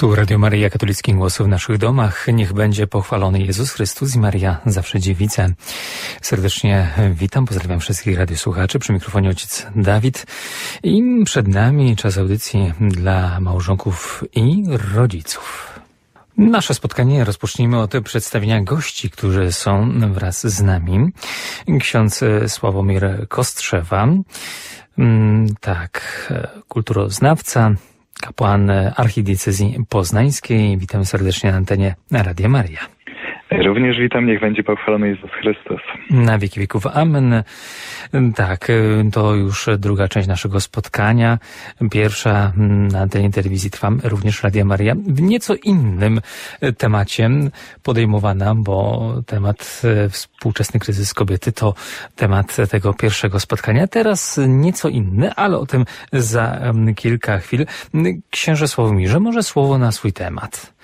Tu Radio Maryja, katolicki głos w naszych domach. Niech będzie pochwalony Jezus Chrystus i Maria zawsze dziewica. Serdecznie witam, pozdrawiam wszystkich radiosłuchaczy. Przy mikrofonie ojciec Dawid. I przed nami czas audycji dla małżonków i rodziców. Nasze spotkanie rozpocznijmy od przedstawienia gości, którzy są wraz z nami. Ksiądz Sławomir Kostrzewa, kulturoznawca, kapłan archidiecezji poznańskiej. Witam serdecznie na antenie Radia Maria. Również witam, niech będzie pochwalony Jezus Chrystus. Na wieki wieków. Amen. Tak, to już druga część naszego spotkania. Pierwsza na antenie telewizji Trwam, również Radia Maria, w nieco innym temacie podejmowana, bo temat współczesny kryzys kobiety to temat tego pierwszego spotkania. Teraz nieco inny, ale o tym za kilka chwil. Księże Sławomirze, może słowo na swój temat.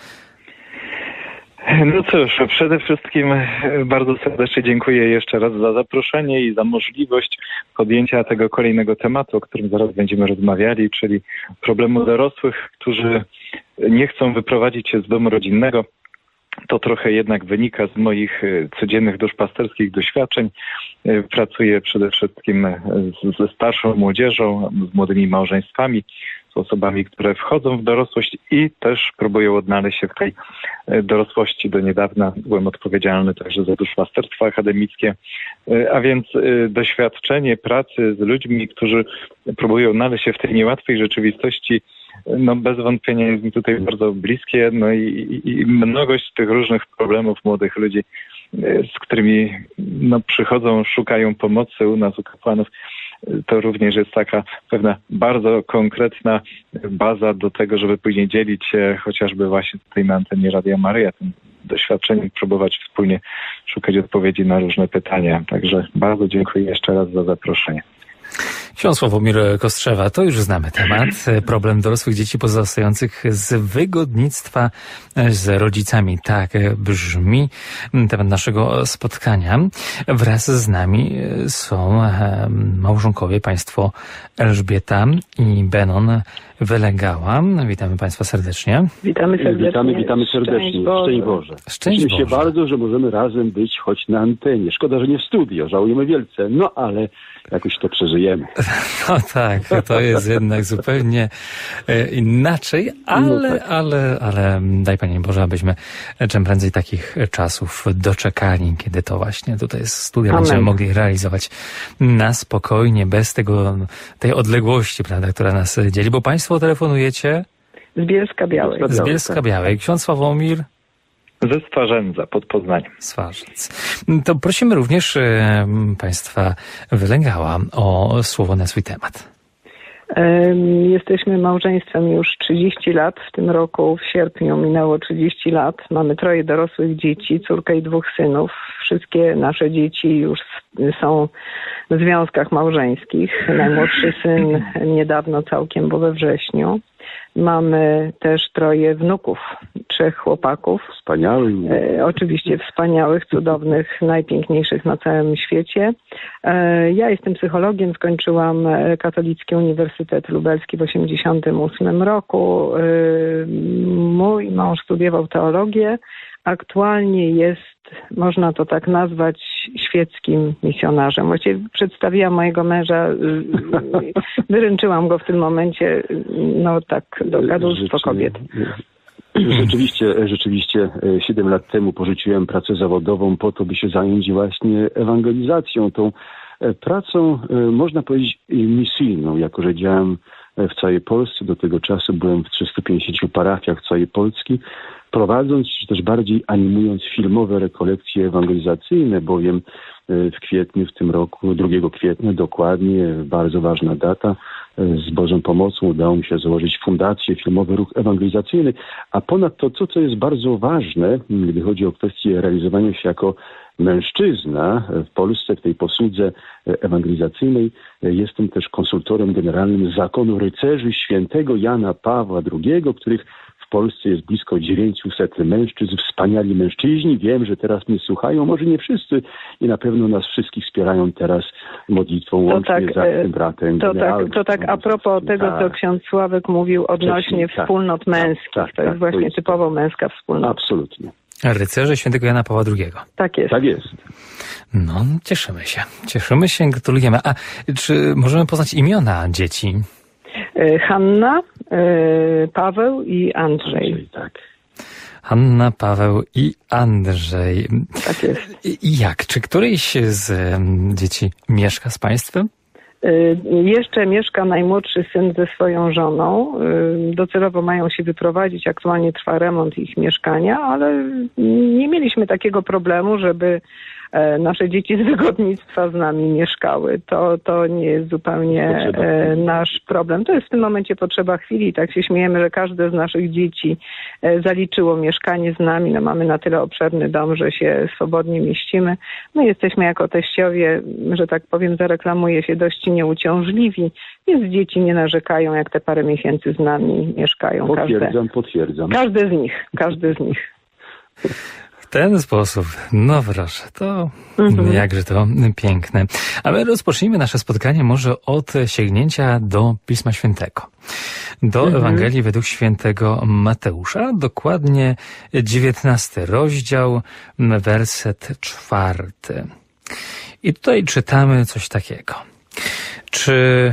No cóż, przede wszystkim bardzo serdecznie dziękuję jeszcze raz za zaproszenie i za możliwość podjęcia tego kolejnego tematu, o którym zaraz będziemy rozmawiali, czyli problemu dorosłych, którzy nie chcą wyprowadzić się z domu rodzinnego. To trochę jednak wynika z moich codziennych duszpasterskich doświadczeń. Pracuję przede wszystkim ze starszą młodzieżą, z młodymi małżeństwami, z osobami, które wchodzą w dorosłość i też próbują odnaleźć się w tej dorosłości. Do niedawna byłem odpowiedzialny także za duszpasterstwo akademickie, a więc doświadczenie pracy z ludźmi, którzy próbują odnaleźć się w tej niełatwej rzeczywistości, no bez wątpienia jest mi tutaj bardzo bliskie, no i mnogość tych różnych problemów młodych ludzi, z którymi przychodzą, szukają pomocy u nas, u kapłanów. To również jest taka pewna bardzo konkretna baza do tego, żeby później dzielić się chociażby właśnie tutaj na antenie Radia Maryja tym doświadczeniem, próbować wspólnie szukać odpowiedzi na różne pytania. Także bardzo dziękuję jeszcze raz za zaproszenie. Ksiądz Sławomir Kostrzewa, to już znamy temat. Problem dorosłych dzieci pozostających z wygodnictwa z rodzicami. Tak brzmi temat naszego spotkania. Wraz z nami są małżonkowie, państwo Elżbieta i Benon Wylegała. Witamy państwa serdecznie. Witamy serdecznie. Witamy serdecznie. Szczęść Boże. Szczęść Boże. Się bardzo, że możemy razem być choć na antenie. Szkoda, że nie w studio. Żałujemy wielce. No ale jakoś to przeżyjemy. No tak, to jest jednak zupełnie inaczej, ale daj Panie Boże, abyśmy czym prędzej takich czasów doczekali, kiedy to właśnie tutaj z studia będziemy mogli realizować na spokojnie, bez tej odległości, prawda, która nas dzieli, bo Państwo telefonujecie z Bielska Białej. Z Bielska Białej. Ksiądz Sławomir? Ze Stwarzędza pod Poznaniem. Stwarzec. To prosimy również państwa Wylegała o słowo na swój temat. Jesteśmy małżeństwem już 30 lat. W tym roku w sierpniu minęło 30 lat. Mamy 3 dorosłych dzieci, córkę i 2 synów. Wszystkie nasze dzieci już są w związkach małżeńskich. Najmłodszy syn niedawno całkiem, bo we wrześniu. Mamy też 3 wnuków, 3 chłopaków. Wspaniałych. Oczywiście wspaniałych, cudownych, najpiękniejszych na całym świecie. Ja jestem psychologiem, skończyłam Katolicki Uniwersytet Lubelski w 1988 roku. Mój mąż studiował teologię. Aktualnie jest, można to tak nazwać, świeckim misjonarzem. Właściwie przedstawiłam mojego męża, wyręczyłam go w tym momencie, do gadulstwo kobiet. Rzeczywiście 7 lat temu porzuciłem pracę zawodową po to, by się zająć właśnie ewangelizacją. Tą pracą, można powiedzieć, misyjną, jako że działam w całej Polsce. Do tego czasu byłem w 350 parafiach całej Polski, prowadząc, czy też bardziej animując filmowe rekolekcje ewangelizacyjne, bowiem w kwietniu w tym roku, 2 kwietnia dokładnie, bardzo ważna data, z Bożą pomocą udało mi się założyć fundację Filmowy Ruch Ewangelizacyjny, a ponadto to, co jest bardzo ważne, gdy chodzi o kwestię realizowania się jako mężczyzna w Polsce, w tej posłudze ewangelizacyjnej, jestem też konsultorem generalnym Zakonu Rycerzy Świętego Jana Pawła II, których w w Polsce jest blisko 900 mężczyzn, wspaniali mężczyźni. Wiem, że teraz mnie słuchają, może nie wszyscy i na pewno nas wszystkich wspierają teraz modlitwą łącznie z tym bratem. To tak a propos tego, co ksiądz Sławek mówił odnośnie wspólnot męskich. To jest właśnie typowo męska wspólnota. Absolutnie. Rycerze świętego Jana Pawła II. Tak jest. Tak jest. No, cieszymy się, gratulujemy. A czy możemy poznać imiona dzieci? Hanna, Paweł i Andrzej. Tak. Hanna, Paweł i Andrzej. Tak jest. I jak? Czy któryś z dzieci mieszka z państwem? Jeszcze mieszka najmłodszy syn ze swoją żoną. Docelowo mają się wyprowadzić. Aktualnie trwa remont ich mieszkania, ale nie mieliśmy takiego problemu, żeby nasze dzieci z wygodnictwa z nami mieszkały. To nie jest zupełnie nasz problem. To jest w tym momencie potrzeba chwili i tak się śmiejemy, że każde z naszych dzieci zaliczyło mieszkanie z nami. No, mamy na tyle obszerny dom, że się swobodnie mieścimy. My jesteśmy jako teściowie, że tak powiem, zareklamuję się, dość nieuciążliwi, więc dzieci nie narzekają, jak te parę miesięcy z nami mieszkają. Potwierdzam. Każdy z nich. W ten sposób, no proszę, to jakże to piękne. A my rozpocznijmy nasze spotkanie może od sięgnięcia do Pisma Świętego. Do Ewangelii według świętego Mateusza, dokładnie 19 rozdział, werset 4. I tutaj czytamy coś takiego. Czy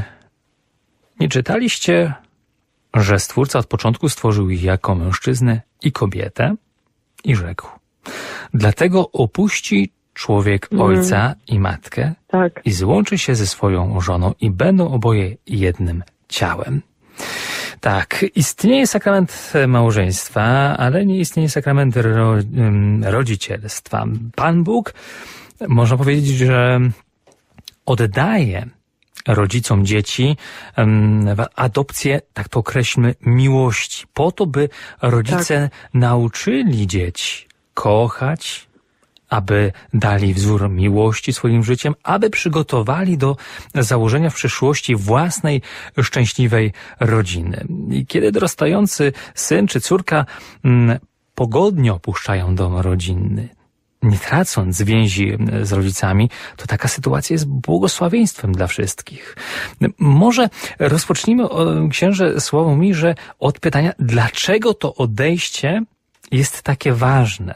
nie czytaliście, że Stwórca od początku stworzył ich jako mężczyznę i kobietę? I rzekł: dlatego opuści człowiek ojca i matkę i złączy się ze swoją żoną i będą oboje jednym ciałem. Tak, istnieje sakrament małżeństwa, ale nie istnieje sakrament rodzicielstwa. Pan Bóg, można powiedzieć, że oddaje rodzicom dzieci w adopcję, tak to określmy, miłości, po to, by rodzice nauczyli dzieci kochać, aby dali wzór miłości swoim życiem, aby przygotowali do założenia w przyszłości własnej szczęśliwej rodziny. I kiedy dorastający syn czy córka pogodnie opuszczają dom rodzinny, nie tracąc więzi z rodzicami, to taka sytuacja jest błogosławieństwem dla wszystkich. Może rozpocznijmy, księże Sławomirze, od pytania, dlaczego to odejście jest takie ważne?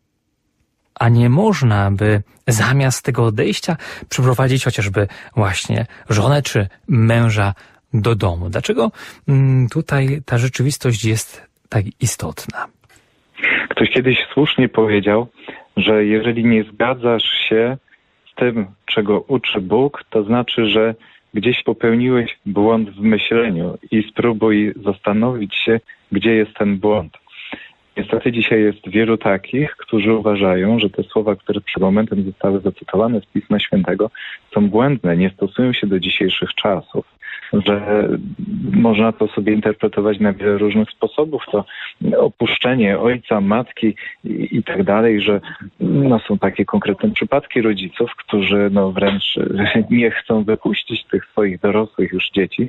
A nie można by zamiast tego odejścia przyprowadzić chociażby właśnie żonę czy męża do domu? Dlaczego tutaj ta rzeczywistość jest tak istotna? Ktoś kiedyś słusznie powiedział, że jeżeli nie zgadzasz się z tym, czego uczy Bóg, to znaczy, że gdzieś popełniłeś błąd w myśleniu i spróbuj zastanowić się, gdzie jest ten błąd. Niestety dzisiaj jest wielu takich, którzy uważają, że te słowa, które przed momentem zostały zacytowane z Pisma Świętego, są błędne, nie stosują się do dzisiejszych czasów, że można to sobie interpretować na wiele różnych sposobów, to opuszczenie ojca, matki i tak dalej, że są takie konkretne przypadki rodziców, którzy wręcz nie chcą wypuścić tych swoich dorosłych już dzieci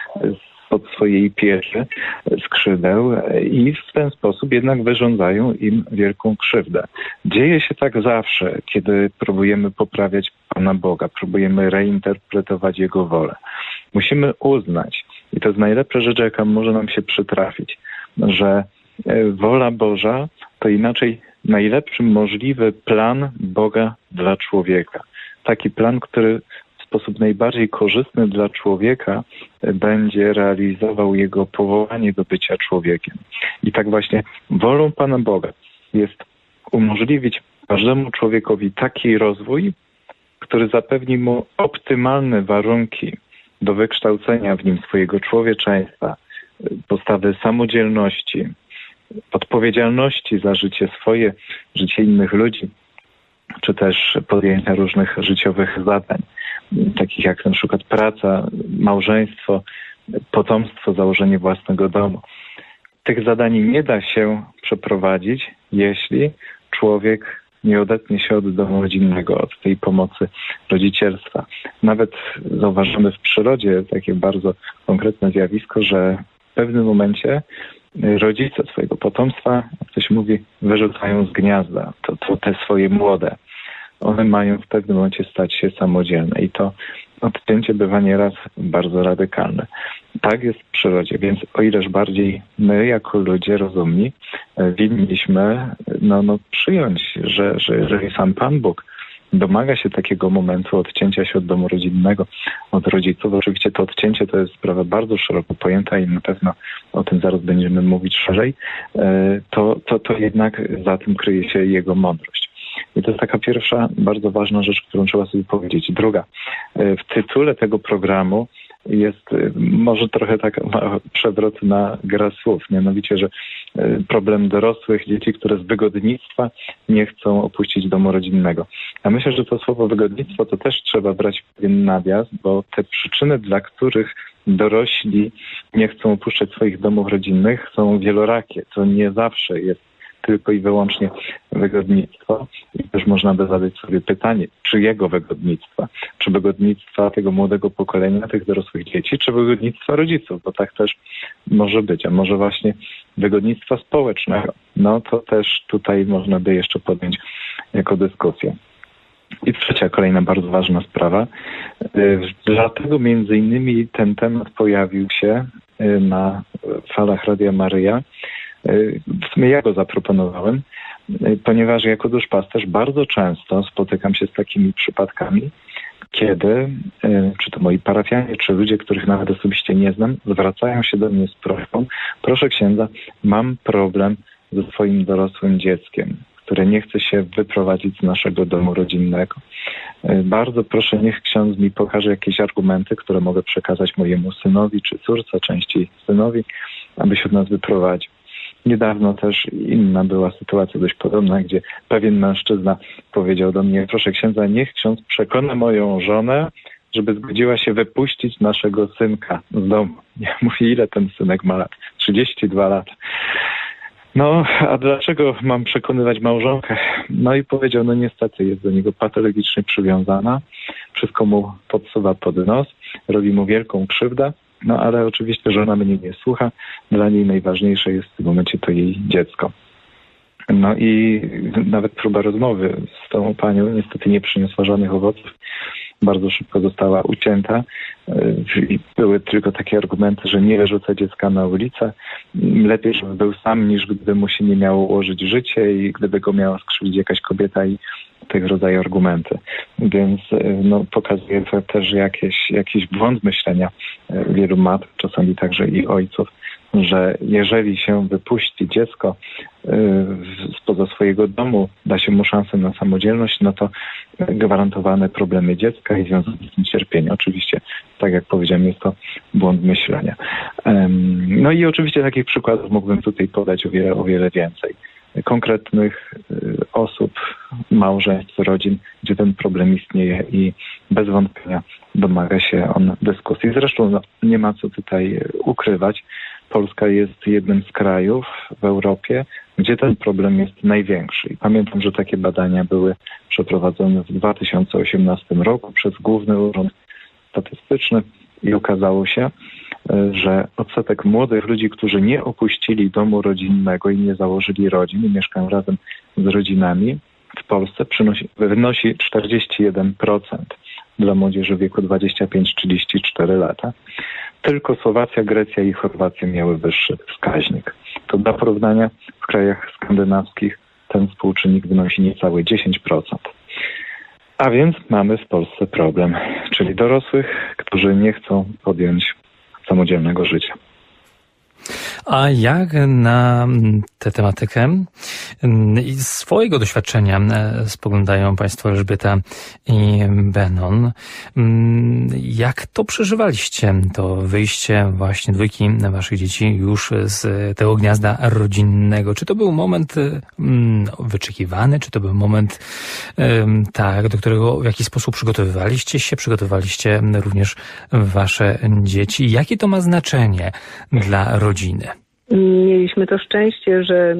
pod swojej pieczy, skrzydeł i w ten sposób jednak wyrządzają im wielką krzywdę. Dzieje się tak zawsze, kiedy próbujemy poprawiać Pana Boga, próbujemy reinterpretować Jego wolę. Musimy uznać, i to jest najlepsza rzecz, jaka może nam się przytrafić, że wola Boża to inaczej najlepszy możliwy plan Boga dla człowieka. Taki plan, który w sposób najbardziej korzystny dla człowieka będzie realizował jego powołanie do bycia człowiekiem. I tak właśnie wolą Pana Boga jest umożliwić każdemu człowiekowi taki rozwój, który zapewni mu optymalne warunki do wykształcenia w nim swojego człowieczeństwa, postawy samodzielności, odpowiedzialności za życie swoje, życie innych ludzi, czy też podjęcia różnych życiowych zadań, takich jak na przykład praca, małżeństwo, potomstwo, założenie własnego domu. Tych zadań nie da się przeprowadzić, jeśli człowiek nie odetnie się od domu rodzinnego, od tej pomocy rodzicielstwa. Nawet zauważamy w przyrodzie takie bardzo konkretne zjawisko, że pewnym momencie rodzice swojego potomstwa, jak to się mówi, wyrzucają z gniazda to te swoje młode. One mają w pewnym momencie stać się samodzielne i to odcięcie bywa nieraz bardzo radykalne. Tak jest w przyrodzie, więc o ileż bardziej my jako ludzie rozumni winniśmy przyjąć, że jeżeli sam Pan Bóg domaga się takiego momentu odcięcia się od domu rodzinnego, od rodziców. Oczywiście to odcięcie to jest sprawa bardzo szeroko pojęta i na pewno o tym zaraz będziemy mówić szerzej. To jednak za tym kryje się jego mądrość. I to jest taka pierwsza bardzo ważna rzecz, którą trzeba sobie powiedzieć. Druga, w tytule tego programu jest może trochę tak przewrotna gra słów, mianowicie, że problem dorosłych dzieci, które z wygodnictwa nie chcą opuścić domu rodzinnego. Ja myślę, że to słowo wygodnictwo to też trzeba brać w pewien nawias, bo te przyczyny, dla których dorośli nie chcą opuszczać swoich domów rodzinnych, są wielorakie. To nie zawsze jest tylko i wyłącznie wygodnictwo. I też można by zadać sobie pytanie, czyjego wygodnictwa? Czy wygodnictwa tego młodego pokolenia, tych dorosłych dzieci, czy wygodnictwa rodziców? Bo tak też może być, a może właśnie wygodnictwa społecznego. No to też tutaj można by jeszcze podjąć jako dyskusję. I trzecia, kolejna bardzo ważna sprawa. Dlatego między innymi ten temat pojawił się na falach Radia Maryja. W sumie ja go zaproponowałem, ponieważ jako duszpasterz bardzo często spotykam się z takimi przypadkami, kiedy, czy to moi parafianie, czy ludzie, których nawet osobiście nie znam, zwracają się do mnie z prośbą: proszę księdza, mam problem ze swoim dorosłym dzieckiem, które nie chce się wyprowadzić z naszego domu rodzinnego. Bardzo proszę, niech ksiądz mi pokaże jakieś argumenty, które mogę przekazać mojemu synowi czy córce, częściej synowi, aby się od nas wyprowadził. Niedawno też inna była sytuacja dość podobna, gdzie pewien mężczyzna powiedział do mnie: proszę księdza, niech ksiądz przekona moją żonę, żeby zgodziła się wypuścić naszego synka z domu. Ja mówię, ile ten synek ma lat? 32 lata. No, a dlaczego mam przekonywać małżonkę? No i powiedział, no niestety jest do niego patologicznie przywiązana, wszystko mu podsuwa pod nos, robi mu wielką krzywdę. No ale oczywiście żona mnie nie słucha. Dla niej najważniejsze jest w tym momencie to jej dziecko. No i nawet próba rozmowy z tą panią niestety nie przyniosła żadnych owoców. Bardzo szybko została ucięta. I były tylko takie argumenty, że nie wyrzuca dziecka na ulicę. Lepiej, żeby był sam, niż gdyby mu się nie miało ułożyć życie i gdyby go miała skrzywdzić jakaś kobieta i tego rodzaju argumenty. Więc pokazuje to też jakiś błąd myślenia wielu matek, czasami także i ojców, że jeżeli się wypuści dziecko spoza swojego domu, da się mu szansę na samodzielność, no to gwarantowane problemy dziecka i związane z tym cierpienie. Oczywiście, tak jak powiedziałem, jest to błąd myślenia. No i oczywiście takich przykładów mógłbym tutaj podać o wiele więcej. Konkretnych osób, małżeństw, rodzin, gdzie ten problem istnieje i bez wątpienia domaga się on dyskusji. Zresztą nie ma co tutaj ukrywać. Polska jest jednym z krajów w Europie, gdzie ten problem jest największy. I pamiętam, że takie badania były przeprowadzone w 2018 roku przez Główny Urząd Statystyczny i okazało się, że odsetek młodych ludzi, którzy nie opuścili domu rodzinnego i nie założyli rodzin i mieszkają razem z rodzinami, w Polsce wynosi 41% dla młodzieży w wieku 25-34 lata. Tylko Słowacja, Grecja i Chorwacja miały wyższy wskaźnik. To dla porównania w krajach skandynawskich ten współczynnik wynosi niecałe 10%. A więc mamy w Polsce problem, czyli dorosłych, którzy nie chcą podjąć samodzielnego życia. A jak na tę tematykę i swojego doświadczenia spoglądają Państwo, Elżbieta i Benon? Jak to przeżywaliście, to wyjście właśnie dwójki waszych dzieci już z tego gniazda rodzinnego? Czy to był moment wyczekiwany, czy to był moment, do którego w jakiś sposób przygotowywaliście również wasze dzieci? Jakie to ma znaczenie dla rodziny? Mieliśmy to szczęście, że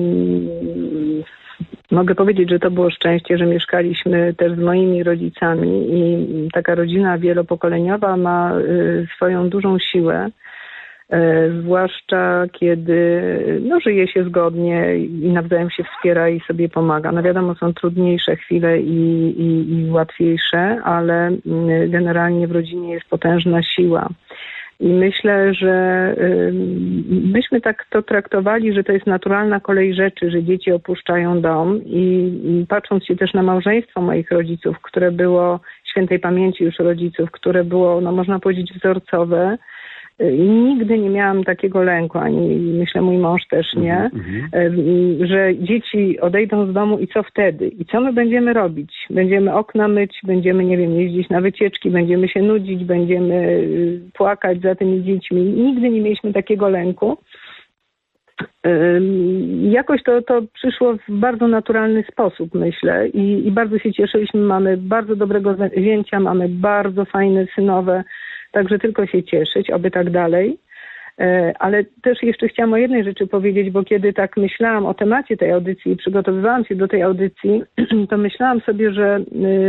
mogę powiedzieć, że to było szczęście, że mieszkaliśmy też z moimi rodzicami i taka rodzina wielopokoleniowa ma swoją dużą siłę, zwłaszcza kiedy żyje się zgodnie i nawzajem się wspiera i sobie pomaga. No wiadomo, są trudniejsze chwile i łatwiejsze, ale generalnie w rodzinie jest potężna siła. I myślę, że myśmy tak to traktowali, że to jest naturalna kolej rzeczy, że dzieci opuszczają dom i patrząc się też na małżeństwo moich rodziców, które było świętej pamięci już rodziców, które było, można powiedzieć, wzorcowe, nigdy nie miałam takiego lęku, ani myślę mój mąż też nie, że dzieci odejdą z domu i co wtedy? I co my będziemy robić? Będziemy okna myć, będziemy, jeździć na wycieczki, będziemy się nudzić, będziemy płakać za tymi dziećmi. Nigdy nie mieliśmy takiego lęku. Jakoś to przyszło w bardzo naturalny sposób, myślę, i bardzo się cieszyliśmy. Mamy bardzo dobrego zięcia, mamy bardzo fajne synowe, także tylko się cieszyć, oby tak dalej. Ale też jeszcze chciałam o jednej rzeczy powiedzieć, bo kiedy tak myślałam o temacie tej audycji i przygotowywałam się do tej audycji, to myślałam sobie, że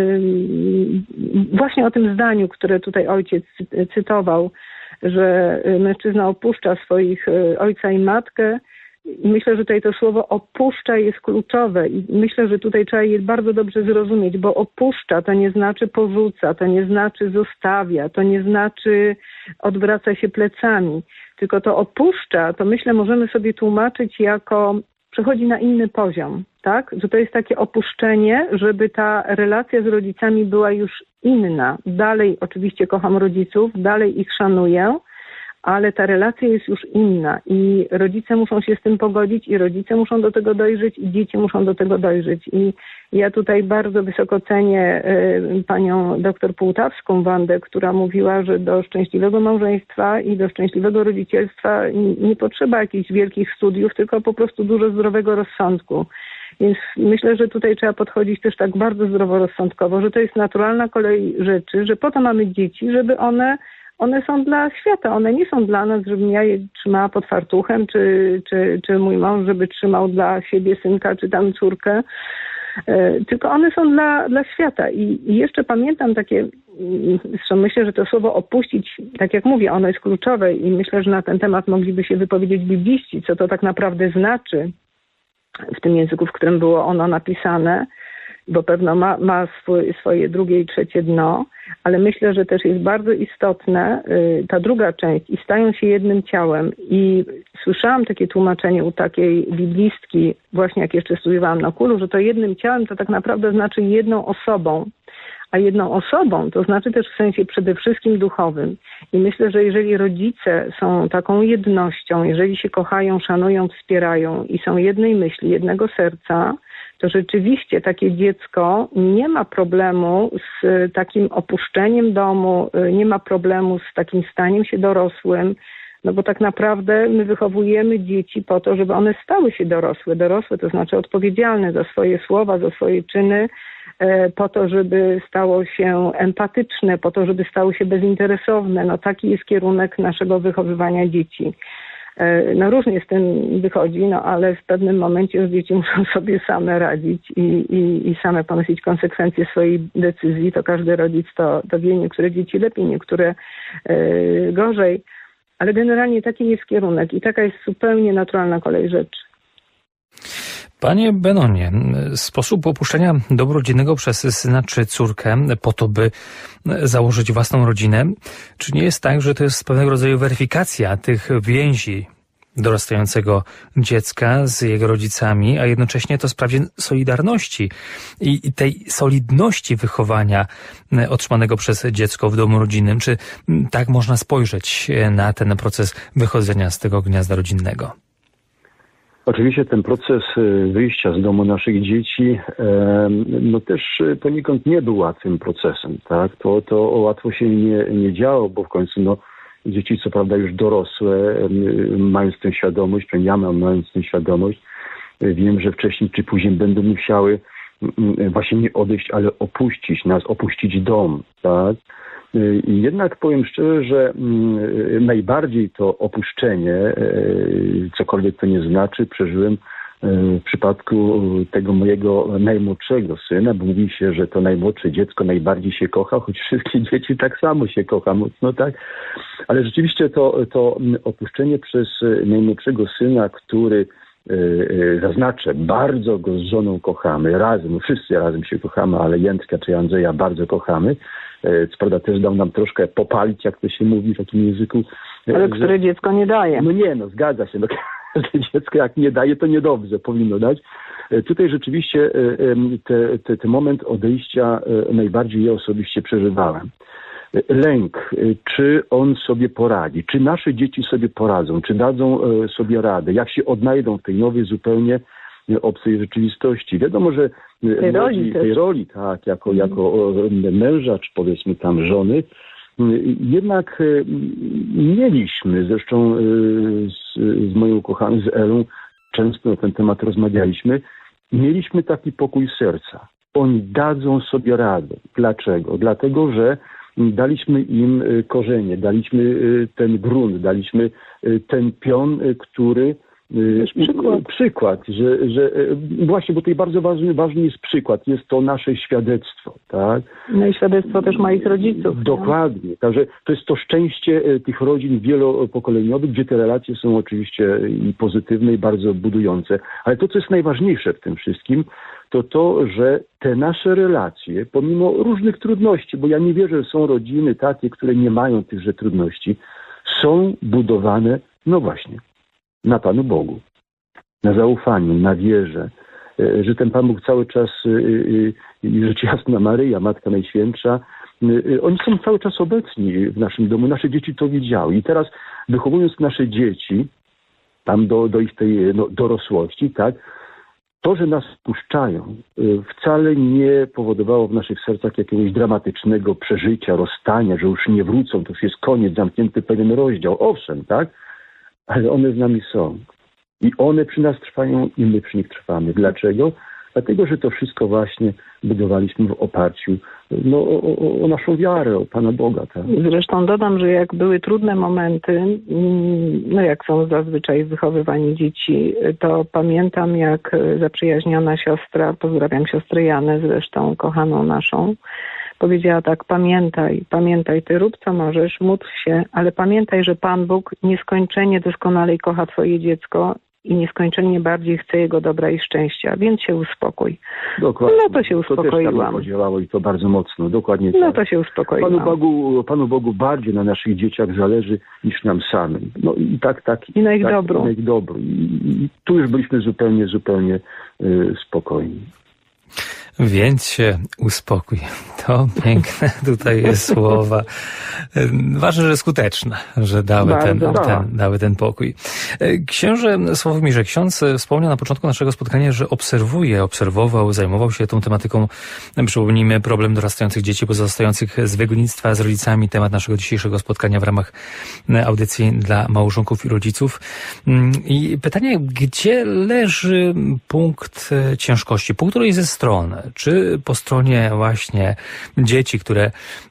właśnie o tym zdaniu, które tutaj ojciec cytował, że mężczyzna opuszcza swoich ojca i matkę. I myślę, że tutaj to słowo opuszcza jest kluczowe i myślę, że tutaj trzeba je bardzo dobrze zrozumieć, bo opuszcza to nie znaczy porzuca, to nie znaczy zostawia, to nie znaczy odwraca się plecami, tylko to opuszcza, to myślę możemy sobie tłumaczyć jako przechodzi na inny poziom, tak? Że to jest takie opuszczenie, żeby ta relacja z rodzicami była już inna. Dalej oczywiście kocham rodziców, dalej ich szanuję, ale ta relacja jest już inna i rodzice muszą się z tym pogodzić i rodzice muszą do tego dojrzeć i dzieci muszą do tego dojrzeć. I ja tutaj bardzo wysoko cenię panią doktor Półtawską Wandę, która mówiła, że do szczęśliwego małżeństwa i do szczęśliwego rodzicielstwa nie potrzeba jakichś wielkich studiów, tylko po prostu dużo zdrowego rozsądku. Więc myślę, że tutaj trzeba podchodzić też tak bardzo zdroworozsądkowo, że to jest naturalna kolej rzeczy, że po to mamy dzieci, żeby one są dla świata, one nie są dla nas, żebym ja je trzymała pod fartuchem, czy mój mąż, żeby trzymał dla siebie synka, czy tam córkę, tylko one są dla świata. I jeszcze pamiętam takie, zresztą myślę, że to słowo opuścić, tak jak mówię, ono jest kluczowe i myślę, że na ten temat mogliby się wypowiedzieć bibliści, co to tak naprawdę znaczy w tym języku, w którym było ono napisane, bo pewno ma swoje drugie i trzecie dno, ale myślę, że też jest bardzo istotne ta druga część i stają się jednym ciałem. I słyszałam takie tłumaczenie u takiej biblistki, właśnie jak jeszcze studiowałam na Kulu, że to jednym ciałem to tak naprawdę znaczy jedną osobą. A jedną osobą to znaczy też w sensie przede wszystkim duchowym. I myślę, że jeżeli rodzice są taką jednością, jeżeli się kochają, szanują, wspierają i są jednej myśli, jednego serca, to rzeczywiście takie dziecko nie ma problemu z takim opuszczeniem domu, nie ma problemu z takim staniem się dorosłym, no bo tak naprawdę my wychowujemy dzieci po to, żeby one stały się dorosłe. Dorosłe to znaczy odpowiedzialne za swoje słowa, za swoje czyny, po to, żeby stało się empatyczne, po to, żeby stało się bezinteresowne. No taki jest kierunek naszego wychowywania dzieci. No różnie z tym wychodzi, no ale w pewnym momencie już dzieci muszą sobie same radzić i same ponosić konsekwencje swojej decyzji. To każdy rodzic to wie, niektóre dzieci lepiej, niektóre gorzej, ale generalnie taki jest kierunek i taka jest zupełnie naturalna kolej rzeczy. Panie Benonie, sposób opuszczenia domu rodzinnego przez syna czy córkę po to, by założyć własną rodzinę, czy nie jest tak, że to jest pewnego rodzaju weryfikacja tych więzi dorastającego dziecka z jego rodzicami, a jednocześnie to sprawdzian solidarności i tej solidności wychowania otrzymanego przez dziecko w domu rodzinnym? Czy tak można spojrzeć na ten proces wychodzenia z tego gniazda rodzinnego? Oczywiście ten proces wyjścia z domu naszych dzieci no też poniekąd nie był łatwym procesem, tak? To łatwo się nie działo, bo w końcu dzieci co prawda już dorosłe, mając tę świadomość, mając tę świadomość, wiem, że wcześniej czy później będą musiały właśnie nie odejść, ale opuścić dom, tak? I jednak powiem szczerze, że najbardziej to opuszczenie, cokolwiek to nie znaczy, przeżyłem w przypadku tego mojego najmłodszego syna, bo mówi się, że to najmłodsze dziecko najbardziej się kocha, choć wszystkie dzieci tak samo się kocha mocno, tak? Ale rzeczywiście to opuszczenie przez najmłodszego syna, który, zaznaczę, bardzo go z żoną kochamy, razem, wszyscy razem się kochamy, ale Jędrka czy Andrzeja bardzo kochamy. Co prawda też dał nam troszkę popalić, jak to się mówi w takim języku. Ale które dziecko nie daje. No nie, zgadza się. Każde dziecko jak nie daje, to niedobrze powinno dać. Tutaj rzeczywiście ten moment odejścia najbardziej ja osobiście przeżywałem. Lęk, czy on sobie poradzi, czy nasze dzieci sobie poradzą, czy dadzą sobie radę, jak się odnajdą w tej nowej zupełnie obcej rzeczywistości. Wiadomo, że tej roli, tak, jako męża, czy powiedzmy tam żony, jednak mieliśmy, zresztą z moją kochaną, z Elą, często na ten temat rozmawialiśmy, mieliśmy taki pokój serca. Oni dadzą sobie radę. Dlaczego? Dlatego, że daliśmy im korzenie, daliśmy ten grunt, daliśmy ten pion, który przykład, że właśnie, bo tutaj bardzo ważny jest przykład, jest to nasze świadectwo, tak? No i świadectwo też moich rodziców. Dokładnie, nie? Także to jest to szczęście tych rodzin wielopokoleniowych, gdzie te relacje są oczywiście i pozytywne, i bardzo budujące, ale to, co jest najważniejsze w tym wszystkim, to, że te nasze relacje, pomimo różnych trudności, bo ja nie wierzę, że są rodziny takie, które nie mają tychże trudności, są budowane, no właśnie, na Panu Bogu, na zaufaniu, na wierze, że ten Pan Bóg cały czas, rzecz jasna Maryja, Matka Najświętsza, oni są cały czas obecni w naszym domu, nasze dzieci to widziały. I teraz wychowując nasze dzieci, tam do ich tej dorosłości, tak, to, że nas puszczają, wcale nie powodowało w naszych sercach jakiegoś dramatycznego przeżycia, rozstania, że już nie wrócą, to już jest koniec, zamknięty pewien rozdział. Owszem, tak? Ale one z nami są. I one przy nas trwają, i my przy nich trwamy. Dlaczego? Dlatego, że to wszystko właśnie budowaliśmy w oparciu o naszą wiarę, o Pana Boga. Tak? Zresztą dodam, że jak były trudne momenty, no jak są zazwyczaj w wychowywaniu dzieci, to pamiętam, jak zaprzyjaźniona siostra, pozdrawiam siostrę Janę, zresztą kochaną naszą, powiedziała tak: pamiętaj, ty rób co możesz, módl się, ale pamiętaj, że Pan Bóg nieskończenie doskonale kocha twoje dziecko i nieskończenie bardziej chce jego dobra i szczęścia, więc się uspokój. Dokładnie. No to się uspokoiłam. To też podziałało i to bardzo mocno, dokładnie tak. No to się uspokoiłam. Panu Bogu bardziej na naszych dzieciach zależy niż nam samym. No i tak. I na ich dobru. I na ich dobru. I tu już byliśmy zupełnie spokojni. Więc się uspokój. To piękne tutaj słowa. Ważne, że skuteczne, że dały ten pokój. Księże Sławomirze, ksiądz wspomniał na początku naszego spotkania, że obserwował, zajmował się tą tematyką. Przypomnijmy, problem dorastających dzieci pozostających z wygonnictwa z rodzicami. Temat naszego dzisiejszego spotkania w ramach audycji dla małżonków i rodziców. I pytanie, gdzie leży punkt ciężkości? Po której ze stron? Czy po stronie właśnie dzieci, które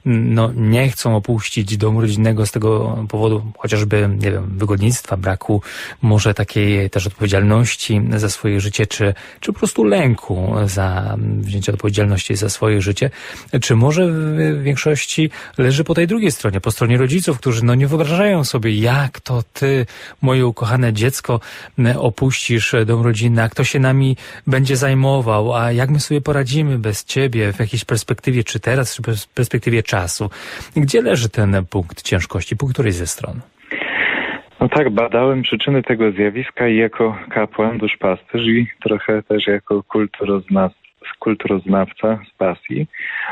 nie chcą opuścić domu rodzinnego z tego powodu chociażby, nie wiem, wygodnictwa, braku może takiej też odpowiedzialności za swoje życie, czy po prostu lęku za wzięcie odpowiedzialności za swoje życie, czy może w większości leży po tej drugiej stronie, po stronie rodziców, którzy nie wyobrażają sobie, jak to ty, moje ukochane dziecko, opuścisz dom rodzinny, a kto się nami będzie zajmował, a jak my sobie poradzimy bez ciebie w jakiejś perspektywie, czy teraz, czy w perspektywie czasu. Gdzie leży ten punkt ciężkości? Po której ze stron? No tak, badałem przyczyny tego zjawiska i jako kapłan, duszpasterz i trochę też jako kulturoznawca z pasji.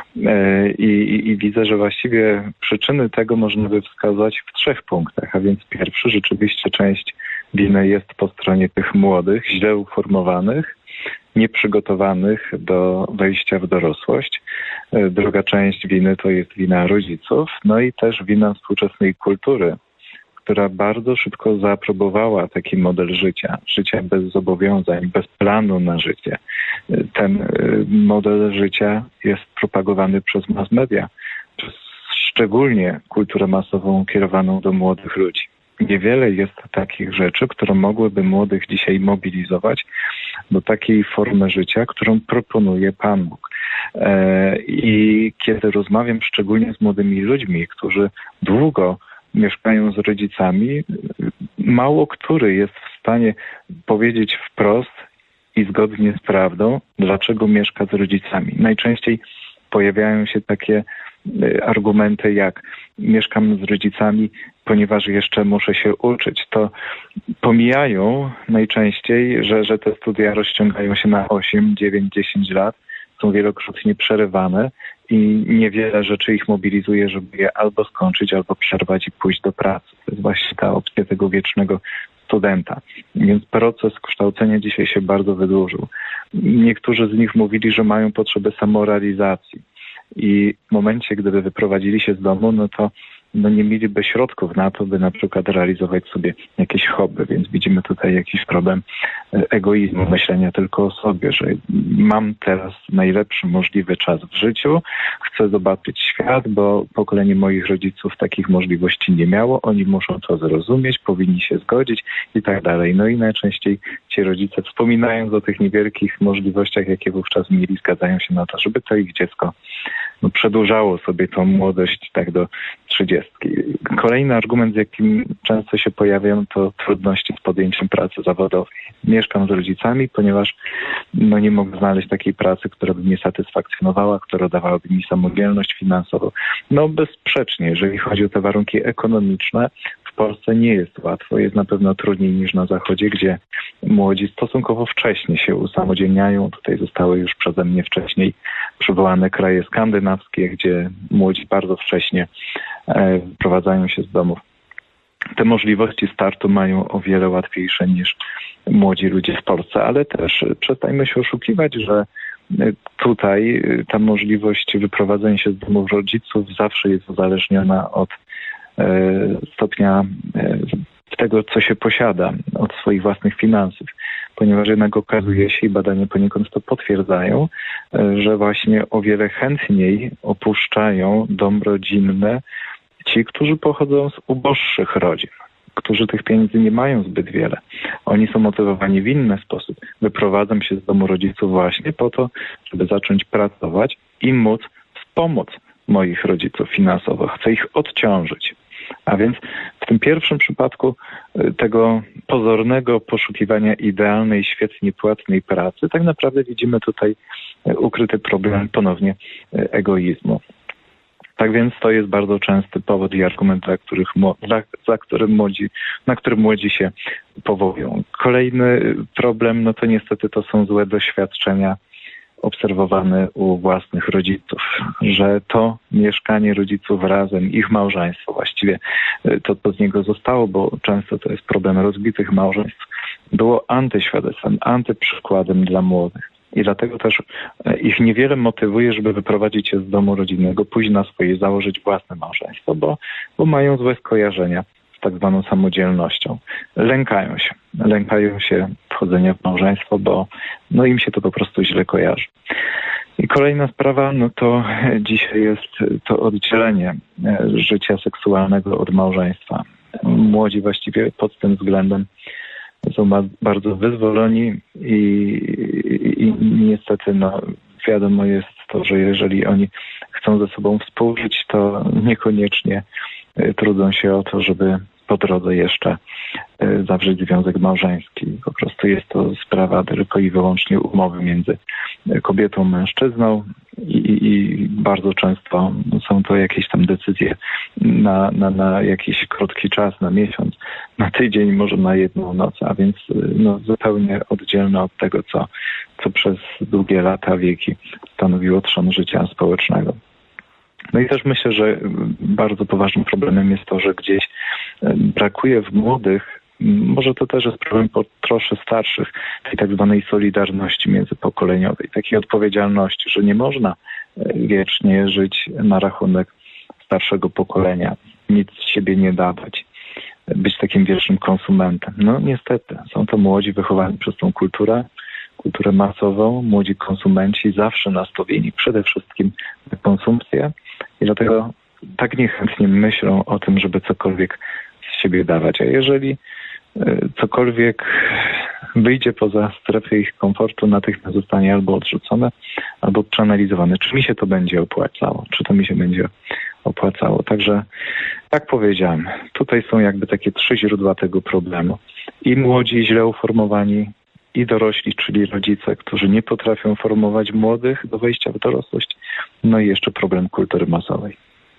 I widzę, że właściwie przyczyny tego można by wskazać w 3 punktach, a więc pierwszy, rzeczywiście część winy jest po stronie tych młodych, źle uformowanych, nieprzygotowanych do wejścia w dorosłość. Druga część winy to jest wina rodziców, no i też wina współczesnej kultury, która bardzo szybko zaaprobowała taki model życia bez zobowiązań, bez planu na życie. Ten model życia jest propagowany przez mass media, przez szczególnie kulturę masową kierowaną do młodych ludzi. ludzi. Niewiele jest takich rzeczy, które mogłyby młodych dzisiaj mobilizować, do takiej formy życia, którą proponuje Pan Bóg. I kiedy rozmawiam szczególnie z młodymi ludźmi, którzy długo mieszkają z rodzicami, mało który jest w stanie powiedzieć wprost i zgodnie z prawdą, dlaczego mieszka z rodzicami. Najczęściej pojawiają się takie argumenty jak mieszkam z rodzicami, ponieważ jeszcze muszę się uczyć. To pomijają najczęściej, że te studia rozciągają się na 8, 9, 10 lat, są wielokrotnie przerywane i niewiele rzeczy ich mobilizuje, żeby je albo skończyć, albo przerwać i pójść do pracy. To jest właśnie ta opcja tego wiecznego studenta. Więc proces kształcenia dzisiaj się bardzo wydłużył. Niektórzy z nich mówili, że mają potrzebę samorealizacji i w momencie, gdyby wyprowadzili się z domu, no to nie mieliby środków na to, by na przykład realizować sobie jakieś hobby, więc widzimy tutaj jakiś problem egoizmu, myślenia tylko o sobie, że mam teraz najlepszy możliwy czas w życiu, chcę zobaczyć świat, bo pokolenie moich rodziców takich możliwości nie miało, oni muszą to zrozumieć, powinni się zgodzić i tak dalej. No i najczęściej ci rodzice, wspominając o tych niewielkich możliwościach, jakie wówczas mieli, zgadzają się na to, żeby to ich dziecko przedłużało sobie tą młodość tak do 30. Kolejny argument, z jakim często się pojawiam, to trudności z podjęciem pracy zawodowej. Mieszkam z rodzicami, ponieważ nie mogę znaleźć takiej pracy, która by mnie satysfakcjonowała, która dawałaby mi samodzielność finansową. Bezsprzecznie, jeżeli chodzi o te warunki ekonomiczne, w Polsce nie jest łatwo. Jest na pewno trudniej niż na Zachodzie, gdzie młodzi stosunkowo wcześnie się usamodzielniają. Tutaj zostały już przeze mnie wcześniej przywołane kraje skandynawskie, gdzie młodzi bardzo wcześnie wyprowadzają się z domów. Te możliwości startu mają o wiele łatwiejsze niż młodzi ludzie w Polsce, ale też przestańmy się oszukiwać, że tutaj ta możliwość wyprowadzenia się z domów rodziców zawsze jest uzależniona od stopnia tego, co się posiada, od swoich własnych finansów, ponieważ jednak okazuje się i badania poniekąd to potwierdzają, że właśnie o wiele chętniej opuszczają dom rodzinny ci, którzy pochodzą z uboższych rodzin, którzy tych pieniędzy nie mają zbyt wiele. Oni są motywowani w inny sposób. Wyprowadzam się z domu rodziców właśnie po to, żeby zacząć pracować i móc wspomóc moich rodziców finansowo. Chcę ich odciążyć. A więc w tym pierwszym przypadku tego pozornego poszukiwania idealnej, świetnie płatnej pracy, tak naprawdę widzimy tutaj ukryty problem ponownie egoizmu. Tak więc to jest bardzo częsty powód i argument, na który młodzi się powołują. Kolejny problem, to niestety to są złe doświadczenia obserwowane u własnych rodziców, że to mieszkanie rodziców razem, ich małżeństwo, właściwie to, co z niego zostało, bo często to jest problem rozbitych małżeństw, było antyświadectwem, antyprzykładem dla młodych. I dlatego też ich niewiele motywuje, żeby wyprowadzić się z domu rodzinnego, pójść na swoje, założyć własne małżeństwo, bo mają złe skojarzenia z tak zwaną samodzielnością. Lękają się wchodzenia w małżeństwo, bo im się to po prostu źle kojarzy. I kolejna sprawa, to dzisiaj jest to oddzielenie życia seksualnego od małżeństwa. Młodzi właściwie pod tym względem są bardzo wyzwoleni i niestety wiadomo jest to, że jeżeli oni chcą ze sobą współżyć, to niekoniecznie trudzą się o to, żeby po drodze jeszcze zawrzeć związek małżeński. Po prostu jest to sprawa tylko i wyłącznie umowy między kobietą a mężczyzną i bardzo często są to jakieś tam decyzje na jakiś krótki czas, na miesiąc, na tydzień, może na jedną noc, a więc zupełnie oddzielne od tego, co przez długie lata, wieki stanowiło trzon życia społecznego. I też myślę, że bardzo poważnym problemem jest to, że gdzieś brakuje w młodych, może to też jest problem po trosze starszych, tej tak zwanej solidarności międzypokoleniowej, takiej odpowiedzialności, że nie można wiecznie żyć na rachunek starszego pokolenia, nic z siebie nie dawać, być takim wiecznym konsumentem. Niestety, są to młodzi wychowani przez tą kulturę masową, młodzi konsumenci zawsze nastawieni przede wszystkim na konsumpcję i dlatego tak niechętnie myślą o tym, żeby cokolwiek z siebie dawać. A jeżeli cokolwiek wyjdzie poza strefę ich komfortu, natychmiast zostanie albo odrzucone, albo przeanalizowane. Czy mi się to będzie opłacało? Czy to mi się będzie opłacało? Także, jak powiedziałem, tutaj są jakby takie 3 źródła tego problemu. I młodzi, źle uformowani, i dorośli, czyli rodzice, którzy nie potrafią formować młodych do wejścia w dorosłość. No i jeszcze problem kultury masowej.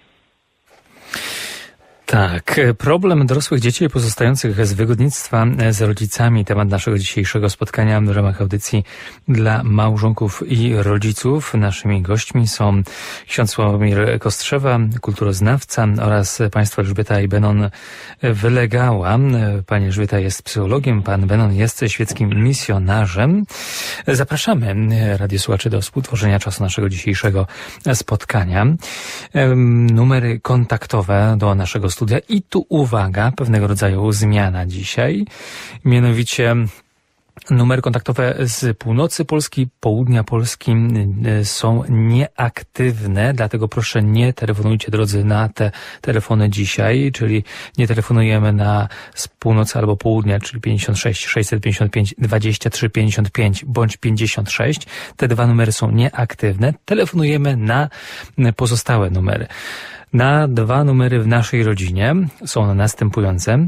Tak, problem dorosłych dzieci pozostających z wygodnictwa z rodzicami. Temat naszego dzisiejszego spotkania w ramach audycji dla małżonków i rodziców. Naszymi gośćmi są ksiądz Sławomir Kostrzewa, kulturoznawca, oraz państwo Elżbieta i Benon Wylegała. Pani Elżbieta jest psychologiem, pan Benon jest świeckim misjonarzem. Zapraszamy radiosłuchaczy do współtworzenia czasu naszego dzisiejszego spotkania. Numery kontaktowe do naszego studia. I tu uwaga, pewnego rodzaju zmiana dzisiaj. Mianowicie numery kontaktowe z północy Polski, południa Polski są nieaktywne, dlatego proszę nie telefonujcie, drodzy, na te telefony dzisiaj, czyli nie telefonujemy z północy albo południa, czyli 56 655 23 55 bądź 56. Te 2 numery są nieaktywne. Telefonujemy na pozostałe numery. Na 2 numery w naszej rodzinie są one następujące: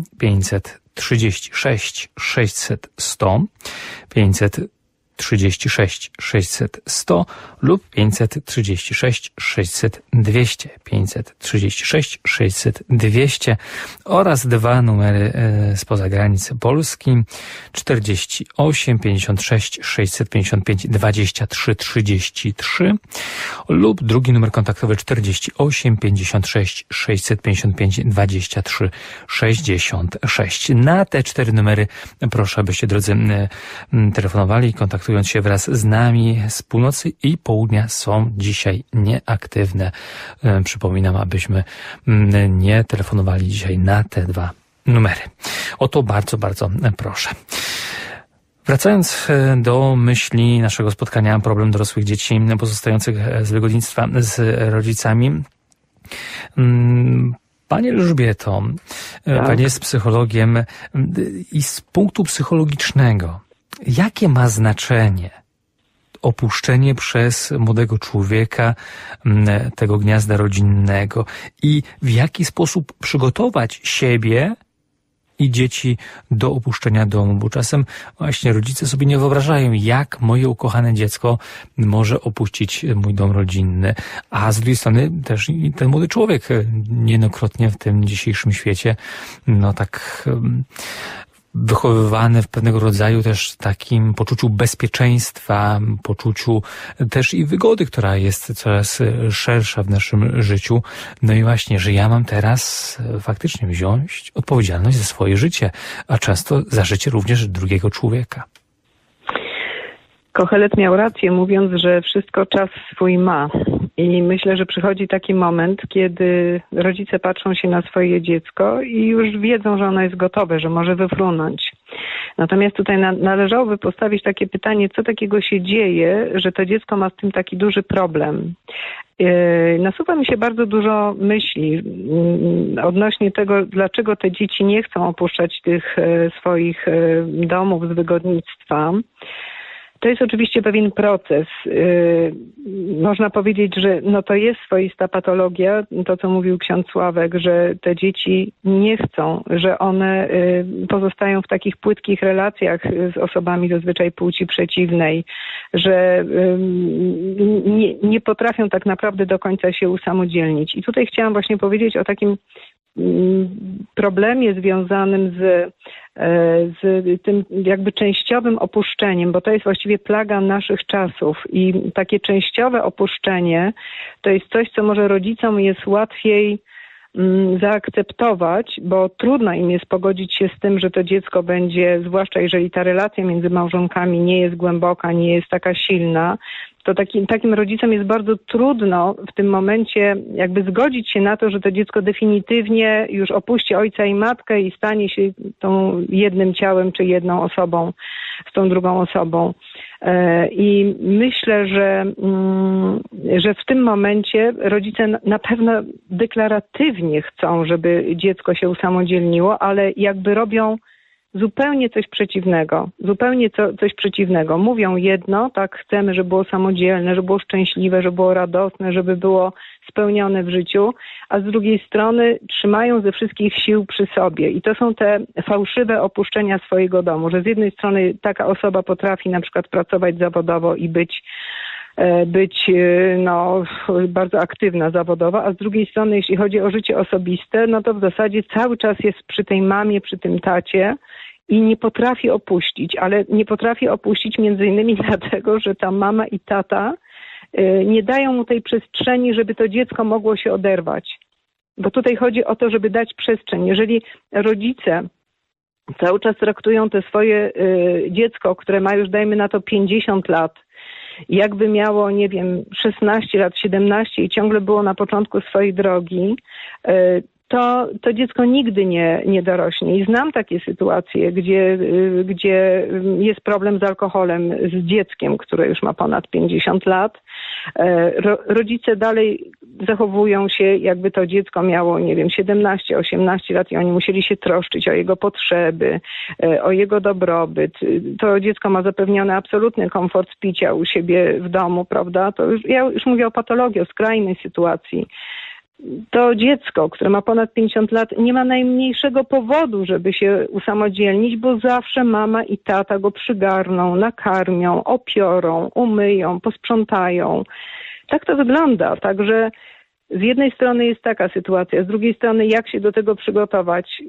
536 600 100, 536 600 100 lub 536 600 200, 536 600 200 oraz 2 numery spoza granic Polski: 48 56 655 23 33 lub drugi numer kontaktowy 48 56 655 23 66. Na te 4 numery proszę, abyście, drodzy, telefonowali, kontaktując się wraz z nami z północy i południa. Są dzisiaj nieaktywne. Przypominam, abyśmy nie telefonowali dzisiaj na te 2 numery. O to bardzo, bardzo proszę. Wracając do myśli naszego spotkania, problem dorosłych dzieci pozostających z wygodnictwa z rodzicami. Pani Elżbieto, tak. Pani jest psychologiem i z punktu psychologicznego, jakie ma znaczenie opuszczenie przez młodego człowieka tego gniazda rodzinnego i w jaki sposób przygotować siebie i dzieci do opuszczenia domu, bo czasem właśnie rodzice sobie nie wyobrażają, jak moje ukochane dziecko może opuścić mój dom rodzinny, a z drugiej strony też i ten młody człowiek niejednokrotnie w tym dzisiejszym świecie, no tak wychowywany w pewnego rodzaju też takim poczuciu bezpieczeństwa, poczuciu też i wygody, która jest coraz szersza w naszym życiu. No i właśnie, że ja mam teraz faktycznie wziąć odpowiedzialność za swoje życie, a często za życie również drugiego człowieka. Kohelet miał rację, mówiąc, że wszystko czas swój ma. I myślę, że przychodzi taki moment, kiedy rodzice patrzą się na swoje dziecko i już wiedzą, że ono jest gotowe, że może wyfrunąć. Natomiast tutaj należałoby postawić takie pytanie, co takiego się dzieje, że to dziecko ma z tym taki duży problem. Nasuwa mi się bardzo dużo myśli odnośnie tego, dlaczego te dzieci nie chcą opuszczać tych swoich domów z wygodnictwa. To jest oczywiście pewien proces. Można powiedzieć, że to jest swoista patologia, to co mówił ksiądz Sławek, że te dzieci nie chcą, że one pozostają w takich płytkich relacjach z osobami zazwyczaj płci przeciwnej, że nie potrafią tak naprawdę do końca się usamodzielnić. I tutaj chciałam właśnie powiedzieć o takim problemie związanym z tym jakby częściowym opuszczeniem, bo to jest właściwie plaga naszych czasów i takie częściowe opuszczenie to jest coś, co może rodzicom jest łatwiej zaakceptować, bo trudno im jest pogodzić się z tym, że to dziecko będzie, zwłaszcza jeżeli ta relacja między małżonkami nie jest głęboka, nie jest taka silna, to takim rodzicom jest bardzo trudno w tym momencie jakby zgodzić się na to, że to dziecko definitywnie już opuści ojca i matkę i stanie się tą jednym ciałem czy jedną osobą z tą drugą osobą. I myślę, że w tym momencie rodzice na pewno deklaratywnie chcą, żeby dziecko się usamodzielniło, ale jakby robią zupełnie coś przeciwnego. Coś przeciwnego. Mówią jedno, tak, chcemy, żeby było samodzielne, żeby było szczęśliwe, żeby było radosne, żeby było spełnione w życiu, a z drugiej strony trzymają ze wszystkich sił przy sobie. I to są te fałszywe opuszczenia swojego domu, że z jednej strony taka osoba potrafi na przykład pracować zawodowo i być bardzo aktywna zawodowa, a z drugiej strony, jeśli chodzi o życie osobiste, no to w zasadzie cały czas jest przy tej mamie, przy tym tacie i nie potrafi opuścić, ale nie potrafi opuścić między innymi dlatego, że ta mama i tata nie dają mu tej przestrzeni, żeby to dziecko mogło się oderwać. Bo tutaj chodzi o to, żeby dać przestrzeń. Jeżeli rodzice cały czas traktują te swoje dziecko, które ma już, dajmy na to, 50 lat, jakby miało, nie wiem, 16 lat, 17 i ciągle było na początku swojej drogi, to dziecko nigdy nie dorośnie. I znam takie sytuacje, gdzie jest problem z alkoholem, z dzieckiem, które już ma ponad 50 lat. Rodzice dalej zachowują się, jakby to dziecko miało, nie wiem, 17, 18 lat i oni musieli się troszczyć o jego potrzeby, o jego dobrobyt. To dziecko ma zapewniony absolutny komfort picia u siebie w domu, prawda? Ja już mówię o patologii, o skrajnej sytuacji. To dziecko, które ma ponad 50 lat, nie ma najmniejszego powodu, żeby się usamodzielnić, bo zawsze mama i tata go przygarną, nakarmią, opiorą, umyją, posprzątają. Tak to wygląda. Także z jednej strony jest taka sytuacja, z drugiej strony jak się do tego przygotować.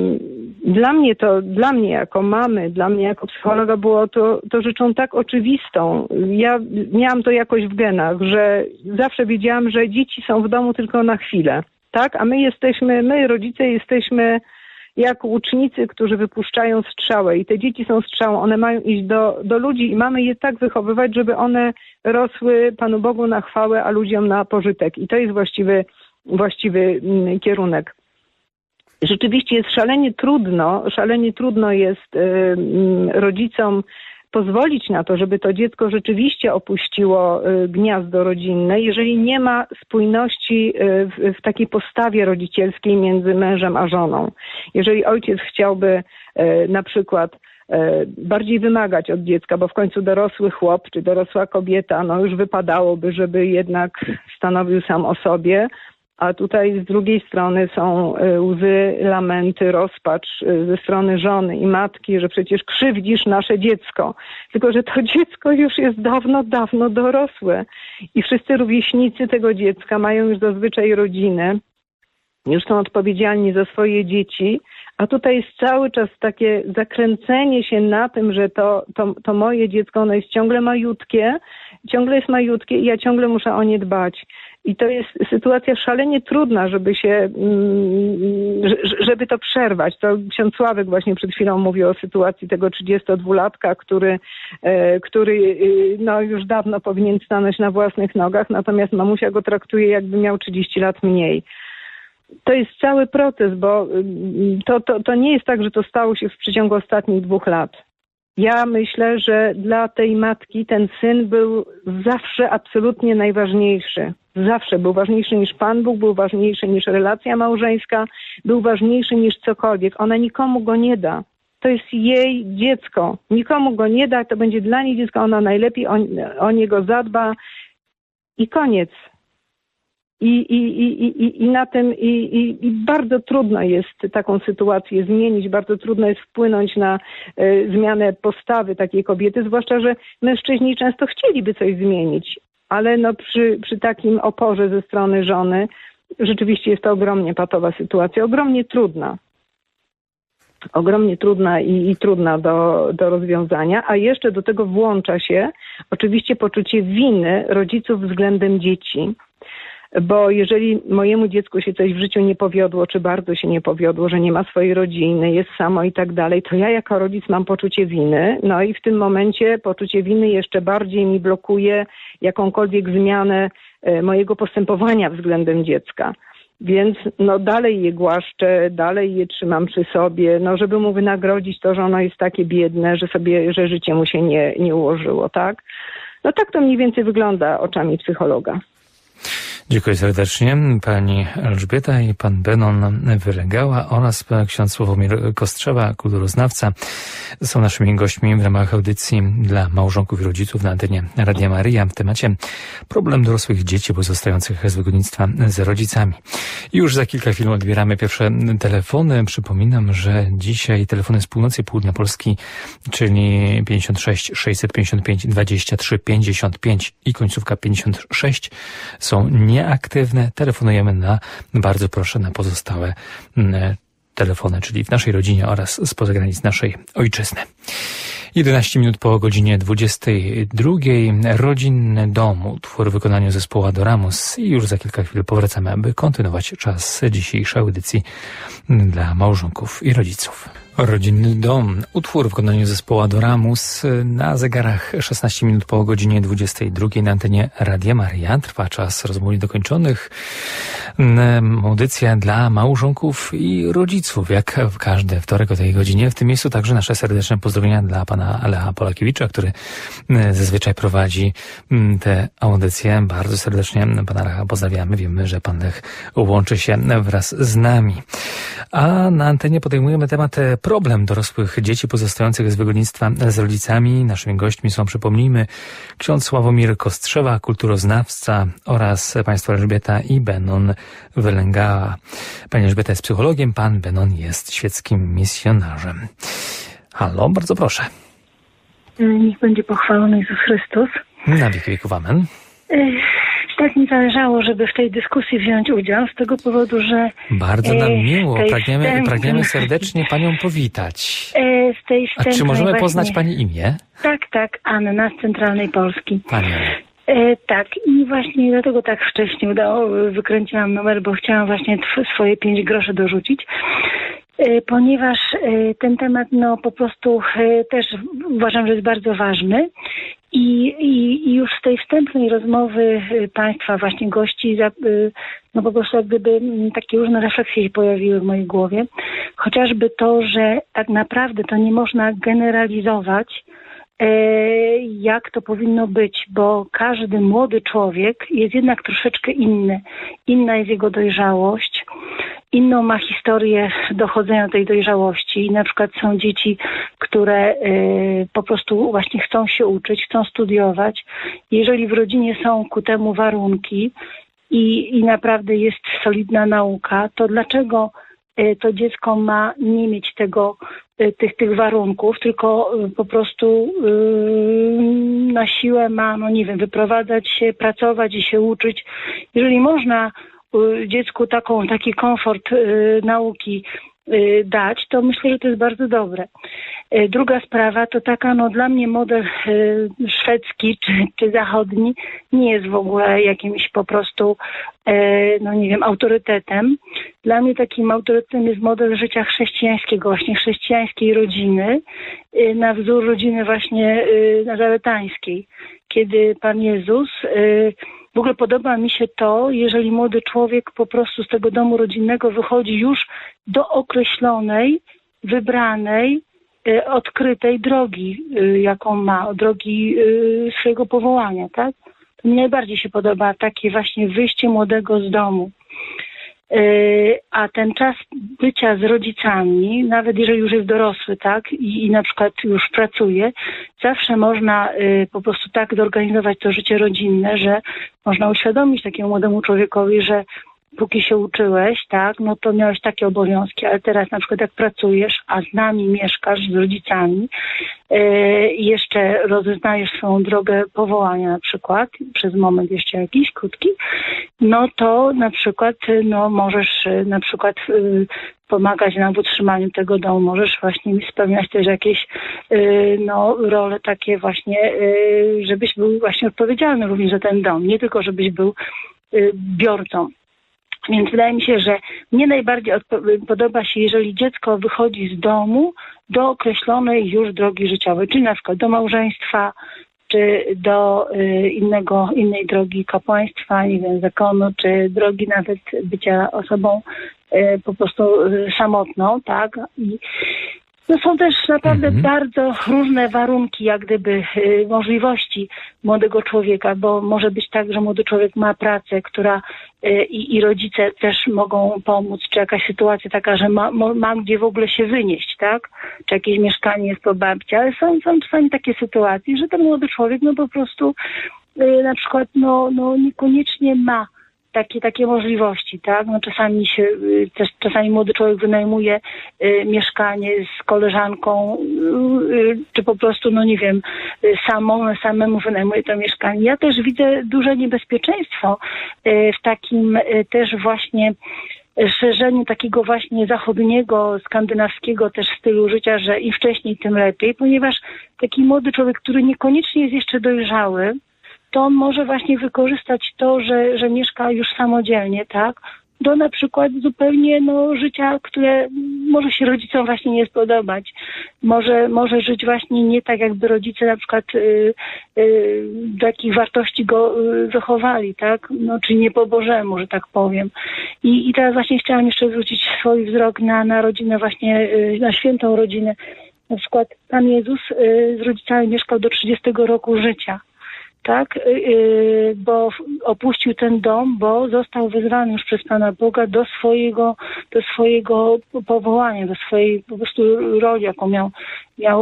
Dla mnie jako mamy, dla mnie jako psychologa było to rzeczą tak oczywistą. Ja miałam to jakoś w genach, że zawsze wiedziałam, że dzieci są w domu tylko na chwilę, tak? A my rodzice jesteśmy jak łucznicy, którzy wypuszczają strzałę i te dzieci są strzałą, one mają iść do ludzi i mamy je tak wychowywać, żeby one rosły Panu Bogu na chwałę, a ludziom na pożytek. I to jest właściwy kierunek. Rzeczywiście jest szalenie trudno jest rodzicom pozwolić na to, żeby to dziecko rzeczywiście opuściło gniazdo rodzinne, jeżeli nie ma spójności w takiej postawie rodzicielskiej między mężem a żoną. Jeżeli ojciec chciałby na przykład bardziej wymagać od dziecka, bo w końcu dorosły chłop czy dorosła kobieta, no już wypadałoby, żeby jednak stanowił sam o sobie, a tutaj z drugiej strony są łzy, lamenty, rozpacz ze strony żony i matki, że przecież krzywdzisz nasze dziecko. Tylko że to dziecko już jest dawno dorosłe. I wszyscy rówieśnicy tego dziecka mają już zazwyczaj rodziny, już są odpowiedzialni za swoje dzieci, a tutaj jest cały czas takie zakręcenie się na tym, że to moje dziecko, ono jest ciągle jest malutkie i ja ciągle muszę o nie dbać. I to jest sytuacja szalenie trudna, żeby to przerwać. To ksiądz Sławek właśnie przed chwilą mówił o sytuacji tego 32-latka, który już dawno powinien stanąć na własnych nogach, natomiast mamusia go traktuje, jakby miał 30 lat mniej. To jest cały proces, bo to nie jest tak, że to stało się w przeciągu ostatnich 2 lat. Ja myślę, że dla tej matki ten syn był zawsze absolutnie najważniejszy. Zawsze był ważniejszy niż Pan Bóg, był ważniejszy niż relacja małżeńska, był ważniejszy niż cokolwiek. Ona nikomu go nie da. To jest jej dziecko. Nikomu go nie da, to będzie dla niej dziecko, ona najlepiej o niego zadba i koniec. I na tym bardzo trudno jest taką sytuację zmienić, bardzo trudno jest wpłynąć na zmianę postawy takiej kobiety, zwłaszcza, że mężczyźni często chcieliby coś zmienić, ale przy takim oporze ze strony żony rzeczywiście jest to ogromnie patowa sytuacja, ogromnie trudna i trudna do rozwiązania, a jeszcze do tego włącza się oczywiście poczucie winy rodziców względem dzieci. Bo jeżeli mojemu dziecku się coś w życiu nie powiodło, czy bardzo się nie powiodło, że nie ma swojej rodziny, jest samo i tak dalej, to ja jako rodzic mam poczucie winy. No i w tym momencie poczucie winy jeszcze bardziej mi blokuje jakąkolwiek zmianę mojego postępowania względem dziecka. Więc dalej je głaszczę, dalej je trzymam przy sobie, żeby mu wynagrodzić to, że ono jest takie biedne, że życie mu się nie ułożyło, tak? Tak to mniej więcej wygląda oczami psychologa. Dziękuję serdecznie. Pani Elżbieta i pan Benon Wylęgała oraz ksiądz Sławomir Kostrzewa, kulturoznawca, są naszymi gośćmi w ramach audycji dla małżonków i rodziców na antenie Radia Maryja w temacie problem dorosłych dzieci pozostających z wygodnictwa z rodzicami. I już za kilka chwil odbieramy pierwsze telefony. Przypominam, że dzisiaj telefony z północy i południa Polski, czyli 56 655 23 55 i końcówka 56 są nieaktywne. Telefonujemy bardzo proszę na pozostałe telefony, czyli w naszej rodzinie oraz spoza granic naszej ojczyzny. 11 minut po godzinie 22. Rodzinny dom, utwór w wykonaniu zespołu Adoramus i już za kilka chwil powracamy, aby kontynuować czas dzisiejszej audycji dla małżonków i rodziców. Rodzinny dom, utwór w wykonaniu zespołu Adoramus, na zegarach 16 minut po godzinie 22 na antenie Radia Maryja. Trwa czas rozmów dokończonych. Audycja dla małżonków i rodziców, jak w każdy wtorek o tej godzinie. W tym miejscu także nasze serdeczne pozdrowienia dla pana Lecha Polakiewicza, który zazwyczaj prowadzi tę audycję. Bardzo serdecznie pana Lecha pozdrawiamy. Wiemy, że pan Lech łączy się wraz z nami. A na antenie podejmujemy temat problem dorosłych dzieci pozostających z wygodnictwa z rodzicami. Naszymi gośćmi są, przypomnijmy, ksiądz Sławomir Kostrzewa, kulturoznawca, oraz państwo Elżbieta i Benon Wylęgała. Pani Elżbieta jest psychologiem, pan Benon jest świeckim misjonarzem. Halo, bardzo proszę. Niech będzie pochwalony Jezus Chrystus. Na wieki wieków amen. Tak mi zależało, żeby w tej dyskusji wziąć udział, z tego powodu, że... Bardzo nam miło. Pragniemy serdecznie panią powitać. A czy możemy poznać pani imię? Tak, Anna z Centralnej Polski. Pani. Tak, i właśnie dlatego tak wcześnie wykręciłam numer, bo chciałam właśnie swoje 5 groszy dorzucić. Ponieważ ten temat po prostu też uważam, że jest bardzo ważny i już z tej wstępnej rozmowy państwa właśnie gości po prostu jak gdyby takie różne refleksje się pojawiły w mojej głowie. Chociażby to, że tak naprawdę to nie można generalizować, jak to powinno być, bo każdy młody człowiek jest jednak troszeczkę inny. Inna jest jego dojrzałość, inną ma historię dochodzenia do tej dojrzałości. I na przykład są dzieci, które po prostu właśnie chcą się uczyć, chcą studiować. Jeżeli w rodzinie są ku temu warunki i naprawdę jest solidna nauka, to dlaczego to dziecko ma nie mieć tych warunków, tylko po prostu na siłę ma, wyprowadzać się, pracować i się uczyć. Jeżeli można dziecku taki komfort nauki dać, to myślę, że to jest bardzo dobre. Druga sprawa to taka, dla mnie model szwedzki czy zachodni nie jest w ogóle jakimś po prostu, autorytetem. Dla mnie takim autorytetem jest model życia chrześcijańskiego, właśnie chrześcijańskiej rodziny, na wzór rodziny właśnie nazaretańskiej, kiedy Pan Jezus... W ogóle podoba mi się to, jeżeli młody człowiek po prostu z tego domu rodzinnego wychodzi już do określonej, wybranej, odkrytej drogi, jaką ma, drogi swojego powołania, tak? To mi najbardziej się podoba takie właśnie wyjście młodego z domu. A ten czas bycia z rodzicami, nawet jeżeli już jest dorosły, tak, i na przykład już pracuje, zawsze można po prostu tak zorganizować to życie rodzinne, że można uświadomić takiemu młodemu człowiekowi, że póki się uczyłeś, tak, to miałeś takie obowiązki, ale teraz na przykład jak pracujesz, a z nami mieszkasz, z rodzicami, i jeszcze rozeznajesz swoją drogę powołania na przykład, przez moment jeszcze jakiś krótki, to na przykład, możesz na przykład pomagać nam w utrzymaniu tego domu, możesz właśnie spełniać też jakieś role takie właśnie, żebyś był właśnie odpowiedzialny również za ten dom, nie tylko żebyś był biorcą. Więc wydaje mi się, że mnie najbardziej podoba się, jeżeli dziecko wychodzi z domu do określonej już drogi życiowej, czyli na przykład do małżeństwa, czy do innej drogi kapłaństwa, zakonu, czy drogi nawet bycia osobą po prostu samotną, tak? No są też naprawdę bardzo różne warunki, jak gdyby możliwości młodego człowieka, bo może być tak, że młody człowiek ma pracę, która i rodzice też mogą pomóc, czy jakaś sytuacja taka, że mam gdzie w ogóle się wynieść, tak? Czy jakieś mieszkanie jest po babci, ale są czasami takie sytuacje, że ten młody człowiek po prostu na przykład niekoniecznie ma takie możliwości, tak? Czasami młody człowiek wynajmuje mieszkanie z koleżanką, czy po prostu, samemu wynajmuje to mieszkanie. Ja też widzę duże niebezpieczeństwo w takim też właśnie szerzeniu takiego właśnie zachodniego, skandynawskiego też stylu życia, że im wcześniej, tym lepiej, ponieważ taki młody człowiek, który niekoniecznie jest jeszcze dojrzały, to on może właśnie wykorzystać to, że mieszka już samodzielnie, tak? Do na przykład zupełnie życia, które może się rodzicom właśnie nie spodobać. Może żyć właśnie nie tak, jakby rodzice na przykład do jakich wartości go wychowali, tak? Czyli nie po Bożemu, że tak powiem. I teraz właśnie chciałam jeszcze zwrócić swój wzrok na rodzinę właśnie, na świętą rodzinę. Na przykład Pan Jezus z rodzicami mieszkał do 30 roku życia. Tak, bo opuścił ten dom, bo został wezwany już przez Pana Boga do swojego powołania, do swojej po prostu roli, jaką miał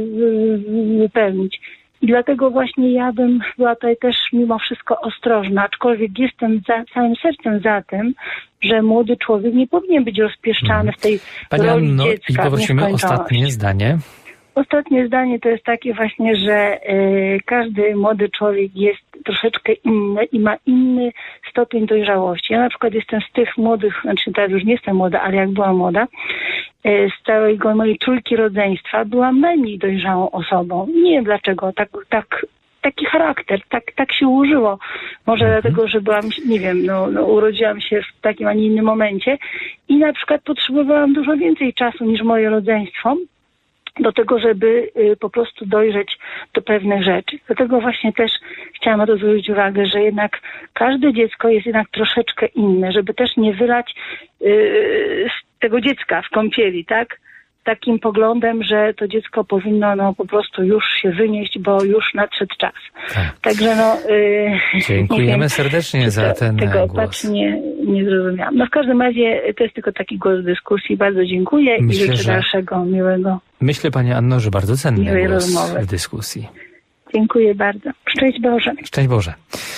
wypełnić. I dlatego właśnie ja bym była tutaj też mimo wszystko ostrożna, aczkolwiek jestem całym sercem za tym, że młody człowiek nie powinien być rozpieszczany w tej roli dziecka. I poprosimy ostatnie zdanie. Ostatnie zdanie to jest takie właśnie, że każdy młody człowiek jest troszeczkę inny i ma inny stopień dojrzałości. Ja na przykład jestem z tych młodych, teraz już nie jestem młoda, ale jak byłam młoda, z całej mojej trójki rodzeństwa byłam najmniej dojrzałą osobą. Nie wiem dlaczego, taki charakter, tak się ułożyło. Może dlatego, że byłam, nie wiem, urodziłam się w takim, a nie innym momencie i na przykład potrzebowałam dużo więcej czasu niż moje rodzeństwo do tego, żeby po prostu dojrzeć do pewnych rzeczy. Dlatego właśnie też chciałam na to zwrócić uwagę, że jednak każde dziecko jest jednak troszeczkę inne, żeby też nie wylać z tego dziecka w kąpieli, tak? Takim poglądem, że to dziecko powinno po prostu już się wynieść, bo już nadszedł czas. Tak. Także dziękujemy serdecznie za ten głos. Nie zrozumiałam. W każdym razie to jest tylko taki głos dyskusji. Bardzo dziękuję i życzę dalszego miłego. Myślę, Pani Anno, że bardzo cenny głos rozmowy w dyskusji. Dziękuję bardzo. Szczęść Boże. Szczęść Boże.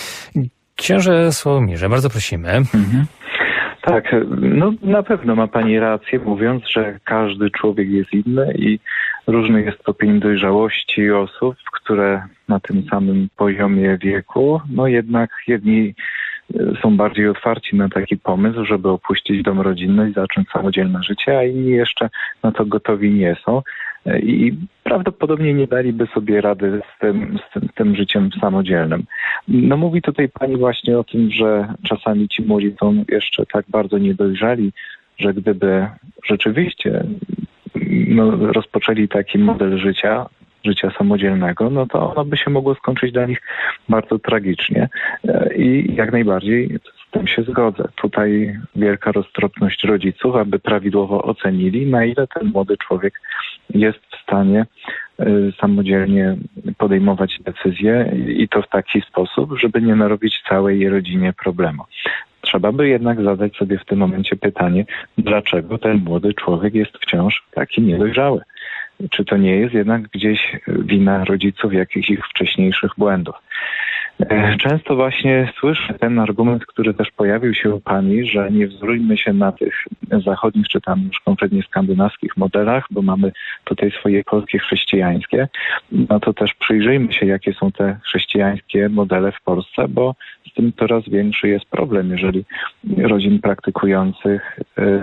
Księże Sławomirze, bardzo prosimy. Tak, na pewno ma Pani rację, mówiąc, że każdy człowiek jest inny i różny jest stopień dojrzałości osób, które na tym samym poziomie wieku, jednak jedni są bardziej otwarci na taki pomysł, żeby opuścić dom rodzinny i zacząć samodzielne życie, a inni jeszcze na to gotowi nie są i prawdopodobnie nie daliby sobie rady z tym życiem samodzielnym. Mówi tutaj Pani właśnie o tym, że czasami ci młodzi są jeszcze tak bardzo niedojrzali, że gdyby rzeczywiście rozpoczęli taki model życia samodzielnego, to ono by się mogło skończyć dla nich bardzo tragicznie i jak najbardziej z tym się zgodzę. Tutaj wielka roztropność rodziców, aby prawidłowo ocenili, na ile ten młody człowiek jest w stanie samodzielnie podejmować decyzje i to w taki sposób, żeby nie narobić całej rodzinie problemu. Trzeba by jednak zadać sobie w tym momencie pytanie, dlaczego ten młody człowiek jest wciąż taki niedojrzały. Czy to nie jest jednak gdzieś wina rodziców, jakichś ich wcześniejszych błędów? Często właśnie słyszę ten argument, który też pojawił się u Pani, że nie wzorujmy się na tych zachodnich, czy tam już konkretnie skandynawskich modelach, bo mamy tutaj swoje polskie chrześcijańskie. To też przyjrzyjmy się, jakie są te chrześcijańskie modele w Polsce, bo z tym coraz większy jest problem. Jeżeli rodzin praktykujących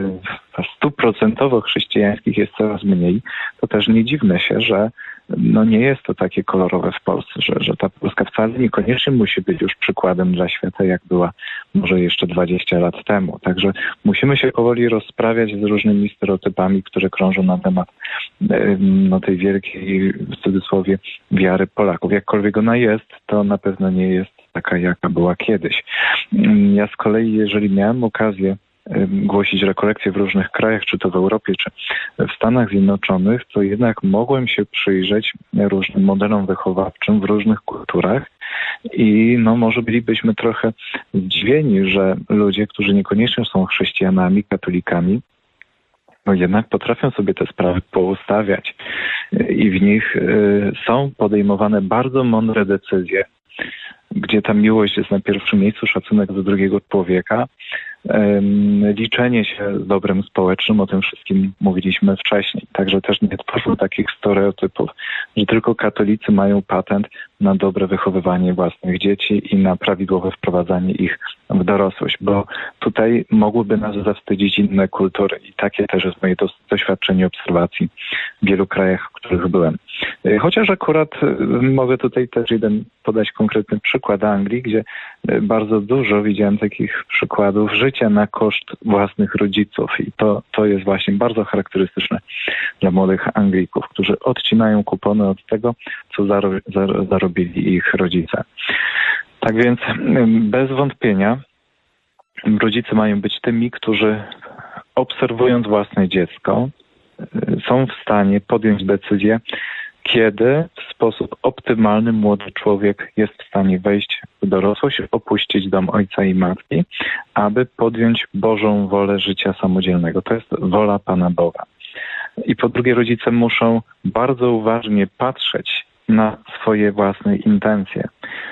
100% chrześcijańskich jest coraz mniej, to też nie dziwne się, że nie jest to takie kolorowe w Polsce, że ta Polska wcale niekoniecznie musi być już przykładem dla świata, jak była może jeszcze 20 lat temu. Także musimy się powoli rozprawiać z różnymi stereotypami, które krążą na temat tej wielkiej, w cudzysłowie, wiary Polaków. Jakkolwiek ona jest, to na pewno nie jest taka, jaka była kiedyś. Ja z kolei, jeżeli miałem okazję głosić rekolekcje w różnych krajach, czy to w Europie, czy w Stanach Zjednoczonych, to jednak mogłem się przyjrzeć różnym modelom wychowawczym w różnych kulturach i może bylibyśmy trochę zdziwieni, że ludzie, którzy niekoniecznie są chrześcijanami, katolikami, jednak potrafią sobie te sprawy poustawiać i w nich są podejmowane bardzo mądre decyzje, gdzie ta miłość jest na pierwszym miejscu, szacunek do drugiego człowieka, liczenie się z dobrem społecznym, o tym wszystkim mówiliśmy wcześniej. Także też nie tworzą takich stereotypów, że tylko katolicy mają patent na dobre wychowywanie własnych dzieci i na prawidłowe wprowadzanie ich w dorosłość, bo tutaj mogłyby nas zawstydzić inne kultury i takie też jest moje doświadczenie obserwacji w wielu krajach, w których byłem. Chociaż akurat mogę tutaj też podać konkretny przykład Anglii, gdzie bardzo dużo widziałem takich przykładów życia na koszt własnych rodziców i to jest właśnie bardzo charakterystyczne dla młodych Anglików, którzy odcinają kupony od tego, co zarobili ich rodzice. Tak więc bez wątpienia rodzice mają być tymi, którzy obserwując własne dziecko są w stanie podjąć decyzję, kiedy w sposób optymalny młody człowiek jest w stanie wejść w dorosłość, opuścić dom ojca i matki, aby podjąć Bożą wolę życia samodzielnego. To jest wola Pana Boga. I po drugie, rodzice muszą bardzo uważnie patrzeć na swoje własne intencje.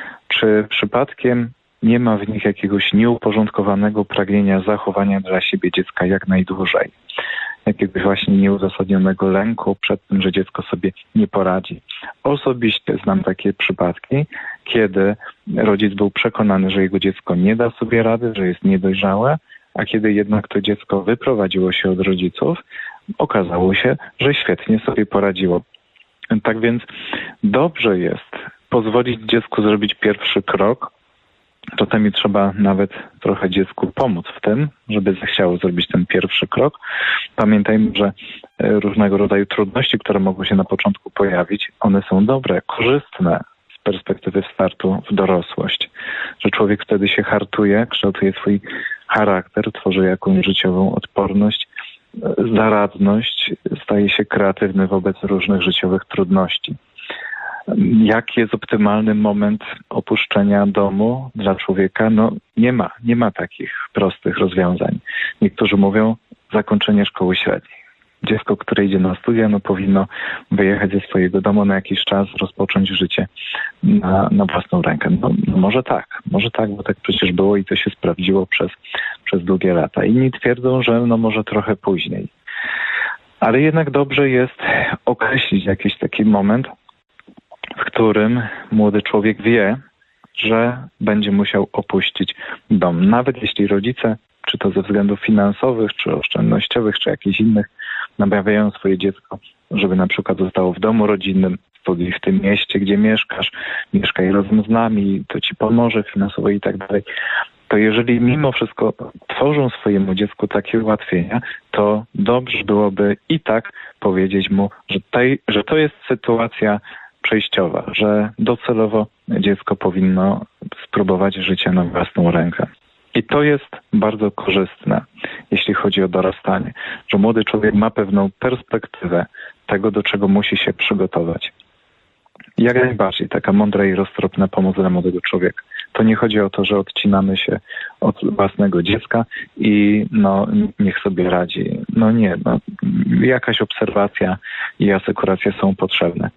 Czy przypadkiem nie ma w nich jakiegoś nieuporządkowanego pragnienia zachowania dla siebie dziecka jak najdłużej? Jakiegoś właśnie nieuzasadnionego lęku przed tym, że dziecko sobie nie poradzi. Osobiście znam takie przypadki, kiedy rodzic był przekonany, że jego dziecko nie da sobie rady, że jest niedojrzałe, a kiedy jednak to dziecko wyprowadziło się od rodziców, okazało się, że świetnie sobie poradziło. Tak więc dobrze jest pozwolić dziecku zrobić pierwszy krok. Czasami trzeba nawet trochę dziecku pomóc w tym, żeby zechciało zrobić ten pierwszy krok. Pamiętajmy, że różnego rodzaju trudności, które mogą się na początku pojawić, one są dobre, korzystne z perspektywy startu w dorosłość. Że człowiek wtedy się hartuje, kształtuje swój charakter, tworzy jakąś życiową odporność, zaradność, staje się kreatywny wobec różnych życiowych trudności. Jaki jest optymalny moment opuszczenia domu dla człowieka? Nie ma takich prostych rozwiązań. Niektórzy mówią zakończenie szkoły średniej. Dziecko, które idzie na studia, powinno wyjechać ze swojego domu na jakiś czas, rozpocząć życie na własną rękę. Może tak, bo tak przecież było i to się sprawdziło przez długie lata. Inni twierdzą, że może trochę później. Ale jednak dobrze jest określić jakiś taki moment, w którym młody człowiek wie, że będzie musiał opuścić dom. Nawet jeśli rodzice, czy to ze względów finansowych, czy oszczędnościowych, czy jakichś innych, namawiają swoje dziecko, żeby na przykład zostało w domu rodzinnym, studiuj w tym mieście, gdzie mieszkasz, mieszkaj razem z nami, to ci pomoże finansowo i tak dalej. To jeżeli mimo wszystko tworzą swojemu dziecku takie ułatwienia, to dobrze byłoby i tak powiedzieć mu, że to jest sytuacja przejściowa, że docelowo dziecko powinno spróbować życia na własną rękę. I to jest bardzo korzystne, jeśli chodzi o dorastanie, że młody człowiek ma pewną perspektywę tego, do czego musi się przygotować. Jak najbardziej taka mądra i roztropna pomoc dla młodego człowieka. To nie chodzi o to, że odcinamy się od własnego dziecka i niech sobie radzi. Jakaś obserwacja i asekuracja są potrzebne.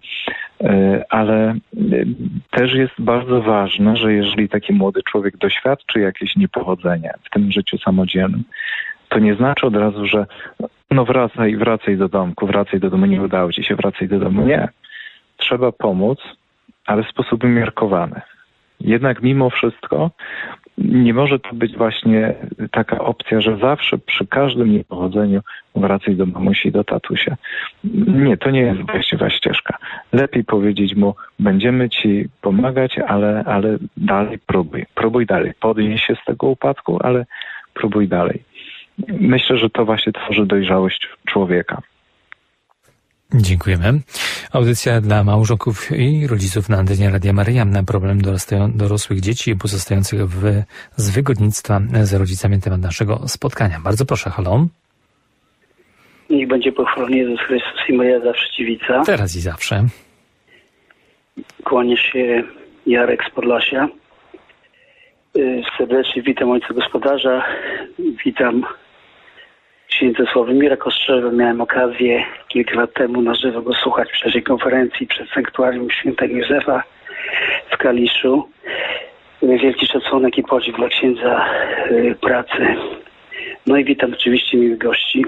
Ale też jest bardzo ważne, że jeżeli taki młody człowiek doświadczy jakieś niepowodzenia w tym życiu samodzielnym, to nie znaczy od razu, że wracaj do domku, nie udało ci się, wracaj do domu. Nie. Trzeba pomóc, ale w sposób umiarkowany. Jednak mimo wszystko nie może to być właśnie taka opcja, że zawsze przy każdym niepowodzeniu wracaj do mamusi i do tatusia. Nie, to nie jest właściwa ścieżka. Lepiej powiedzieć mu, będziemy ci pomagać, ale dalej próbuj. Próbuj dalej. Podnieś się z tego upadku, ale próbuj dalej. Myślę, że to właśnie tworzy dojrzałość człowieka. Dziękujemy. Audycja dla małżonków i rodziców na antenie Radia Maryja na problem dorosłych dzieci pozostających z wygodnictwa z rodzicami, temat naszego spotkania. Bardzo proszę, halo. Niech będzie pochwalony Jezus Chrystus i Maria zawsze dziewica. Teraz i zawsze. Kłania się Jarek z Podlasia. Serdecznie witam ojca gospodarza. Witam księdza Sławomira Kostrzewa. Miałem okazję kilka lat temu na żywo go słuchać w czasie konferencji przed sanktuarium świętego Józefa w Kaliszu. Wielki szacunek i podziw dla księdza pracy. No i witam oczywiście miłych gości.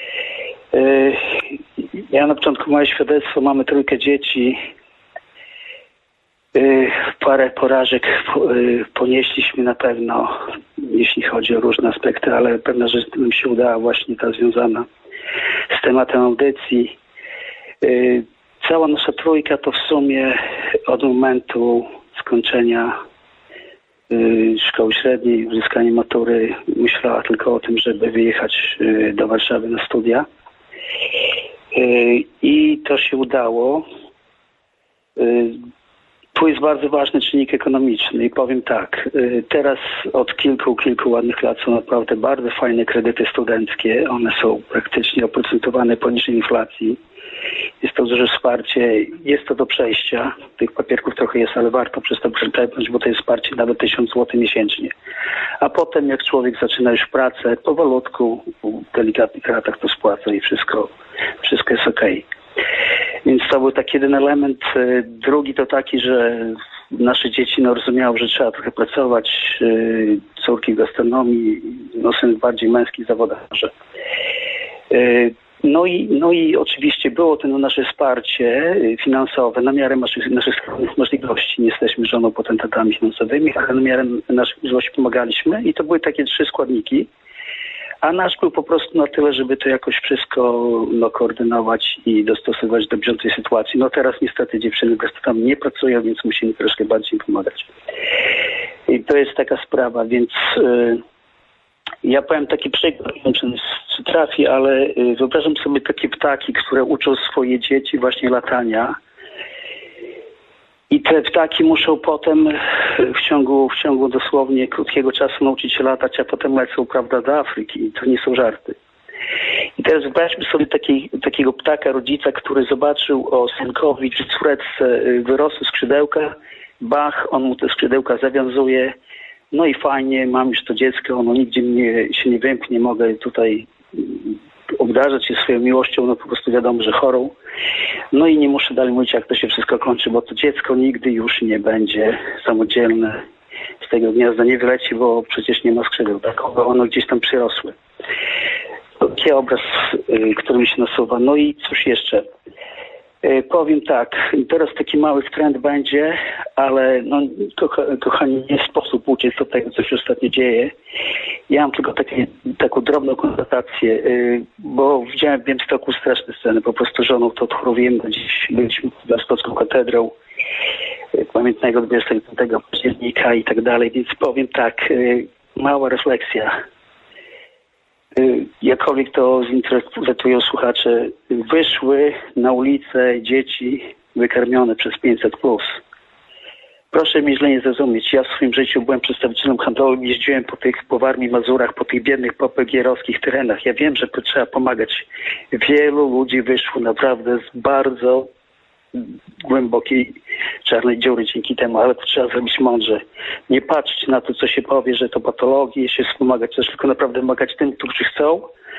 Ja na początku moje świadectwo, mamy 3 dzieci. Parę porażek ponieśliśmy na pewno, jeśli chodzi o różne aspekty, ale pewna rzecz nam się udała, właśnie ta związana z tematem audycji. Cała nasza 3 to w sumie od momentu skończenia szkoły średniej, uzyskania matury myślała tylko o tym, żeby wyjechać do Warszawy na studia. I to się udało. Tu jest bardzo ważny czynnik ekonomiczny i powiem tak, teraz od kilku ładnych lat są naprawdę bardzo fajne kredyty studenckie. One są praktycznie oprocentowane poniżej inflacji. Jest to duże wsparcie, jest to do przejścia. Tych papierków trochę jest, ale warto przez to przepchnąć, bo to jest wsparcie nawet 1000 zł miesięcznie. A potem jak człowiek zaczyna już pracę, powolutku, w delikatnych ratach to spłaca i wszystko jest okej. Więc to był taki jeden element. Drugi to taki, że nasze dzieci rozumiały, że trzeba trochę pracować. Córki w gastronomii, syn w bardziej męskich zawodach. No i oczywiście było to nasze wsparcie finansowe na miarę naszych skromnych możliwości. Nie jesteśmy żoną potentatami finansowymi, ale na miarę naszych możliwości pomagaliśmy i to były takie 3 składniki. A nasz był po prostu na tyle, żeby to jakoś wszystko koordynować i dostosować do bieżącej sytuacji. Teraz niestety dziewczyny w gastronomii nie pracują, więc musimy troszkę bardziej pomagać. I to jest taka sprawa, więc ja powiem taki przykład, nie wiem czy trafi, ale wyobrażam sobie takie ptaki, które uczą swoje dzieci właśnie latania. I te ptaki muszą potem w ciągu dosłownie krótkiego czasu nauczyć się latać, a potem lecą, prawda, do Afryki. I to nie są żarty. I teraz wyobraźmy sobie takiego ptaka, rodzica, który zobaczył o synkowi czy córeczce wyrosły skrzydełka, bach, on mu te skrzydełka zawiązuje, no i fajnie, mam już to dziecko, ono nigdzie się nie wymknie, mogę tutaj obdarzać się swoją miłością, po prostu wiadomo, że chorą. No i nie muszę dalej mówić, jak to się wszystko kończy, bo to dziecko nigdy już nie będzie samodzielne. Z tego gniazda nie wyleci, bo przecież nie ma skrzydeł, tak? Ono gdzieś tam przyrosły. Taki obraz, który mi się nasuwa. No i cóż jeszcze? Powiem tak, teraz taki mały trend będzie, ale kochani, nie sposób uciec od tego, co się ostatnio dzieje. Ja mam tylko taką drobną konstatację, bo widziałem w Białymstoku straszne sceny. Po prostu żoną to odchorowiłem, gdzieś byliśmy za Stocką katedrą pamiętnego 25 października i tak dalej, więc powiem tak, mała refleksja. Jakkolwiek to zinterpretują słuchacze, wyszły na ulicę dzieci wykarmione przez 500+. Proszę mnie źle nie zrozumieć. Ja w swoim życiu byłem przedstawicielem handlowym, jeździłem po Warmii, Mazurach, po tych biednych popegierowskich terenach. Ja wiem, że to trzeba pomagać. Wielu ludzi wyszło naprawdę z bardzo głębokiej czarnej dziury dzięki temu, ale to trzeba zrobić mądrze. Nie patrzeć na to, co się powie, że to patologie, się wspomagać, też tylko naprawdę pomagać tym, którzy chcą.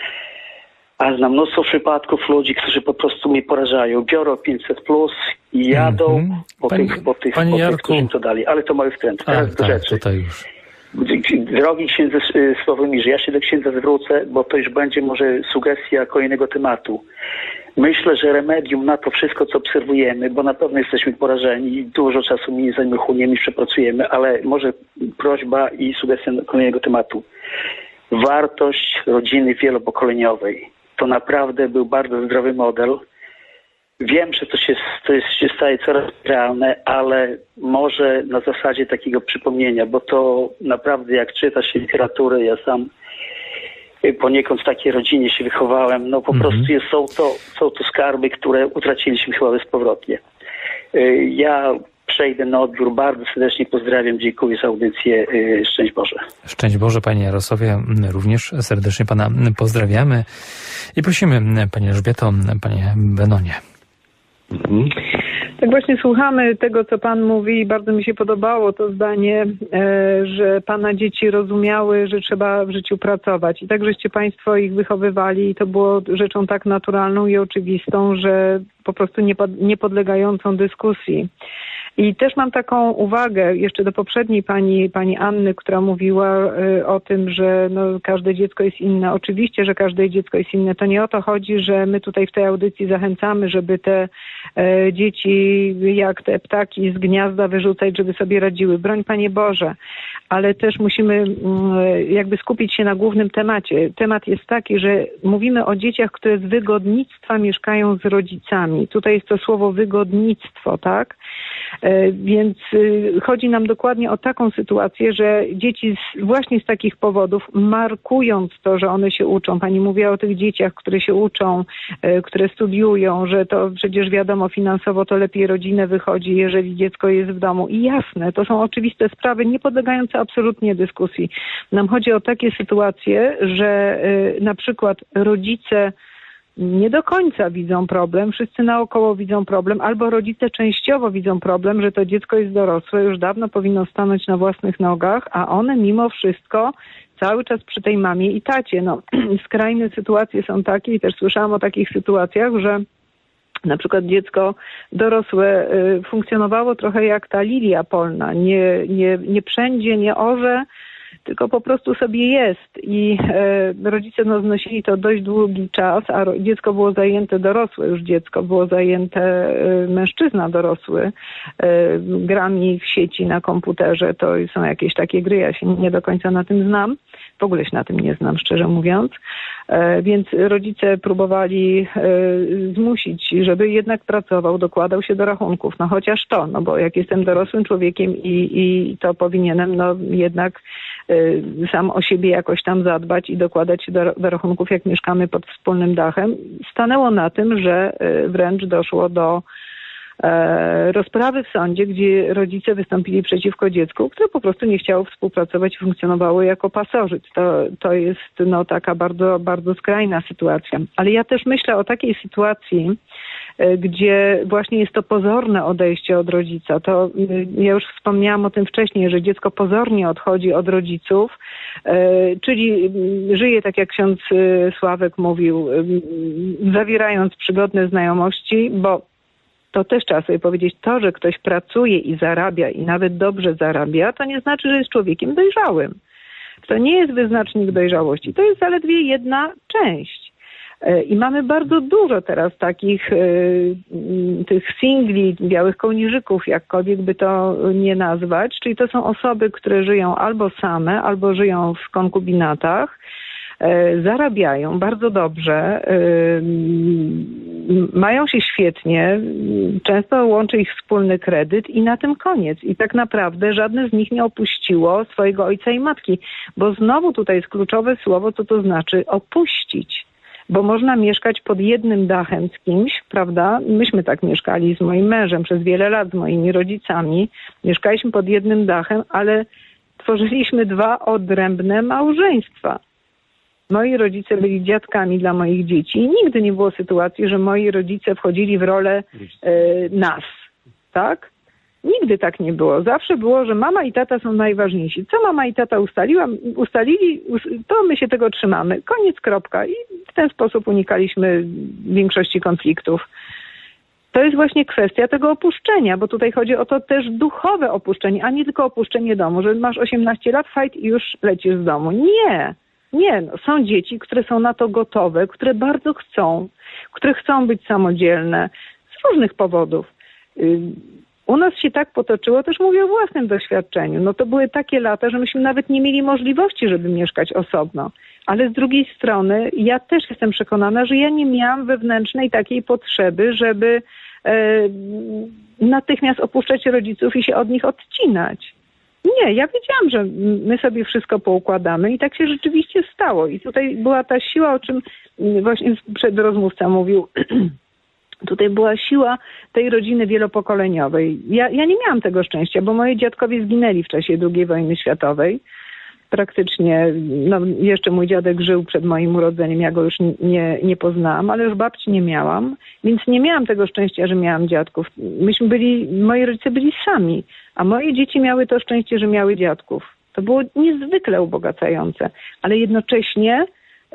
A znam mnóstwo przypadków ludzi, którzy po prostu mnie porażają. Biorą 500+ i jadą po tych, którzy to dali. Ale to mały wtręt. Teraz do rzeczy. Tutaj już. Drogi księdze Sławomirze, ja się do księdza zwrócę, bo to już będzie może sugestia kolejnego tematu. Myślę, że remedium na to wszystko, co obserwujemy, bo na pewno jesteśmy porażeni, dużo czasu mi nie zajmujemy i przepracujemy, ale może prośba i sugestia kolejnego tematu. Wartość rodziny wielopokoleniowej. To naprawdę był bardzo zdrowy model. Wiem, że to się staje coraz realne, ale może na zasadzie takiego przypomnienia, bo to naprawdę jak czyta się literaturę, ja sam poniekąd w takiej rodzinie się wychowałem. No po prostu są to skarby, które utraciliśmy chyba bezpowrotnie. Ja przejdę na odbiór. Bardzo serdecznie pozdrawiam. Dziękuję za audycję. Szczęść Boże. Szczęść Boże, Panie Jarosławie. Również serdecznie Pana pozdrawiamy i prosimy Pani Elżbieto, Panie Benonie. Tak właśnie słuchamy tego, co Pan mówi i bardzo mi się podobało to zdanie, że Pana dzieci rozumiały, że trzeba w życiu pracować. I tak żeście Państwo ich wychowywali i to było rzeczą tak naturalną i oczywistą, że po prostu niepodlegającą dyskusji. I też mam taką uwagę jeszcze do poprzedniej pani Anny, która mówiła o tym, że każde dziecko jest inne. Oczywiście, że każde dziecko jest inne. To nie o to chodzi, że my tutaj w tej audycji zachęcamy, żeby te dzieci jak te ptaki z gniazda wyrzucać, żeby sobie radziły. Broń Panie Boże. Ale też musimy jakby skupić się na głównym temacie. Temat jest taki, że mówimy o dzieciach, które z wygodnictwa mieszkają z rodzicami. Tutaj jest to słowo wygodnictwo, tak? Więc chodzi nam dokładnie o taką sytuację, że dzieci właśnie z takich powodów, markując to, że one się uczą, Pani mówiła o tych dzieciach, które się uczą, które studiują, że to przecież wiadomo, finansowo to lepiej rodzinę wychodzi, jeżeli dziecko jest w domu. I jasne, to są oczywiste sprawy, nie podlegające absolutnie dyskusji. Nam chodzi o takie sytuacje, że na przykład rodzice nie do końca widzą problem, wszyscy naokoło widzą problem, albo rodzice częściowo widzą problem, że to dziecko jest dorosłe, już dawno powinno stanąć na własnych nogach, a one mimo wszystko cały czas przy tej mamie i tacie. Skrajne sytuacje są takie i też słyszałam o takich sytuacjach, że na przykład dziecko dorosłe funkcjonowało trochę jak ta lilia polna, nie przędzie, nie orze, tylko po prostu sobie jest i rodzice znosili to dość długi czas, a dziecko było zajęte, dorosłe już dziecko było zajęte, mężczyzna dorosły, grami w sieci na komputerze. To są jakieś takie gry, ja się nie do końca na tym znam, w ogóle się na tym nie znam, szczerze mówiąc, więc rodzice próbowali zmusić, żeby jednak pracował, dokładał się do rachunków, chociaż to, bo jak jestem dorosłym człowiekiem i to powinienem, jednak sam o siebie jakoś tam zadbać i dokładać się do rachunków, jak mieszkamy pod wspólnym dachem. Stanęło na tym, że wręcz doszło do rozprawy w sądzie, gdzie rodzice wystąpili przeciwko dziecku, które po prostu nie chciało współpracować i funkcjonowało jako pasożyt. To jest taka bardzo, bardzo skrajna sytuacja. Ale ja też myślę o takiej sytuacji, gdzie właśnie jest to pozorne odejście od rodzica. To ja już wspomniałam o tym wcześniej, że dziecko pozornie odchodzi od rodziców, czyli żyje tak jak ksiądz Sławek mówił, zawierając przygodne znajomości, bo to też trzeba sobie powiedzieć, to, że ktoś pracuje i zarabia i nawet dobrze zarabia, to nie znaczy, że jest człowiekiem dojrzałym. To nie jest wyznacznik dojrzałości. To jest zaledwie jedna część. I mamy bardzo dużo teraz takich tych singli, białych kołnierzyków, jakkolwiek by to nie nazwać. Czyli to są osoby, które żyją albo same, albo żyją w konkubinatach, zarabiają bardzo dobrze, mają się świetnie, często łączy ich wspólny kredyt i na tym koniec. I tak naprawdę żadne z nich nie opuściło swojego ojca i matki, bo znowu tutaj jest kluczowe słowo, co to znaczy opuścić. Bo można mieszkać pod jednym dachem z kimś, prawda? Myśmy tak mieszkali z moim mężem przez wiele lat, z moimi rodzicami. Mieszkaliśmy pod jednym dachem, ale tworzyliśmy dwa odrębne małżeństwa. Moi rodzice byli dziadkami dla moich dzieci i nigdy nie było sytuacji, że moi rodzice wchodzili w rolę nas, tak? Nigdy tak nie było. Zawsze było, że mama i tata są najważniejsi. Co mama i tata ustalili, to my się tego trzymamy. Koniec, kropka. I w ten sposób unikaliśmy większości konfliktów. To jest właśnie kwestia tego opuszczenia, bo tutaj chodzi o to też duchowe opuszczenie, a nie tylko opuszczenie domu, że masz 18 lat, fajt i już lecisz z domu. Nie. Są dzieci, które są na to gotowe, które bardzo chcą, które chcą być samodzielne z różnych powodów. U nas się tak potoczyło, też mówię o własnym doświadczeniu. To były takie lata, że myśmy nawet nie mieli możliwości, żeby mieszkać osobno. Ale z drugiej strony ja też jestem przekonana, że ja nie miałam wewnętrznej takiej potrzeby, żeby natychmiast opuszczać rodziców i się od nich odcinać. Nie, ja wiedziałam, że my sobie wszystko poukładamy i tak się rzeczywiście stało. I tutaj była ta siła, o czym właśnie przedrozmówca mówił. Tutaj była siła tej rodziny wielopokoleniowej. Ja nie miałam tego szczęścia, bo moi dziadkowie zginęli w czasie II wojny światowej. Praktycznie, jeszcze mój dziadek żył przed moim urodzeniem, ja go już nie poznałam, ale już babci nie miałam, więc nie miałam tego szczęścia, że miałam dziadków. Moi rodzice byli sami, a moje dzieci miały to szczęście, że miały dziadków. To było niezwykle ubogacające, ale jednocześnie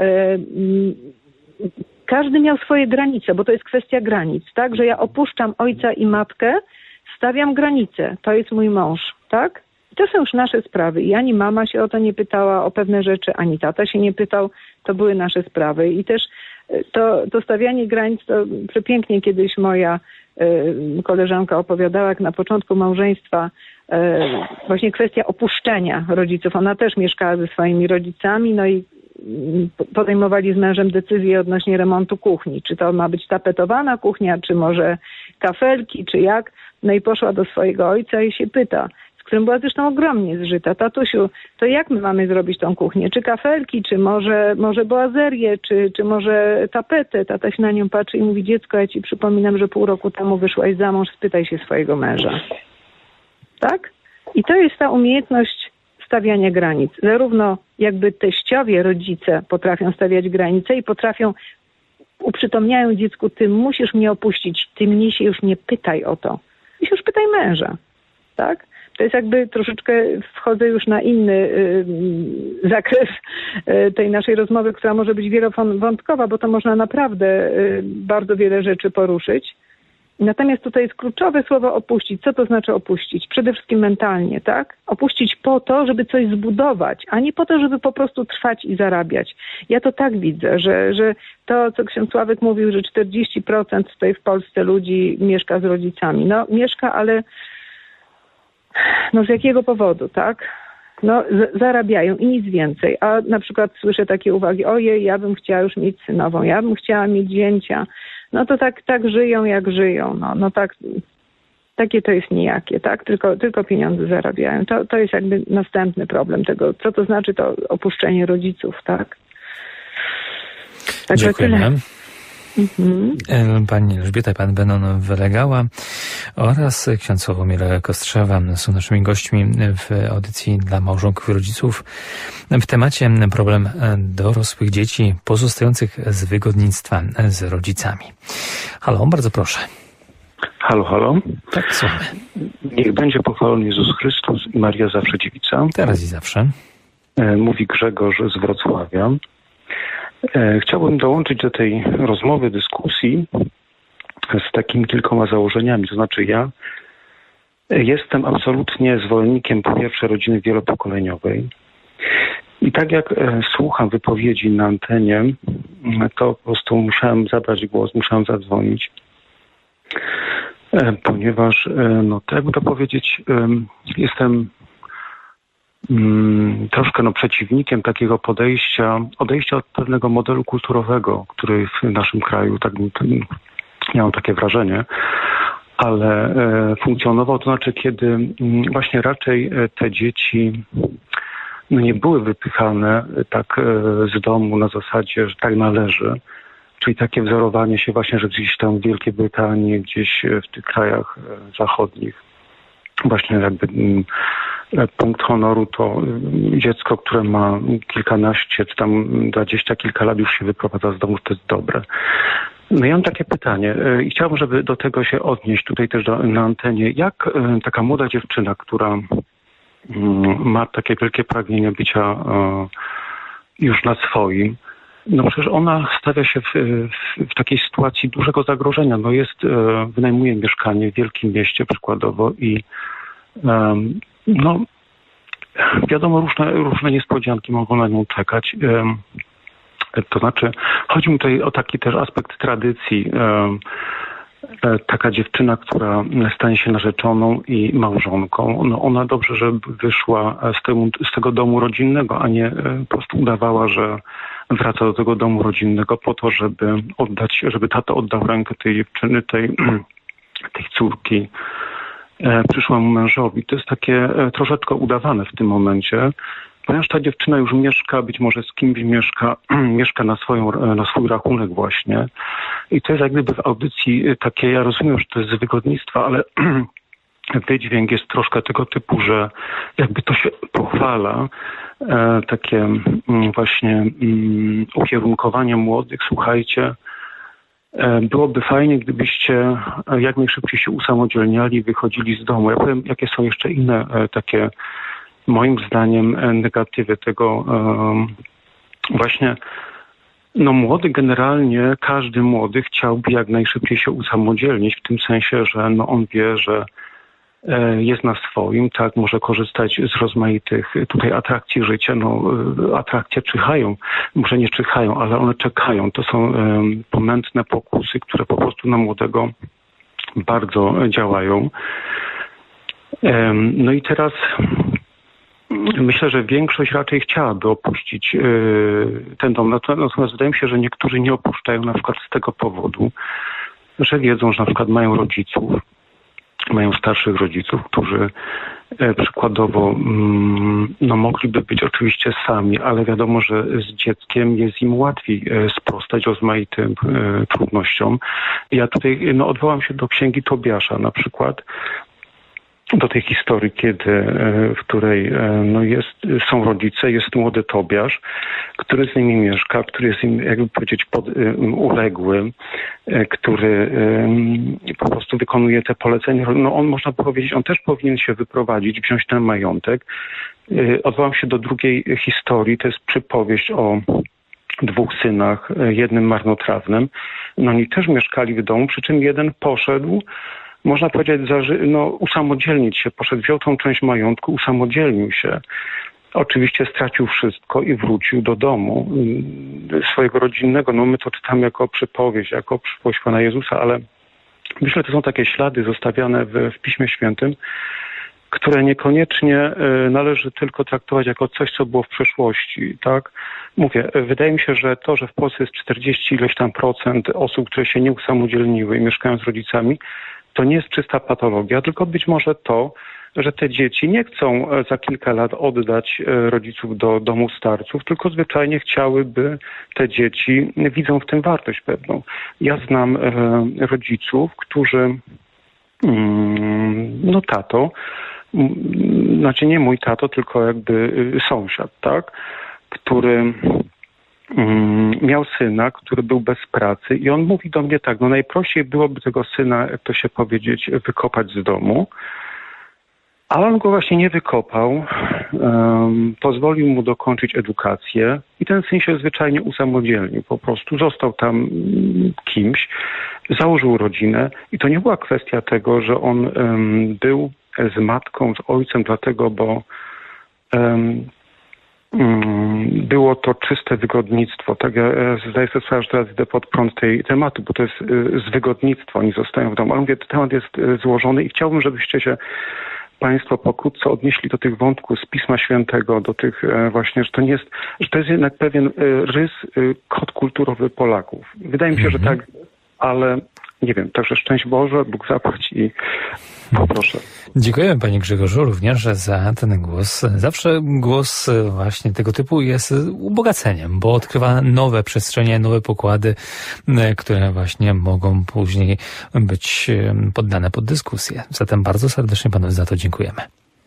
każdy miał swoje granice, bo to jest kwestia granic, tak? Że ja opuszczam ojca i matkę, stawiam granice. To jest mój mąż, tak? I to są już nasze sprawy. I ani mama się o to nie pytała, o pewne rzeczy, ani tata się nie pytał. To były nasze sprawy. I też to stawianie granic, to przepięknie kiedyś moja koleżanka opowiadała, jak na początku małżeństwa właśnie kwestia opuszczenia rodziców. Ona też mieszkała ze swoimi rodzicami, no i podejmowali z mężem decyzje odnośnie remontu kuchni. Czy to ma być tapetowana kuchnia, czy może kafelki, czy jak. No i poszła do swojego ojca i się pyta, z którym była zresztą ogromnie zżyta. Tatusiu, to jak my mamy zrobić tą kuchnię? Czy kafelki, czy może boazerię, czy może tapetę? Tata się na nią patrzy i mówi, dziecko, ja ci przypominam, że pół roku temu wyszłaś za mąż, spytaj się swojego męża. Tak? I to jest ta umiejętność stawiania granic. Zarówno jakby teściowie, rodzice potrafią stawiać granice i uprzytomniają dziecku, ty musisz mnie opuścić, ty mnie się już nie pytaj o to. Ty się już pytaj męża. Tak? To jest jakby troszeczkę, wchodzę już na inny zakres tej naszej rozmowy, która może być wielowątkowa, bo to można naprawdę bardzo wiele rzeczy poruszyć. Natomiast tutaj jest kluczowe słowo opuścić. Co to znaczy opuścić? Przede wszystkim mentalnie, tak? Opuścić po to, żeby coś zbudować, a nie po to, żeby po prostu trwać i zarabiać. Ja to tak widzę, że to, co ksiądz Sławek mówił, że 40% tutaj w Polsce ludzi mieszka z rodzicami. No mieszka, ale z jakiego powodu, tak? Zarabiają i nic więcej. A na przykład słyszę takie uwagi, ojej, ja bym chciała już mieć synową, ja bym chciała mieć zięcia. No to tak żyją, jak żyją. Takie to jest nijakie, tak? Tylko pieniądze zarabiają. To jest jakby następny problem tego, co to znaczy to opuszczenie rodziców, tak? Dziękujemy. Pani Elżbieta i pan Benon Welegała oraz ksiądz Sławomir Kostrzewa są naszymi gośćmi w audycji dla małżonków i rodziców w temacie problem dorosłych dzieci pozostających z wygodnictwa z rodzicami. Halo, bardzo proszę. Halo, halo. Tak, słuchamy. Niech będzie pochwalony Jezus Chrystus i Maria zawsze dziewica. Teraz i zawsze. Mówi Grzegorz z Wrocławia. Chciałbym dołączyć do tej rozmowy, dyskusji z takimi kilkoma założeniami. To znaczy ja jestem absolutnie zwolennikiem po pierwsze rodziny wielopokoleniowej. I tak jak słucham wypowiedzi na antenie, to po prostu musiałem zabrać głos, musiałem zadzwonić. Ponieważ, tak jakby to powiedzieć, jestem troszkę przeciwnikiem takiego odejścia od pewnego modelu kulturowego, który w naszym kraju, ja mam takie wrażenie, ale funkcjonował, to znaczy kiedy właśnie raczej te dzieci nie były wypychane tak z domu na zasadzie, że tak należy, czyli takie wzorowanie się właśnie, że gdzieś tam w Wielkiej Brytanii, gdzieś w tych krajach zachodnich właśnie jakby punkt honoru to dziecko, które ma kilkanaście czy tam 20 kilka lat już się wyprowadza z domu, to jest dobre. No ja mam takie pytanie i chciałbym, żeby do tego się odnieść tutaj też na antenie. Jak taka młoda dziewczyna, która ma takie wielkie pragnienie bycia już na swoim, przecież ona stawia się w takiej sytuacji dużego zagrożenia. Wynajmuje mieszkanie w wielkim mieście przykładowo i wiadomo, różne niespodzianki mogą na nią czekać. To znaczy, chodzi mi tutaj o taki też aspekt tradycji. Taka dziewczyna, która stanie się narzeczoną i małżonką, ona dobrze, żeby wyszła z tego domu rodzinnego, a nie po prostu udawała, że wraca do tego domu rodzinnego po to, żeby tato oddał rękę tej dziewczyny, tej córki przyszłemu mężowi. To jest takie troszeczkę udawane w tym momencie, ponieważ ta dziewczyna już mieszka, być może z kimś mieszka na swój rachunek właśnie. I to jest jak gdyby w audycji takie, ja rozumiem, że to jest z wygodnictwa, ale wydźwięk jest troszkę tego typu, że jakby to się pochwala, takie właśnie ukierunkowanie młodych. Słuchajcie, byłoby fajnie, gdybyście jak najszybciej się usamodzielniali i wychodzili z domu. Ja powiem, jakie są jeszcze inne takie, moim zdaniem, negatywy tego właśnie. No młody generalnie, każdy młody chciałby jak najszybciej się usamodzielnić, w tym sensie, że on wie, że jest na swoim, tak, może korzystać z rozmaitych tutaj atrakcji życia. Atrakcje czyhają, może nie czyhają, ale one czekają. To są pomętne pokusy, które po prostu na młodego bardzo działają. No i teraz myślę, że większość raczej chciałaby opuścić ten dom. Natomiast wydaje mi się, że niektórzy nie opuszczają na przykład z tego powodu, że wiedzą, że na przykład mają rodziców, mają starszych rodziców, którzy przykładowo mogliby być oczywiście sami, ale wiadomo, że z dzieckiem jest im łatwiej sprostać rozmaitym trudnościom. Ja tutaj odwołam się do księgi Tobiasza na przykład, do tej historii, w której są rodzice, jest młody Tobiasz, który z nimi mieszka, który jest im, jakby powiedzieć, uległy, który po prostu wykonuje te polecenia. On, można powiedzieć, on też powinien się wyprowadzić, wziąć ten majątek. Odwołam się do drugiej historii, to jest przypowieść o 2 synach, jednym marnotrawnym. Oni też mieszkali w domu, przy czym jeden poszedł, można powiedzieć, usamodzielnić się, poszedł, wziął tą część majątku, usamodzielnił się. Oczywiście stracił wszystko i wrócił do domu swojego rodzinnego. My to czytamy jako przypowieść Pana Jezusa, ale myślę, że to są takie ślady zostawiane w Piśmie Świętym, które niekoniecznie należy tylko traktować jako coś, co było w przeszłości, tak? Mówię, wydaje mi się, że to, że w Polsce jest 40 ileś tam procent osób, które się nie usamodzielniły i mieszkają z rodzicami, to nie jest czysta patologia, tylko być może to, że te dzieci nie chcą za kilka lat oddać rodziców do domu starców, tylko zwyczajnie chciałyby te dzieci, widzą w tym wartość pewną. Ja znam rodziców, którzy, tato, znaczy nie mój tato, tylko jakby sąsiad, tak, który miał syna, który był bez pracy i on mówi do mnie tak, najprościej byłoby tego syna, jak to się powiedzieć, wykopać z domu, ale on go właśnie nie wykopał, pozwolił mu dokończyć edukację i ten syn się zwyczajnie usamodzielnił, po prostu został tam kimś, założył rodzinę i to nie była kwestia tego, że on był z matką, z ojcem, dlatego, bo było to czyste wygodnictwo. Tak, ja zdaję sobie sprawę, że teraz idę pod prąd tej tematu, bo to jest z wygodnictwa, oni zostają w domu. Ale mówię, temat jest złożony i chciałbym, żebyście się Państwo pokrótce odnieśli do tych wątków z Pisma Świętego, do tych właśnie, że to jest jednak pewien rys, kod kulturowy Polaków. Wydaje mi się, że tak, ale nie wiem, także szczęść Boże, Bóg zapłać i poproszę. Dziękujemy Panie Grzegorzu również za ten głos. Zawsze głos właśnie tego typu jest ubogaceniem, bo odkrywa nowe przestrzenie, nowe pokłady, które właśnie mogą później być poddane pod dyskusję. Zatem bardzo serdecznie Panu za to dziękujemy.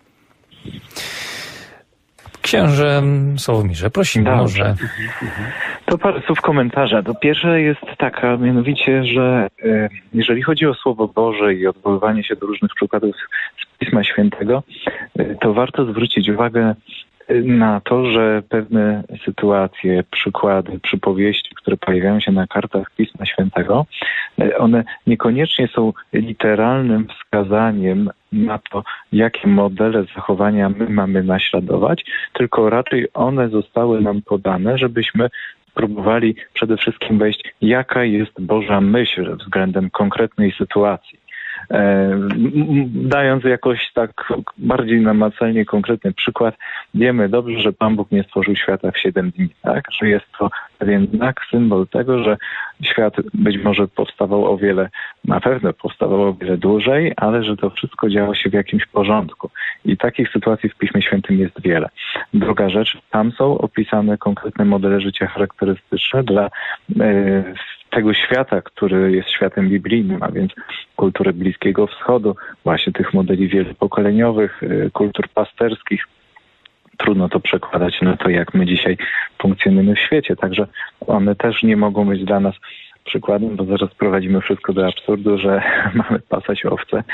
Księże Sławomirze, prosimy może. To parę słów komentarza. To pierwsze jest taka, mianowicie, że jeżeli chodzi o Słowo Boże i odwoływanie się do różnych przykładów z Pisma Świętego, to warto zwrócić uwagę na to, że pewne sytuacje, przykłady, przypowieści, które pojawiają się na kartach Pisma Świętego, one niekoniecznie są literalnym wskazaniem na to, jakie modele zachowania my mamy naśladować, tylko raczej one zostały nam podane, żebyśmy próbowali przede wszystkim wejść, jaka jest Boża myśl względem konkretnej sytuacji. Dając jakoś tak bardziej namacalnie konkretny przykład, wiemy dobrze, że Pan Bóg nie stworzył świata w 7 dni, tak? Że jest to pewien znak, symbol tego, że świat być może na pewno powstawał o wiele dłużej, ale że to wszystko działo się w jakimś porządku. I takich sytuacji w Piśmie Świętym jest wiele. Druga rzecz, tam są opisane konkretne modele życia charakterystyczne dla tego świata, który jest światem biblijnym, a więc kultury Bliskiego Wschodu, właśnie tych modeli wielopokoleniowych, kultur pasterskich. Trudno to przekładać na to, jak my dzisiaj funkcjonujemy w świecie. Także one też nie mogą być dla nas przykładem, bo zaraz prowadzimy wszystko do absurdu, że mamy pasać owce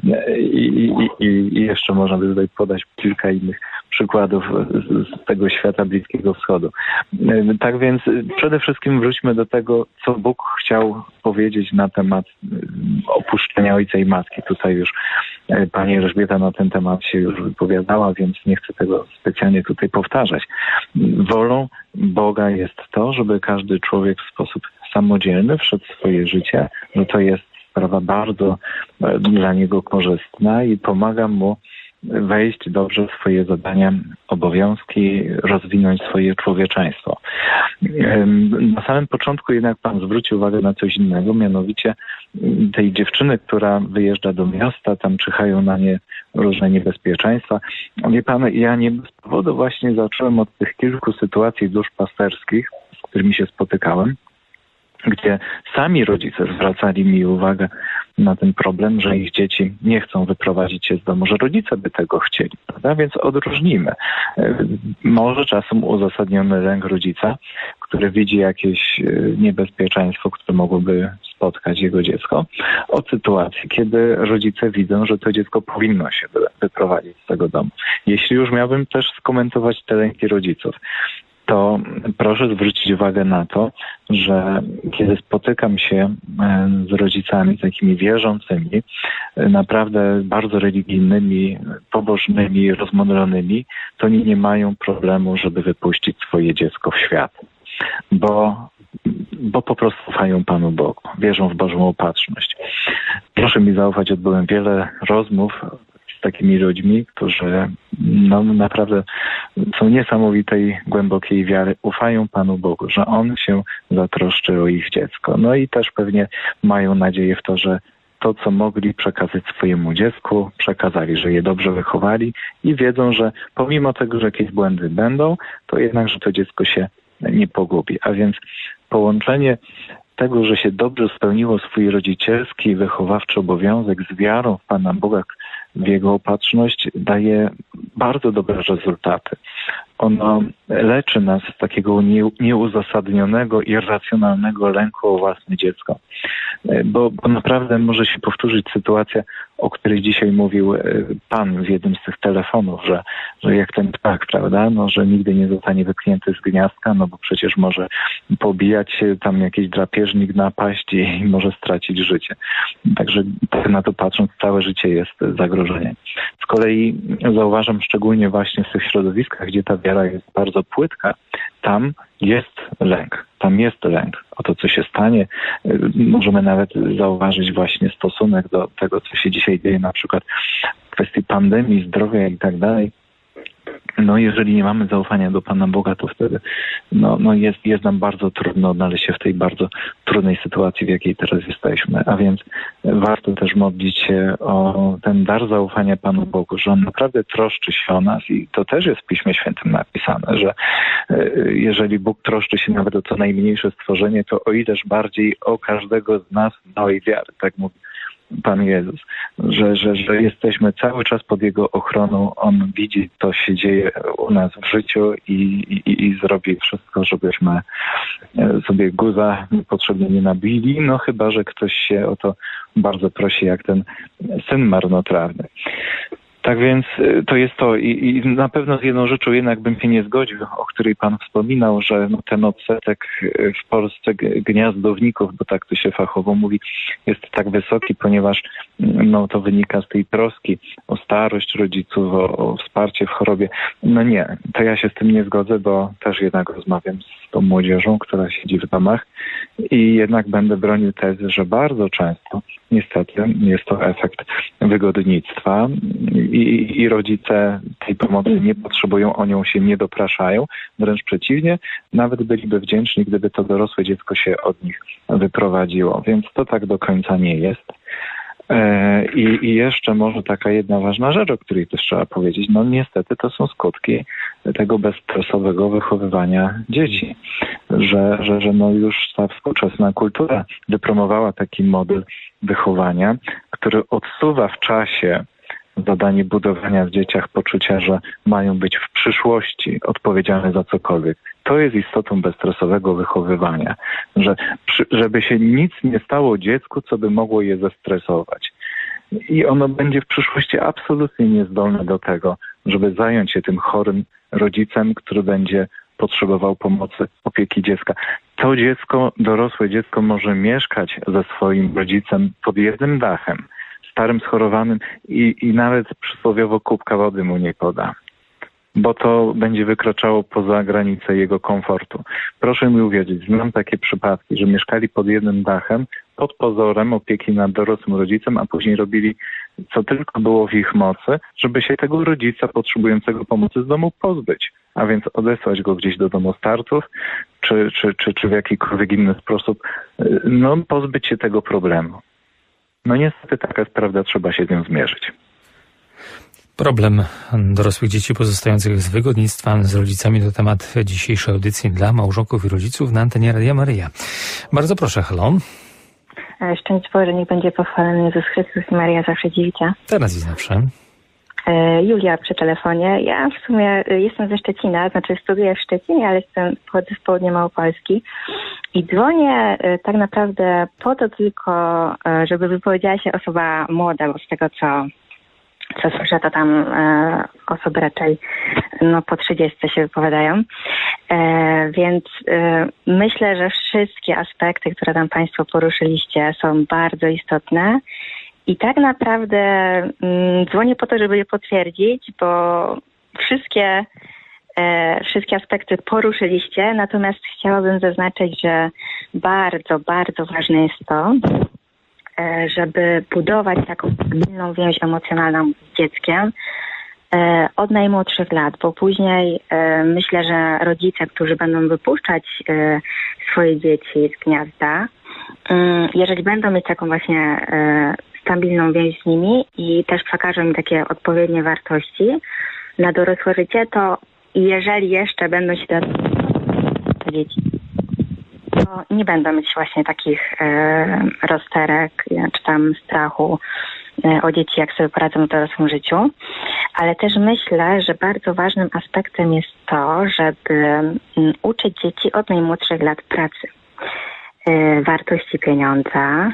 i jeszcze można by tutaj podać kilka innych przykładów z tego świata Bliskiego Wschodu. Tak więc przede wszystkim wróćmy do tego, co Bóg chciał powiedzieć na temat opuszczenia ojca i matki. Tutaj już pani Elżbieta na ten temat się już wypowiadała, więc nie chcę tego specjalnie tutaj powtarzać. Wolą Boga jest to, żeby każdy człowiek w sposób samodzielny wszedł w swoje życie. No to jest sprawa bardzo dla niego korzystna i pomaga mu wejść dobrze w swoje zadania, obowiązki, rozwinąć swoje człowieczeństwo. Na samym początku jednak Pan zwrócił uwagę na coś innego, mianowicie tej dziewczyny, która wyjeżdża do miasta, tam czyhają na nie różne niebezpieczeństwa. Wie Pan, ja nie bez powodu właśnie zacząłem od tych kilku sytuacji duszpasterskich, z którymi się spotykałem, gdzie sami rodzice zwracali mi uwagę na ten problem, że ich dzieci nie chcą wyprowadzić się z domu, że rodzice by tego chcieli, prawda? Więc odróżnijmy. Może czasem uzasadniony lęk rodzica, który widzi jakieś niebezpieczeństwo, które mogłoby spotkać jego dziecko, od sytuacji, kiedy rodzice widzą, że to dziecko powinno się wyprowadzić z tego domu. Jeśli już miałbym też skomentować te lęki rodziców, to proszę zwrócić uwagę na to, że kiedy spotykam się z rodzicami takimi wierzącymi, naprawdę bardzo religijnymi, pobożnymi, rozmodlonymi, to oni nie mają problemu, żeby wypuścić swoje dziecko w świat. Bo po prostu ufają Panu Bogu, wierzą w Bożą opatrzność. Proszę mi zaufać, odbyłem wiele rozmów z takimi ludźmi, którzy naprawdę są niesamowitej, głębokiej wiary, ufają Panu Bogu, że On się zatroszczy o ich dziecko. No i też pewnie mają nadzieję w to, że to, co mogli przekazać swojemu dziecku, przekazali, że je dobrze wychowali i wiedzą, że pomimo tego, że jakieś błędy będą, to jednak, że to dziecko się nie pogubi. A więc połączenie tego, że się dobrze spełniło swój rodzicielski, wychowawczy obowiązek z wiarą w Pana Boga, w Jego opatrzność, daje bardzo dobre rezultaty. Ono leczy nas z takiego nieuzasadnionego, irracjonalnego lęku o własne dziecko. Bo naprawdę może się powtórzyć sytuacja, o której dzisiaj mówił Pan w jednym z tych telefonów, że jak ten ptak, prawda, że nigdy nie zostanie wypchnięty z gniazdka, bo przecież może pobijać się tam jakiś drapieżnik, napaść i może stracić życie. Także tak na to patrząc, całe życie jest zagrożeniem. Z kolei zauważam szczególnie właśnie w tych środowiskach, gdzie ta wiara jest bardzo płytka, tam jest lęk. Tam jest lęk o to, co się stanie. Możemy nawet zauważyć właśnie stosunek do tego, co się dzisiaj dzieje, na przykład w kwestii pandemii, zdrowia i tak dalej. Jeżeli nie mamy zaufania do Pana Boga, to wtedy jest nam bardzo trudno odnaleźć się w tej bardzo trudnej sytuacji, w jakiej teraz jesteśmy. A więc warto też modlić się o ten dar zaufania Panu Bogu, że On naprawdę troszczy się o nas i to też jest w Piśmie Świętym napisane, że jeżeli Bóg troszczy się nawet o to najmniejsze stworzenie, to o ileż bardziej o każdego z nas małej wiary, tak mówi Pan Jezus, że jesteśmy cały czas pod Jego ochroną. On widzi, co się dzieje u nas w życiu i zrobi wszystko, żebyśmy sobie guza niepotrzebnie nie nabili, chyba że ktoś się o to bardzo prosi, jak ten syn marnotrawny. Tak więc to jest to i na pewno z jedną rzeczą jednak bym się nie zgodził, o której Pan wspominał, że ten odsetek w Polsce gniazdowników, bo tak to się fachowo mówi, jest tak wysoki, ponieważ to wynika z tej troski o starość rodziców, o wsparcie w chorobie. Nie, to ja się z tym nie zgodzę, bo też jednak rozmawiam z tą młodzieżą, która siedzi w domach I jednak będę bronił tezy, że bardzo często niestety jest to efekt wygodnictwa i rodzice tej pomocy nie potrzebują, o nią się nie dopraszają. Wręcz przeciwnie, nawet byliby wdzięczni, gdyby to dorosłe dziecko się od nich wyprowadziło. Więc to tak do końca nie jest. I jeszcze może taka jedna ważna rzecz, o której też trzeba powiedzieć. No niestety to są skutki tego bezstresowego wychowywania dzieci, że no już ta współczesna kultura wypromowała taki model wychowania, który odsuwa w czasie zadanie budowania w dzieciach poczucia, że mają być w przyszłości odpowiedzialne za cokolwiek. To jest istotą bezstresowego wychowywania, żeby się nic nie stało dziecku, co by mogło je zestresować. I ono będzie w przyszłości absolutnie niezdolne do tego, żeby zająć się tym chorym rodzicem, który będzie potrzebował pomocy, opieki dziecka. To dziecko, dorosłe dziecko może mieszkać ze swoim rodzicem pod jednym dachem, starym, schorowanym i nawet przysłowiowo kubka wody mu nie poda, bo to będzie wykraczało poza granicę jego komfortu. Proszę mi uwierzyć, znam takie przypadki, że mieszkali pod jednym dachem, pod pozorem opieki nad dorosłym rodzicem, a później robili co tylko było w ich mocy, żeby się tego rodzica potrzebującego pomocy z domu pozbyć, a więc odesłać go gdzieś do domu starców, czy w jakikolwiek inny sposób, no pozbyć się tego problemu. No niestety taka jest prawda, trzeba się z nią zmierzyć. Problem dorosłych dzieci pozostających z wygodnictwa z rodzicami to temat dzisiejszej audycji dla małżonków i rodziców na antenie Radia Maryja. Bardzo proszę, halo. Szczęść Boże, niech będzie pochwalony Jezus Chrystus i Maria zawsze dziwicie. Teraz i zawsze. Julia przy telefonie. Ja w sumie jestem ze Szczecina, znaczy studiuję w Szczecinie, ale pochodzę z południa Małopolski i dzwonię tak naprawdę po to tylko, żeby wypowiedziała się osoba młoda, bo z tego co słyszę, to tam osoby raczej po 30 się wypowiadają. Więc myślę, że wszystkie aspekty, które tam Państwo poruszyliście, są bardzo istotne. I tak naprawdę dzwonię po to, żeby je potwierdzić, bo wszystkie aspekty poruszyliście, natomiast chciałabym zaznaczyć, że bardzo, bardzo ważne jest to, żeby budować taką stabilną więź emocjonalną z dzieckiem od najmłodszych lat, bo później myślę, że rodzice, którzy będą wypuszczać swoje dzieci z gniazda, jeżeli będą mieć taką właśnie stabilną więź z nimi i też przekażą im takie odpowiednie wartości na dorosłe życie, to jeżeli jeszcze będą się te dzieci, to nie będą mieć właśnie takich rozterek czy tam strachu o dzieci, jak sobie poradzą w dorosłym życiu. Ale też myślę, że bardzo ważnym aspektem jest to, żeby uczyć dzieci od najmłodszych lat pracy, wartości pieniądza.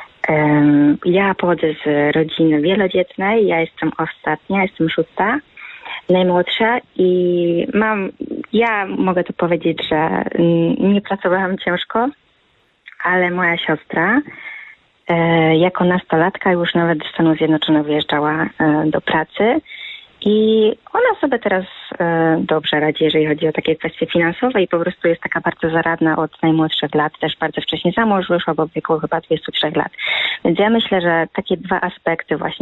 Ja pochodzę z rodziny wielodzietnej, ja jestem ostatnia, jestem 6, najmłodsza i ja mogę tu powiedzieć, że nie pracowałam ciężko, ale moja siostra jako nastolatka już nawet do Stanów Zjednoczonych wyjeżdżała do pracy i ona sobie teraz dobrze radzi, jeżeli chodzi o takie kwestie finansowe i po prostu jest taka bardzo zaradna od najmłodszych lat, też bardzo wcześnie za mąż wyszła, bo w wieku chyba 23 lat. Więc ja myślę, że takie dwa aspekty właśnie,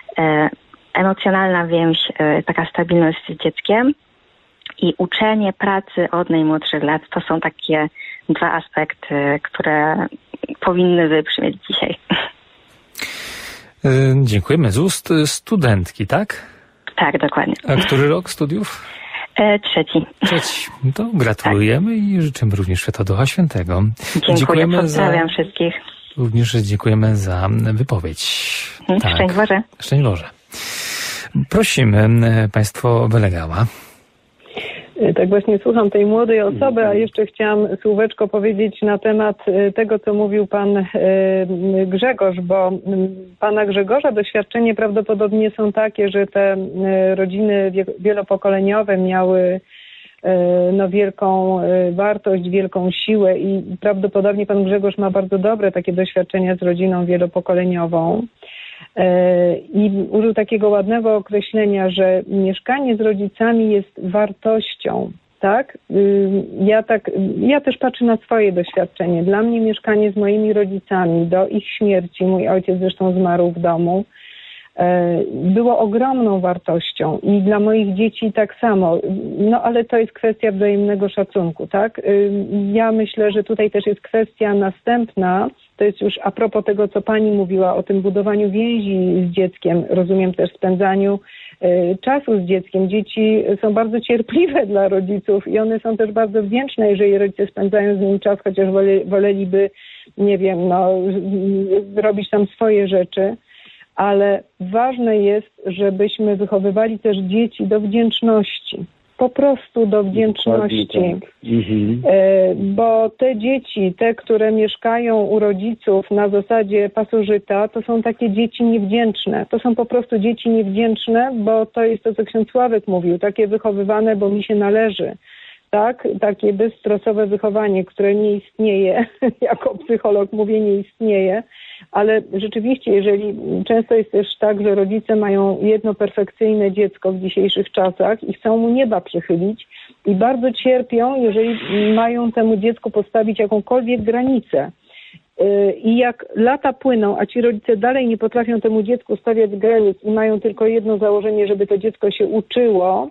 emocjonalna więź, taka stabilność z dzieckiem i uczenie pracy od najmłodszych lat, to są takie dwa aspekty, które powinny wybrzmieć dzisiaj. Dziękujemy. Z ust studentki, tak? Tak, dokładnie. A który rok studiów? 3. To gratulujemy i życzymy również Święta Ducha Świętego. Dziękuję, pozdrawiam wszystkich. Również dziękujemy za wypowiedź. Tak. Szczęść Boże. Szczęść Boże. Prosimy, Państwo Wylegała. Tak właśnie słucham tej młodej osoby, a jeszcze chciałam słóweczko powiedzieć na temat tego, co mówił pan Grzegorz, bo pana Grzegorza doświadczenie prawdopodobnie są takie, że te rodziny wielopokoleniowe miały wielką wartość, wielką siłę i prawdopodobnie pan Grzegorz ma bardzo dobre takie doświadczenia z rodziną wielopokoleniową. I użył takiego ładnego określenia, że mieszkanie z rodzicami jest wartością, tak? Ja też patrzę na swoje doświadczenie. Dla mnie mieszkanie z moimi rodzicami do ich śmierci, mój ojciec zresztą zmarł w domu, było ogromną wartością i dla moich dzieci tak samo. No ale to jest kwestia wzajemnego szacunku, tak? Ja myślę, że tutaj też jest kwestia następna, to jest już a propos tego, co pani mówiła o tym budowaniu więzi z dzieckiem, rozumiem też spędzaniu czasu z dzieckiem. Dzieci są bardzo cierpliwe dla rodziców i one są też bardzo wdzięczne, jeżeli rodzice spędzają z nimi czas, chociaż woleliby, nie wiem, robić tam swoje rzeczy. Ale ważne jest, żebyśmy wychowywali też dzieci do wdzięczności. Po prostu do wdzięczności. Bo te dzieci, te, które mieszkają u rodziców na zasadzie pasożyta, to są takie dzieci niewdzięczne. To są po prostu dzieci niewdzięczne, bo to jest to, co ksiądz Sławek mówił, takie wychowywane, bo mi się należy. Tak, takie bezstresowe wychowanie, które nie istnieje, jako psycholog mówię, nie istnieje, ale rzeczywiście, jeżeli często jest też tak, że rodzice mają jedno perfekcyjne dziecko w dzisiejszych czasach i chcą mu nieba przychylić i bardzo cierpią, jeżeli mają temu dziecku postawić jakąkolwiek granicę. I jak lata płyną, a ci rodzice dalej nie potrafią temu dziecku stawiać granic i mają tylko jedno założenie, żeby to dziecko się uczyło,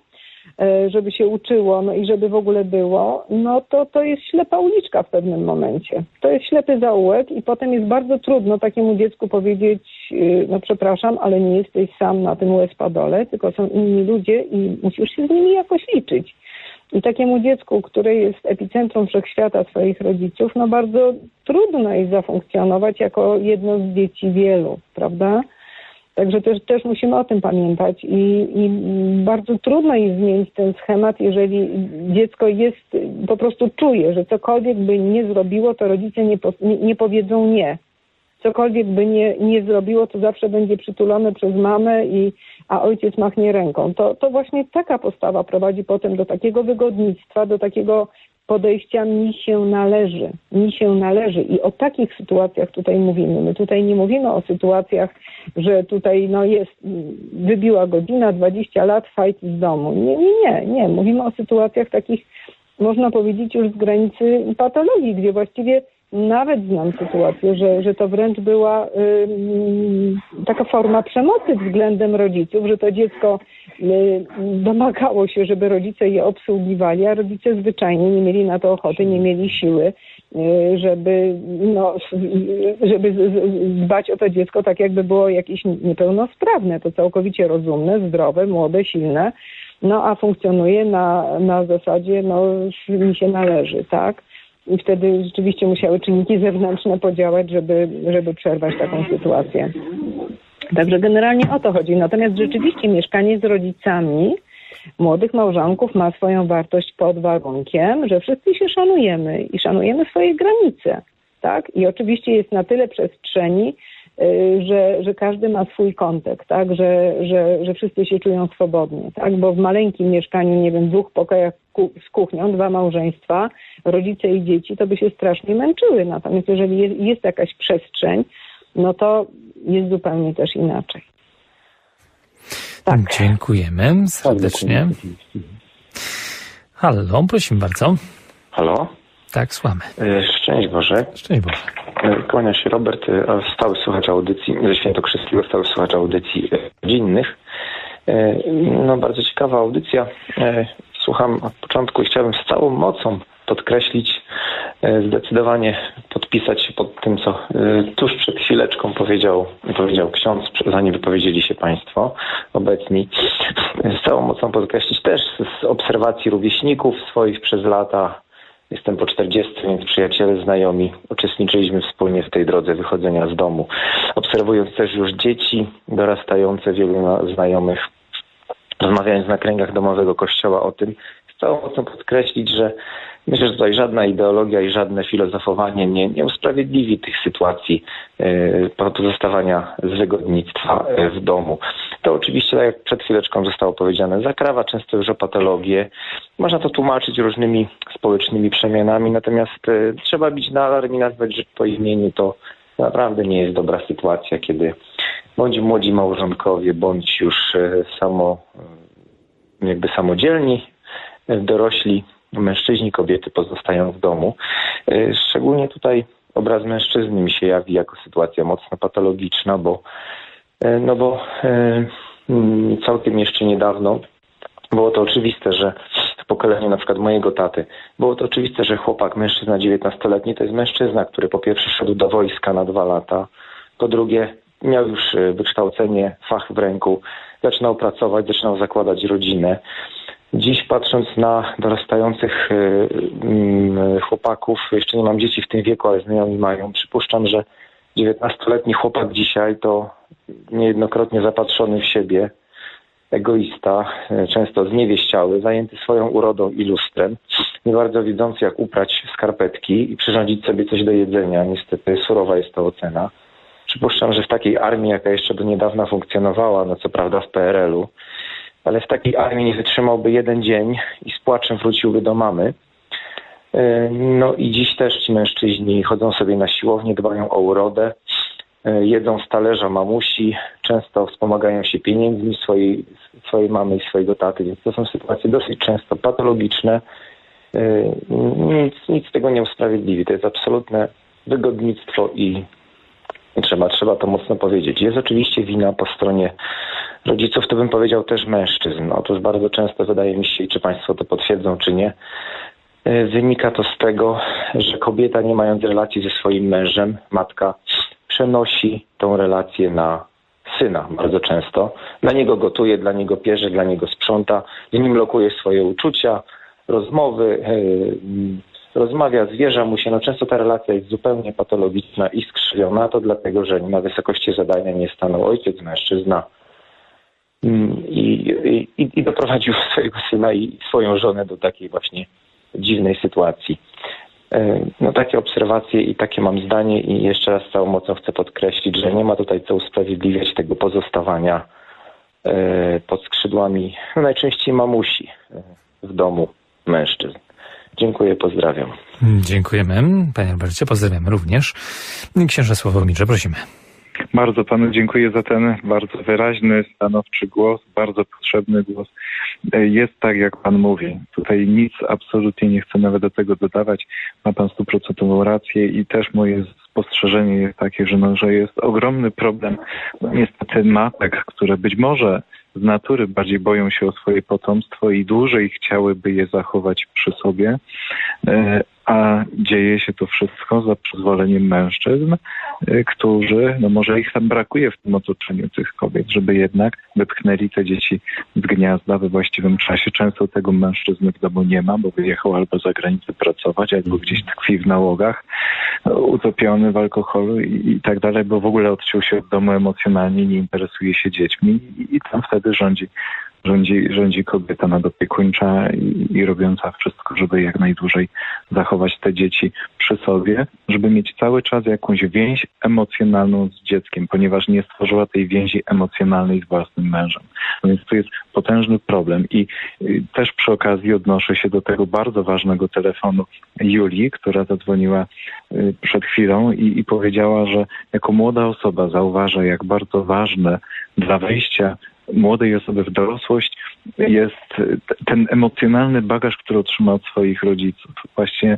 no i żeby w ogóle było, no to jest ślepa uliczka w pewnym momencie. To jest ślepy zaułek i potem jest bardzo trudno takiemu dziecku powiedzieć, no przepraszam, ale nie jesteś sam na tym łez-padole, tylko są inni ludzie i musisz się z nimi jakoś liczyć. I takiemu dziecku, które jest epicentrum wszechświata swoich rodziców, no bardzo trudno jest zafunkcjonować jako jedno z dzieci wielu, prawda? Także też musimy o tym pamiętać i bardzo trudno jest zmienić ten schemat, jeżeli dziecko po prostu czuje, że cokolwiek by nie zrobiło, to rodzice nie powiedzą nie. Cokolwiek by nie zrobiło, to zawsze będzie przytulone przez mamę, a ojciec machnie ręką. To właśnie taka postawa prowadzi potem do takiego wygodnictwa, do takiego podejścia mi się należy i o takich sytuacjach tutaj mówimy. My tutaj nie mówimy o sytuacjach, że tutaj wybiła godzina, 20 lat, fajt z domu. Nie. Mówimy o sytuacjach takich, można powiedzieć, już z granicy patologii, gdzie właściwie nawet znam sytuację, że to wręcz była taka forma przemocy względem rodziców, że to dziecko domagało się, żeby rodzice je obsługiwali, a rodzice zwyczajnie nie mieli na to ochoty, nie mieli siły, żeby dbać o to dziecko tak, jakby było jakieś niepełnosprawne. To całkowicie rozumne, zdrowe, młode, silne, a funkcjonuje na zasadzie mi się należy, tak? I wtedy rzeczywiście musiały czynniki zewnętrzne podziałać, żeby przerwać taką sytuację. Także generalnie o to chodzi. Natomiast rzeczywiście mieszkanie z rodzicami młodych małżonków ma swoją wartość pod warunkiem, że wszyscy się szanujemy i szanujemy swoje granice. Tak? I oczywiście jest na tyle przestrzeni, że każdy ma swój kontekst, tak? Że wszyscy się czują swobodnie, tak? Bo w maleńkim mieszkaniu, nie wiem, 2 pokojach z kuchnią, 2 małżeństwa, rodzice i dzieci, to by się strasznie męczyły. Natomiast jeżeli jest jakaś przestrzeń, no to jest zupełnie też inaczej. Tak. Dziękujemy serdecznie. Halo, prosimy bardzo. Halo? Tak, słuchamy. Szczęść Boże. Szczęść Boże. Kłania się Robert, stały słuchacz audycji ze Świętokrzyskiego, stały słuchacz audycji rodzinnych. Bardzo ciekawa audycja. Słucham od początku i chciałbym z całą mocą podkreślić, zdecydowanie podpisać się pod tym, co tuż przed chwileczką powiedział ksiądz, zanim wypowiedzieli się Państwo obecni. Z całą mocą podkreślić też z obserwacji rówieśników swoich przez lata. Jestem po 40, więc przyjaciele, znajomi uczestniczyliśmy wspólnie w tej drodze wychodzenia z domu. Obserwując też już dzieci dorastające, wielu znajomych, rozmawiając na kręgach domowego kościoła o tym, z całą mocą podkreślić, że myślę, że tutaj żadna ideologia i żadne filozofowanie nie usprawiedliwi tych sytuacji pozostawania z wygodnictwa w domu. To oczywiście, tak jak przed chwileczką zostało powiedziane, zakrawa często już o patologię. Można to tłumaczyć różnymi społecznymi przemianami, natomiast trzeba bić na alarm i nazwać rzecz po imieniu. To naprawdę nie jest dobra sytuacja, kiedy bądź młodzi małżonkowie, bądź już samodzielni, dorośli mężczyźni, kobiety pozostają w domu. Szczególnie tutaj obraz mężczyzny mi się jawi jako sytuacja mocno patologiczna, bo całkiem jeszcze niedawno było to oczywiste, że w pokoleniu na przykład mojego taty, było to oczywiste, że chłopak, mężczyzna 19-letni to jest mężczyzna, który po pierwsze szedł do wojska na 2 lata, po drugie miał już wykształcenie, fach w ręku, zaczynał pracować, zaczynał zakładać rodzinę. Dziś patrząc na dorastających chłopaków, jeszcze nie mam dzieci w tym wieku, ale znajomi mają, przypuszczam, że 19-letni chłopak dzisiaj to niejednokrotnie zapatrzony w siebie, egoista, często zniewieściały, zajęty swoją urodą i lustrem, nie bardzo widzący jak uprać skarpetki i przyrządzić sobie coś do jedzenia. Niestety surowa jest to ocena. Przypuszczam, że w takiej armii, jaka jeszcze do niedawna funkcjonowała, no co prawda w PRL-u, ale w takiej armii nie wytrzymałby 1 dzień i z płaczem wróciłby do mamy. No i dziś też ci mężczyźni chodzą sobie na siłownię, dbają o urodę, jedzą z talerza mamusi, często wspomagają się pieniędzmi swojej mamy i swojego taty, więc to są sytuacje dosyć często patologiczne. Nic z tego nie usprawiedliwi. To jest absolutne wygodnictwo i trzeba to mocno powiedzieć. Jest oczywiście wina po stronie rodziców, to bym powiedział też mężczyzn. Otóż bardzo często wydaje mi się, i czy państwo to potwierdzą, czy nie, wynika to z tego, że kobieta, nie mając relacji ze swoim mężem, matka, przenosi tą relację na syna bardzo często. Dla niego gotuje, dla niego pierze, dla niego sprząta, z nim lokuje swoje uczucia, rozmowy, rozmawia, zwierza mu się. No często ta relacja jest zupełnie patologiczna i skrzywiona, to dlatego, że na wysokości zadania nie stanął ojciec, mężczyzna i doprowadził swojego syna i swoją żonę do takiej właśnie dziwnej sytuacji. No takie obserwacje i takie mam zdanie i jeszcze raz z całą mocą chcę podkreślić, że nie ma tutaj co usprawiedliwiać tego pozostawania pod skrzydłami najczęściej mamusi w domu mężczyzn. Dziękuję, pozdrawiam. Dziękujemy, panie Albercie, pozdrawiamy również. Księże Sławomirze, prosimy. Bardzo panu dziękuję za ten bardzo wyraźny, stanowczy głos, bardzo potrzebny głos. Jest tak, jak pan mówi. Tutaj nic absolutnie nie chcę nawet do tego dodawać. Ma pan 100% rację i też moje spostrzeżenie jest takie, że jest ogromny problem niestety matek, które być może z natury bardziej boją się o swoje potomstwo i dłużej chciałyby je zachować przy sobie, a dzieje się to wszystko za przyzwoleniem mężczyzn, którzy, no może ich tam brakuje w tym otoczeniu tych kobiet, żeby jednak wypchnęli te dzieci z gniazda we właściwym czasie. Często tego mężczyzny w domu nie ma, bo wyjechał albo za granicę pracować, albo gdzieś tkwi w nałogach, utopiony w alkoholu i tak dalej, bo w ogóle odciął się od domu emocjonalnie, nie interesuje się dziećmi i tam wtedy rządzi kobieta nadopiekuńcza i robiąca wszystko, żeby jak najdłużej zachować te dzieci przy sobie, żeby mieć cały czas jakąś więź emocjonalną z dzieckiem, ponieważ nie stworzyła tej więzi emocjonalnej z własnym mężem. No więc tu jest potężny problem i też przy okazji odnoszę się do tego bardzo ważnego telefonu Julii, która zadzwoniła przed chwilą i powiedziała, że jako młoda osoba zauważa, jak bardzo ważne dla wejścia młodej osoby w dorosłość jest ten emocjonalny bagaż, który otrzyma od swoich rodziców. Właśnie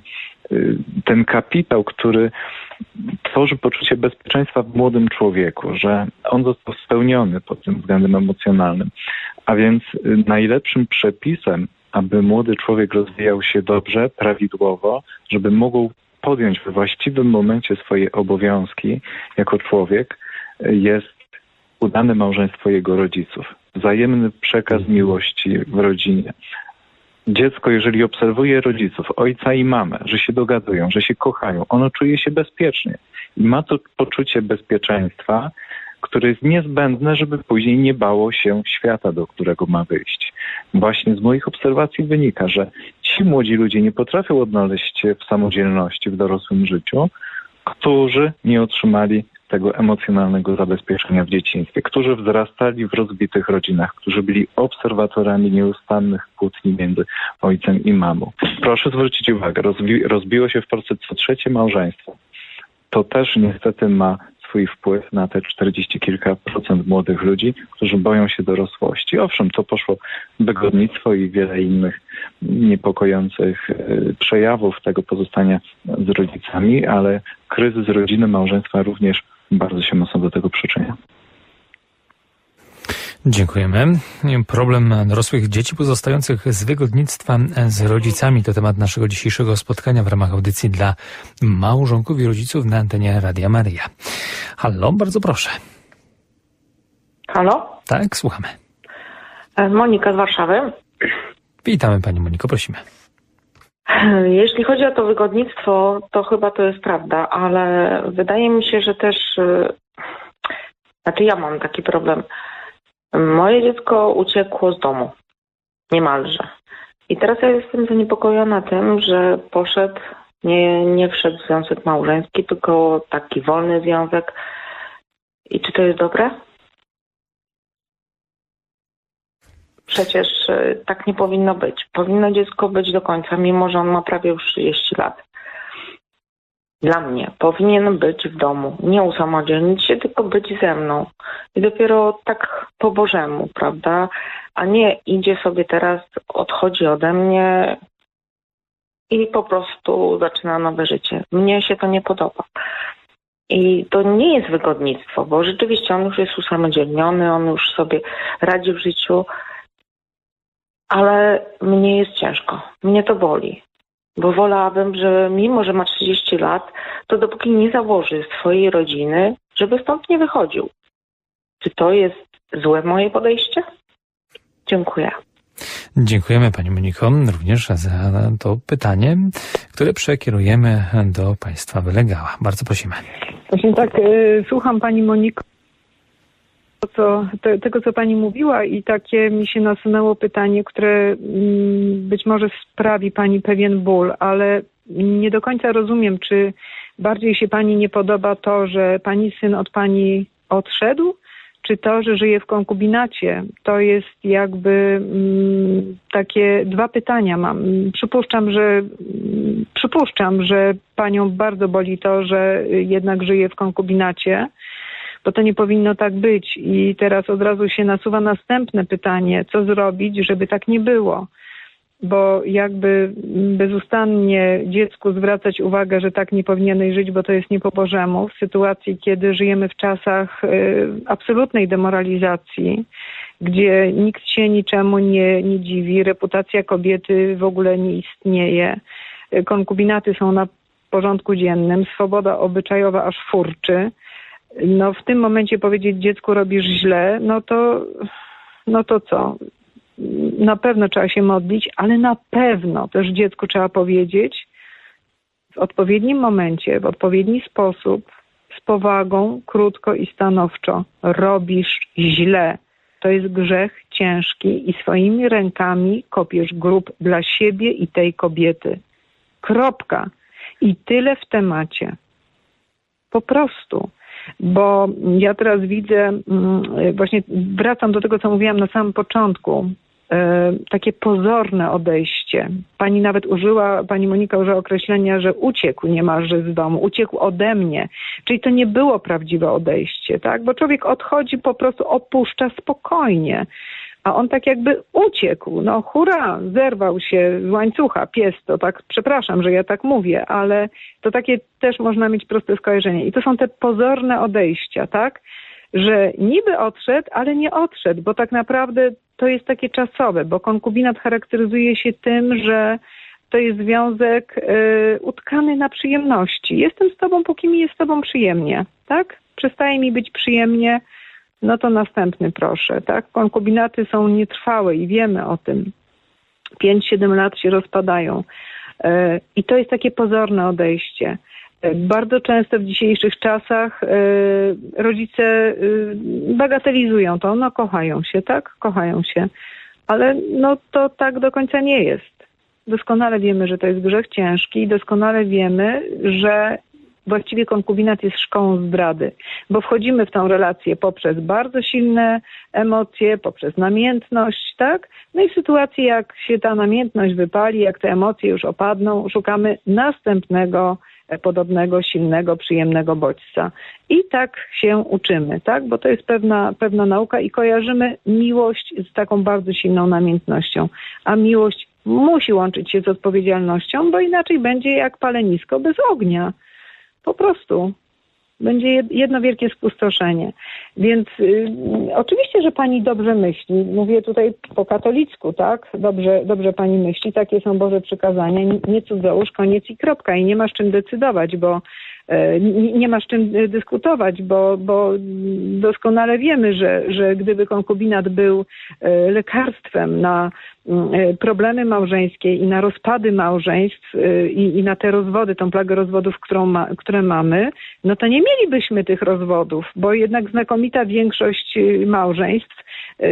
ten kapitał, który tworzy poczucie bezpieczeństwa w młodym człowieku, że on został spełniony pod tym względem emocjonalnym. A więc najlepszym przepisem, aby młody człowiek rozwijał się dobrze, prawidłowo, żeby mógł podjąć we właściwym momencie swoje obowiązki jako człowiek, jest udane małżeństwo jego rodziców. Wzajemny przekaz miłości w rodzinie. Dziecko, jeżeli obserwuje rodziców, ojca i mamę, że się dogadują, że się kochają, ono czuje się bezpiecznie i ma to poczucie bezpieczeństwa, które jest niezbędne, żeby później nie bało się świata, do którego ma wyjść. Właśnie z moich obserwacji wynika, że ci młodzi ludzie nie potrafią odnaleźć się w samodzielności w dorosłym życiu, którzy nie otrzymali tego emocjonalnego zabezpieczenia w dzieciństwie, którzy wzrastali w rozbitych rodzinach, którzy byli obserwatorami nieustannych kłótni między ojcem i mamą. Proszę zwrócić uwagę, rozbiło się w Polsce co 3 małżeństwo. To też niestety ma swój wpływ na te 40 kilka procent młodych ludzi, którzy boją się dorosłości. Owszem, to poszło wygodnictwo i wiele innych niepokojących przejawów tego pozostania z rodzicami, ale kryzys rodziny, małżeństwa również bardzo się mocno do tego przyczynia. Dziękujemy. Problem dorosłych dzieci pozostających z wygodnictwa z rodzicami to temat naszego dzisiejszego spotkania w ramach audycji dla małżonków i rodziców na antenie Radia Maryja. Halo, bardzo proszę. Halo? Tak, słuchamy. Monika z Warszawy. Witamy Pani Moniko, prosimy. Jeśli chodzi o to wygodnictwo, to chyba to jest prawda, ale wydaje mi się, że też... ja mam taki problem. Moje dziecko uciekło z domu. Niemalże. I teraz ja jestem zaniepokojona tym, że poszedł, nie wszedł w związek małżeński, tylko taki wolny związek. I czy to jest dobre? Przecież tak nie powinno być. Powinno dziecko być do końca, mimo że on ma prawie już 30 lat. Dla mnie powinien być w domu, nie usamodzielnić się, tylko być ze mną. I dopiero tak po Bożemu, prawda? A nie idzie sobie teraz, odchodzi ode mnie i po prostu zaczyna nowe życie. Mnie się to nie podoba. I to nie jest wygodnictwo, bo rzeczywiście on już jest usamodzielniony, on już sobie radzi w życiu, ale mnie jest ciężko, mnie to boli. Bo wolałabym, że mimo, że ma 30 lat, to dopóki nie założy swojej rodziny, żeby stąd nie wychodził. Czy to jest złe moje podejście? Dziękuję. Dziękujemy Pani Moniko również za to pytanie, które przekierujemy do Państwa Wylegała. Bardzo prosimy. Właśnie tak, słucham Pani Moniko, tego co Pani mówiła i takie mi się nasunęło pytanie, które być może sprawi Pani pewien ból, ale nie do końca rozumiem, czy bardziej się Pani nie podoba to, że Pani syn od Pani odszedł, czy to, że żyje w konkubinacie. To jest jakby takie dwa pytania mam. Przypuszczam, że Panią bardzo boli to, że jednak żyje w konkubinacie, bo to nie powinno tak być. I teraz od razu się nasuwa następne pytanie, co zrobić, żeby tak nie było. Bo jakby bezustannie dziecku zwracać uwagę, że tak nie powinieneś żyć, bo to jest nie po Bożemu, w sytuacji, kiedy żyjemy w czasach absolutnej demoralizacji, gdzie nikt się niczemu nie dziwi, reputacja kobiety w ogóle nie istnieje, konkubinaty są na porządku dziennym, swoboda obyczajowa aż furczy. No w tym momencie powiedzieć dziecku robisz źle, no to co? Na pewno trzeba się modlić, ale na pewno też dziecku trzeba powiedzieć w odpowiednim momencie, w odpowiedni sposób, z powagą, krótko i stanowczo. Robisz źle. To jest grzech ciężki i swoimi rękami kopiesz grób dla siebie i tej kobiety. Kropka. I tyle w temacie. Po prostu. Bo ja teraz widzę, właśnie wracam do tego, co mówiłam na samym początku, takie pozorne odejście. Pani Monika użyła określenia, że uciekł niemalże z domu, uciekł ode mnie. Czyli to nie było prawdziwe odejście, tak? Bo człowiek odchodzi, po prostu opuszcza spokojnie. A on tak jakby uciekł, no hurra, zerwał się z łańcucha, pies to tak, przepraszam, że ja tak mówię, ale to takie też można mieć proste skojarzenie. I to są te pozorne odejścia, tak, że niby odszedł, ale nie odszedł, bo tak naprawdę to jest takie czasowe, bo konkubinat charakteryzuje się tym, że to jest związek utkany na przyjemności. Jestem z tobą, póki mi jest z tobą przyjemnie, tak? Przestaje mi być przyjemnie, no to następny proszę, tak? Konkubinaty są nietrwałe i wiemy o tym. 5-7 lat się rozpadają. I to jest takie pozorne odejście. Bardzo często w dzisiejszych czasach rodzice bagatelizują to, no kochają się, tak? Kochają się. Ale no to tak do końca nie jest. Doskonale wiemy, że to jest grzech ciężki i doskonale wiemy, że właściwie konkubinat jest szkołą zdrady, bo wchodzimy w tą relację poprzez bardzo silne emocje, poprzez namiętność, tak? No i w sytuacji, jak się ta namiętność wypali, jak te emocje już opadną, szukamy następnego podobnego, silnego, przyjemnego bodźca. I tak się uczymy, tak? Bo to jest pewna nauka i kojarzymy miłość z taką bardzo silną namiętnością. A miłość Musi łączyć się z odpowiedzialnością, bo inaczej będzie jak palenisko bez ognia. Po prostu. Będzie jedno wielkie spustoszenie. Więc oczywiście, że pani dobrze myśli. Mówię tutaj po katolicku, tak? Dobrze pani myśli. Takie są Boże przykazania. Nie cudzołóż, koniec i kropka. I nie masz czym decydować, bo nie masz czym dyskutować, bo doskonale wiemy, że gdyby konkubinat był lekarstwem na problemy małżeńskie i na rozpady małżeństw i na te rozwody, tą plagę rozwodów, które mamy, no to nie mielibyśmy tych rozwodów, bo jednak znakomita większość małżeństw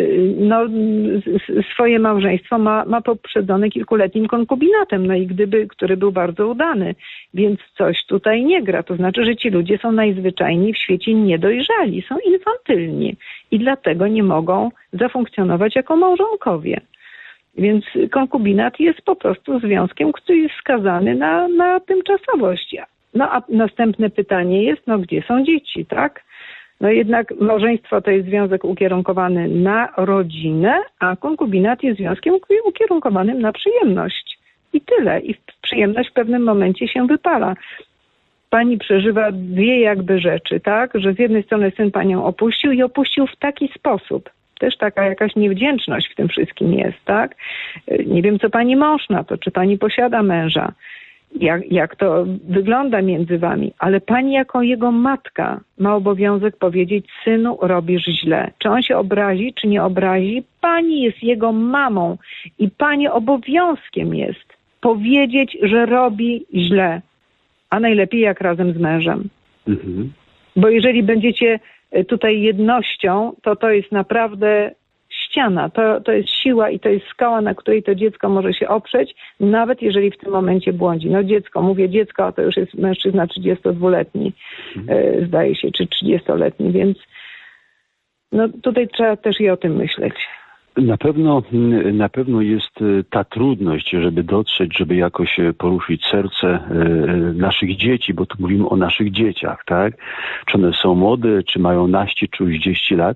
swoje małżeństwo ma poprzedzone kilkuletnim konkubinatem, no i który był bardzo udany, więc coś tutaj nie gra. To znaczy, że ci ludzie są najzwyczajniej w świecie niedojrzali, są infantylni i dlatego nie mogą zafunkcjonować jako małżonkowie. Więc konkubinat jest po prostu związkiem, który jest skazany na tymczasowość. No a następne pytanie jest, gdzie są dzieci, tak? No jednak małżeństwo to jest związek ukierunkowany na rodzinę, a konkubinat jest związkiem ukierunkowanym na przyjemność. I tyle. I przyjemność w pewnym momencie się wypala. Pani przeżywa dwie jakby rzeczy, tak? Że z jednej strony syn panią opuścił i opuścił w taki sposób. Też taka jakaś niewdzięczność w tym wszystkim jest, tak? Nie wiem, co pani mąż na to, czy pani posiada męża, jak to wygląda między wami, ale pani jako jego matka ma obowiązek powiedzieć: synu, robisz źle. Czy on się obrazi, czy nie obrazi? Pani jest jego mamą i pani obowiązkiem jest powiedzieć, że robi źle, a najlepiej jak razem z mężem. Mhm. Bo jeżeli będziecie tutaj jednością, to jest naprawdę ściana, to jest siła i to jest skała, na której to dziecko może się oprzeć, nawet jeżeli w tym momencie błądzi. Mówię dziecko, a to już jest mężczyzna 32-letni, zdaje się, czy 30-letni, więc tutaj trzeba też i o tym myśleć. Na pewno jest ta trudność, żeby dotrzeć, żeby jakoś poruszyć serce naszych dzieci, bo tu mówimy o naszych dzieciach, tak? Czy one są młode, czy mają naście, czy 30 lat.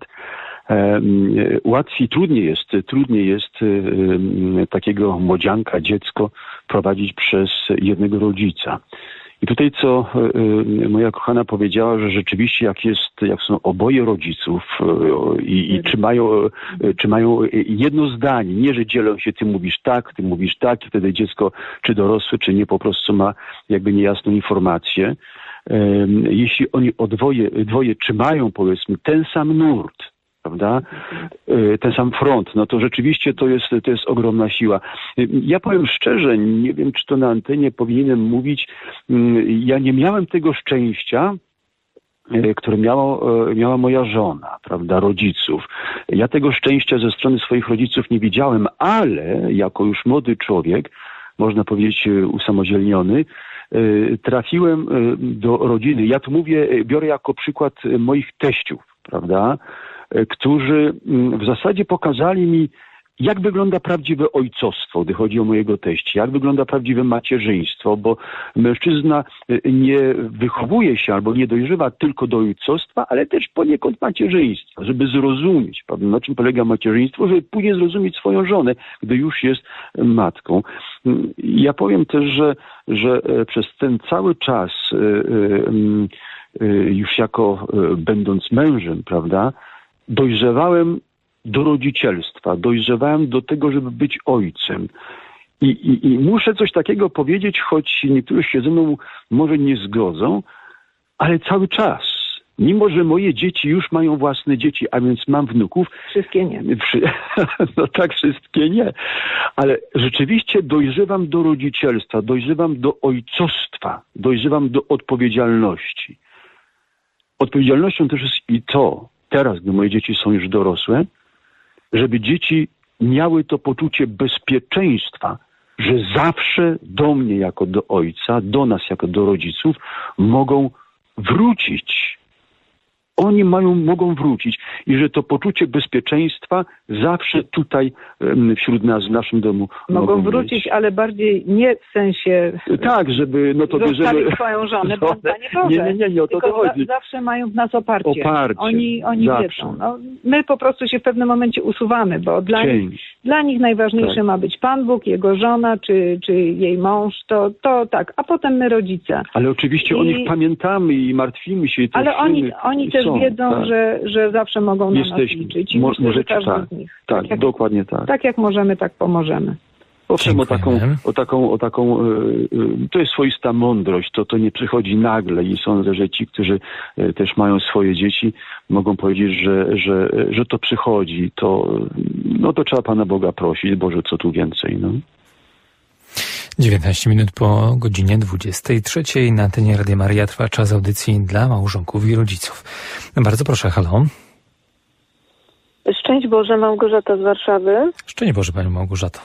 Trudniej jest takiego młodzianka, dziecko prowadzić przez jednego rodzica. I tutaj co moja kochana powiedziała, że rzeczywiście jak są oboje rodziców i czy mają jedno zdanie, nie że dzielą się, ty mówisz tak i wtedy dziecko, czy dorosłe, czy nie, po prostu ma jakby niejasną informację. Jeśli oni dwoje trzymają, powiedzmy, ten sam nurt, prawda? Ten sam front, no to rzeczywiście to jest ogromna siła. Ja powiem szczerze, nie wiem, czy to na antenie powinienem mówić, ja nie miałem tego szczęścia, które miała moja żona, prawda, rodziców. Ja tego szczęścia ze strony swoich rodziców nie widziałem, ale jako już młody człowiek, można powiedzieć usamodzielniony, trafiłem do rodziny. Ja tu biorę jako przykład moich teściów, prawda, którzy w zasadzie pokazali mi, jak wygląda prawdziwe ojcostwo, gdy chodzi o mojego teścia, jak wygląda prawdziwe macierzyństwo, bo mężczyzna nie wychowuje się albo nie dojrzewa tylko do ojcostwa, ale też poniekąd macierzyństwa, żeby zrozumieć, prawda, na czym polega macierzyństwo, żeby później zrozumieć swoją żonę, gdy już jest matką. Ja powiem też, że przez ten cały czas, już będąc mężem, prawda, dojrzewałem do rodzicielstwa, dojrzewałem do tego, żeby być ojcem. I muszę coś takiego powiedzieć, choć niektórzy się ze mną może nie zgodzą, ale cały czas, mimo że moje dzieci już mają własne dzieci, a więc mam wnuków. Wszystkie nie. No tak, wszystkie nie. Ale rzeczywiście dojrzewam do rodzicielstwa, dojrzewam do ojcostwa, dojrzewam do odpowiedzialności. Odpowiedzialnością też jest i to, teraz, gdy moje dzieci są już dorosłe, żeby dzieci miały to poczucie bezpieczeństwa, że zawsze do mnie jako do ojca, do nas jako do rodziców mogą wrócić. oni mogą wrócić i że to poczucie bezpieczeństwa zawsze tutaj wśród nas, w naszym domu mogą wrócić, ale bardziej nie w sensie tak, żeby to zostawić swoją żonę, bo nie, o to chodzi. Zawsze mają w nas oparcie. Oni wiedzą. My po prostu się w pewnym momencie usuwamy, bo dla nich najważniejsze ma być Pan Bóg, jego żona, czy jej mąż, to tak, a potem my rodzice. Ale oczywiście o nich pamiętamy i martwimy się. Ale oni też wiedzą, że zawsze mogą na nas liczyć. I myślę, że każdy z nich. Tak, dokładnie tak. Tak jak możemy, tak pomożemy. Owszem, o taką to jest swoista mądrość, to nie przychodzi nagle i sądzę, że ci, którzy też mają swoje dzieci, mogą powiedzieć, że to przychodzi, to trzeba Pana Boga prosić, Boże, co tu więcej, 19 minut po godzinie 23 na antenie Radia Maria trwa czas audycji dla małżonków i rodziców. Bardzo proszę, halo. Szczęść Boże, Małgorzata z Warszawy. Szczęść Boże, Pani Małgorzato.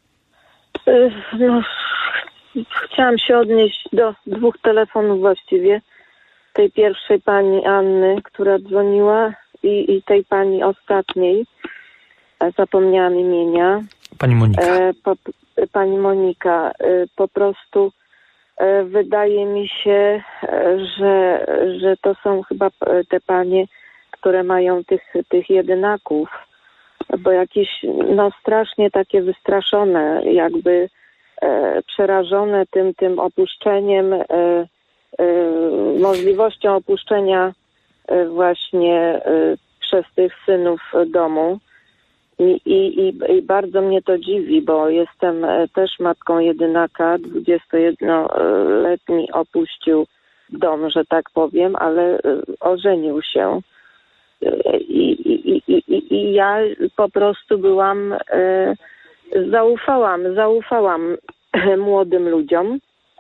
Chciałam się odnieść do 2 telefonów właściwie. Tej pierwszej pani Anny, która dzwoniła i tej pani ostatniej. Zapomniałam imienia. Pani Monika. Pani Monika. Po prostu wydaje mi się, że to są chyba te panie, które mają tych jedynaków, bo jakieś strasznie takie wystraszone, jakby przerażone tym opuszczeniem, możliwością opuszczenia właśnie przez tych synów domu. I bardzo mnie to dziwi, bo jestem też matką jedynaka, 21-letni opuścił dom, że tak powiem, ale ożenił się. I ja po prostu zaufałam młodym ludziom.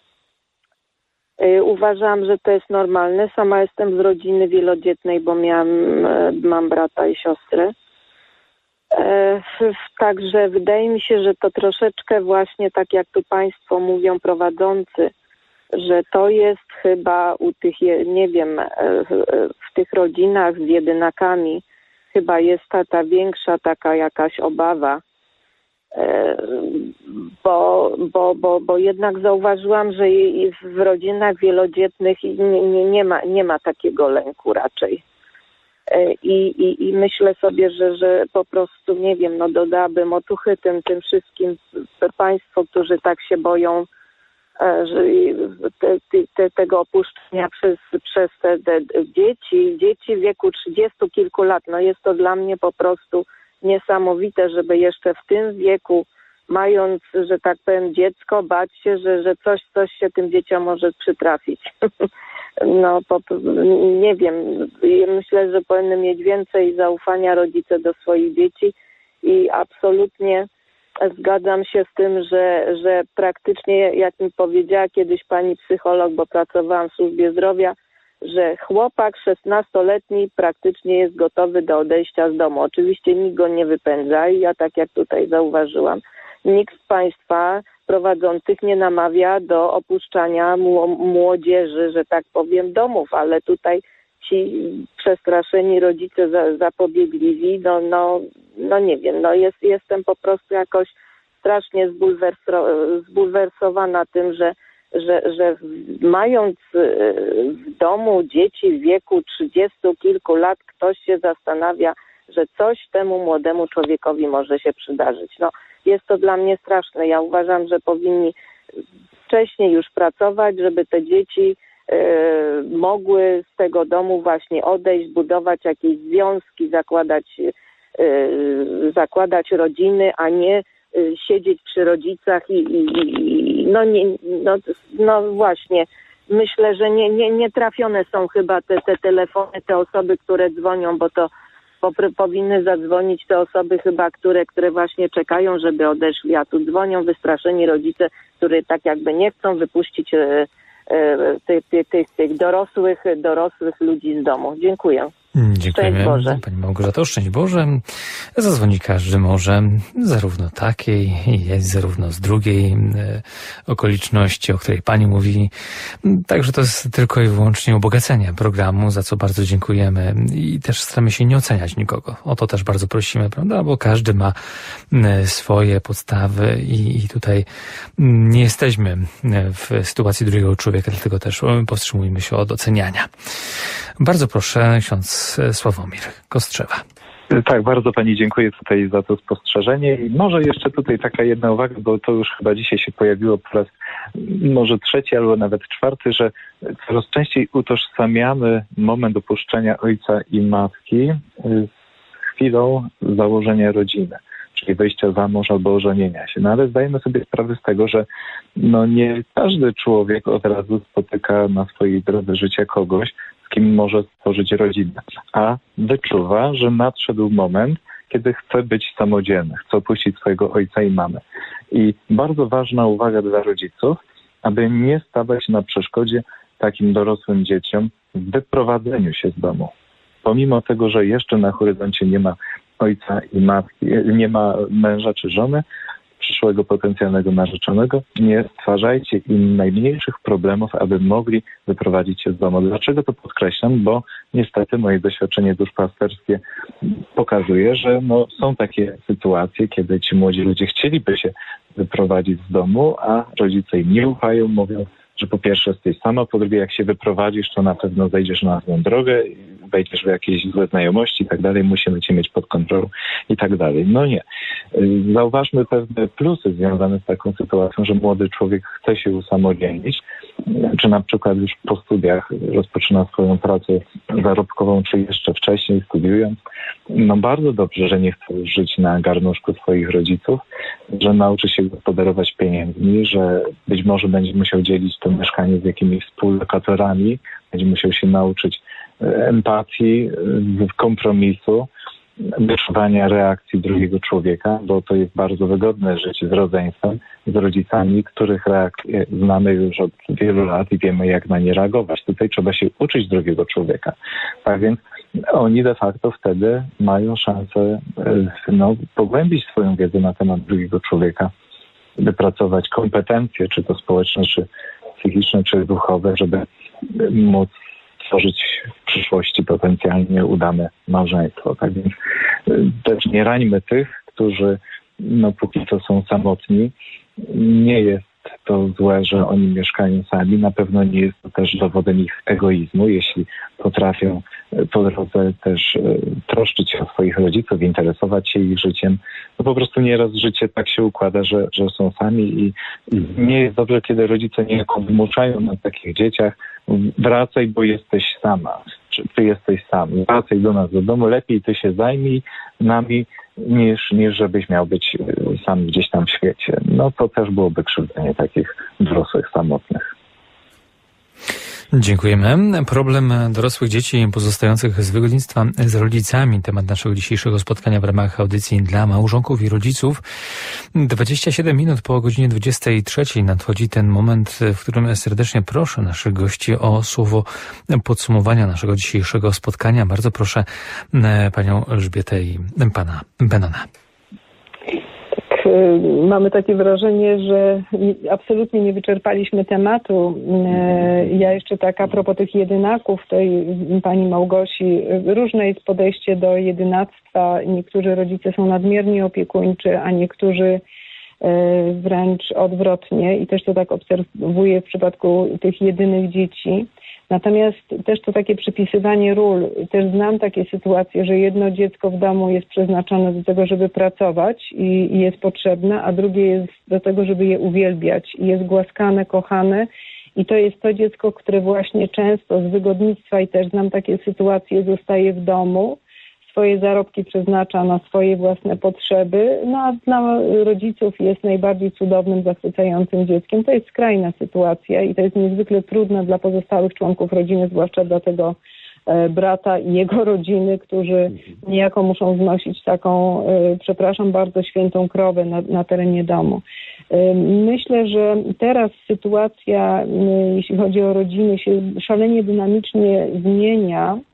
Uważam, że to jest normalne. Sama jestem z rodziny wielodzietnej, bo mam brata i siostrę. Także wydaje mi się, że to troszeczkę właśnie tak jak tu Państwo mówią prowadzący, że to jest chyba u tych, nie wiem, w tych rodzinach z jedynakami chyba jest ta większa taka jakaś obawa, bo jednak zauważyłam, że w rodzinach wielodzietnych nie ma takiego lęku raczej. I myślę sobie, że po prostu, nie wiem, dodałabym otuchy tym wszystkim państwu, którzy tak się boją tego opuszczenia przez te dzieci w wieku 30 kilku lat. Jest to dla mnie po prostu niesamowite, żeby jeszcze w tym wieku, mając, że tak powiem, dziecko, bać się, że coś się tym dzieciom może przytrafić. Nie wiem. Myślę, że powinny mieć więcej zaufania rodzice do swoich dzieci i absolutnie zgadzam się z tym, że praktycznie, jak mi powiedziała kiedyś pani psycholog, bo pracowałam w służbie zdrowia, że chłopak 16-letni praktycznie jest gotowy do odejścia z domu. Oczywiście nikt go nie wypędza i ja tak jak tutaj zauważyłam, nikt z Państwa prowadzących nie namawia do opuszczania młodzieży, że tak powiem, domów, ale tutaj ci przestraszeni rodzice zapobiegliwi, nie wiem, jestem po prostu jakoś strasznie zbulwersowana tym, że mając w domu dzieci w wieku 30 kilku lat, ktoś się zastanawia, że coś temu młodemu człowiekowi może się przydarzyć. Jest to dla mnie straszne. Ja uważam, że powinni wcześniej już pracować, żeby te dzieci mogły z tego domu właśnie odejść, budować jakieś związki, zakładać rodziny, a nie siedzieć przy rodzicach właśnie. Myślę, że nie trafione są chyba te telefony, te osoby, które dzwonią, bo powinny zadzwonić te osoby chyba, które właśnie czekają, żeby odeszli, a tu dzwonią wystraszeni rodzice, którzy tak jakby nie chcą wypuścić tych dorosłych ludzi z domu. Dziękuję. Dziękujemy. Szczęść Boże. Pani Małgorzato, szczęść Boże. Zadzwoni każdy może, zarówno takiej, jak zarówno z drugiej okoliczności, o której Pani mówi. Także to jest tylko i wyłącznie ubogacenie programu, za co bardzo dziękujemy i też staramy się nie oceniać nikogo. O to też bardzo prosimy, prawda? Bo każdy ma swoje podstawy i tutaj nie jesteśmy w sytuacji drugiego człowieka, dlatego też powstrzymujmy się od oceniania. Bardzo proszę, ksiądz Sławomir Kostrzewa. Tak, bardzo Pani dziękuję tutaj za to spostrzeżenie i może jeszcze tutaj taka jedna uwaga, bo to już chyba dzisiaj się pojawiło po raz może trzeci albo nawet czwarty, że coraz częściej utożsamiamy moment opuszczenia ojca i matki z chwilą założenia rodziny, czyli wyjścia za mąż albo ożenienia się. No ale zdajemy sobie sprawę z tego, że nie każdy człowiek od razu spotyka na swojej drodze życia kogoś, z kim może stworzyć rodzinę, a wyczuwa, że nadszedł moment, kiedy chce być samodzielny, chce opuścić swojego ojca i mamę. I bardzo ważna uwaga dla rodziców, aby nie stawać na przeszkodzie takim dorosłym dzieciom w wyprowadzeniu się z domu. Pomimo tego, że jeszcze na horyzoncie nie ma ojca i matki, nie ma męża czy żony, przyszłego potencjalnego narzeczonego, nie stwarzajcie im najmniejszych problemów, aby mogli wyprowadzić się z domu. Dlaczego to podkreślam? Bo niestety moje doświadczenie duszpasterskie pokazuje, że są takie sytuacje, kiedy ci młodzi ludzie chcieliby się wyprowadzić z domu, a rodzice im nie ufają, mówią, że po pierwsze jesteś sama, po drugie jak się wyprowadzisz, to na pewno zejdziesz na złą drogę, wejdziesz w jakieś złe znajomości i tak dalej, musimy cię mieć pod kontrolą i tak dalej. No nie. Zauważmy pewne plusy związane z taką sytuacją, że młody człowiek chce się usamodzielnić, czy na przykład już po studiach rozpoczyna swoją pracę zarobkową, czy jeszcze wcześniej studiując. Bardzo dobrze, że nie chce już żyć na garnuszku swoich rodziców, że nauczy się gospodarować pieniędzmi, że być może będzie musiał dzielić to mieszkanie z jakimiś współlokatorami, będzie musiał się nauczyć empatii, kompromisu, wyczuwania reakcji drugiego człowieka, bo to jest bardzo wygodne żyć z rodzeństwem, z rodzicami, których reakcje znamy już od wielu lat i wiemy, jak na nie reagować. Tutaj trzeba się uczyć drugiego człowieka. Tak więc oni de facto wtedy mają szansę pogłębić swoją wiedzę na temat drugiego człowieka, wypracować kompetencje, czy to społeczne, czy psychiczne, czy duchowe, żeby móc tworzyć w przyszłości potencjalnie udane małżeństwo. Tak więc też nie rańmy tych, którzy póki co są samotni. Nie jest to złe, że oni mieszkają sami. Na pewno nie jest to też dowodem ich egoizmu, jeśli potrafią po drodze też troszczyć się o swoich rodziców, interesować się ich życiem. Po prostu nieraz życie tak się układa, że są sami i nie jest dobrze, kiedy rodzice niejako wymuszają na takich dzieciach: wracaj, bo jesteś sama, czy ty jesteś sam, wracaj do nas do domu, lepiej ty się zajmij nami, niż żebyś miał być sam gdzieś tam w świecie. To też byłoby krzywdzenie takich dorosłych, samotnych. Dziękujemy. Problem dorosłych dzieci pozostających z wygodnictwa z rodzicami. Temat naszego dzisiejszego spotkania w ramach audycji dla małżonków i rodziców. 27 minut po godzinie 23 nadchodzi ten moment, w którym serdecznie proszę naszych gości o słowo podsumowania naszego dzisiejszego spotkania. Bardzo proszę panią Elżbietę i pana Benona. Mamy takie wrażenie, że absolutnie nie wyczerpaliśmy tematu. Ja jeszcze tak a propos tych jedynaków, tej pani Małgosi, różne jest podejście do jedynactwa. Niektórzy rodzice są nadmiernie opiekuńczy, a niektórzy wręcz odwrotnie i też to tak obserwuję w przypadku tych jedynych dzieci. Natomiast też to takie przypisywanie ról. Też znam takie sytuacje, że jedno dziecko w domu jest przeznaczone do tego, żeby pracować i jest potrzebne, a drugie jest do tego, żeby je uwielbiać i jest głaskane, kochane. I to jest to dziecko, które właśnie często z wygodnictwa, i też znam takie sytuacje, zostaje w domu, swoje zarobki przeznacza na swoje własne potrzeby, a dla rodziców jest najbardziej cudownym, zachwycającym dzieckiem. To jest skrajna sytuacja i to jest niezwykle trudne dla pozostałych członków rodziny, zwłaszcza dla tego brata i jego rodziny, którzy niejako muszą znosić taką, przepraszam bardzo, świętą krowę na terenie domu. Myślę, że teraz sytuacja, jeśli chodzi o rodziny, się szalenie dynamicznie zmienia.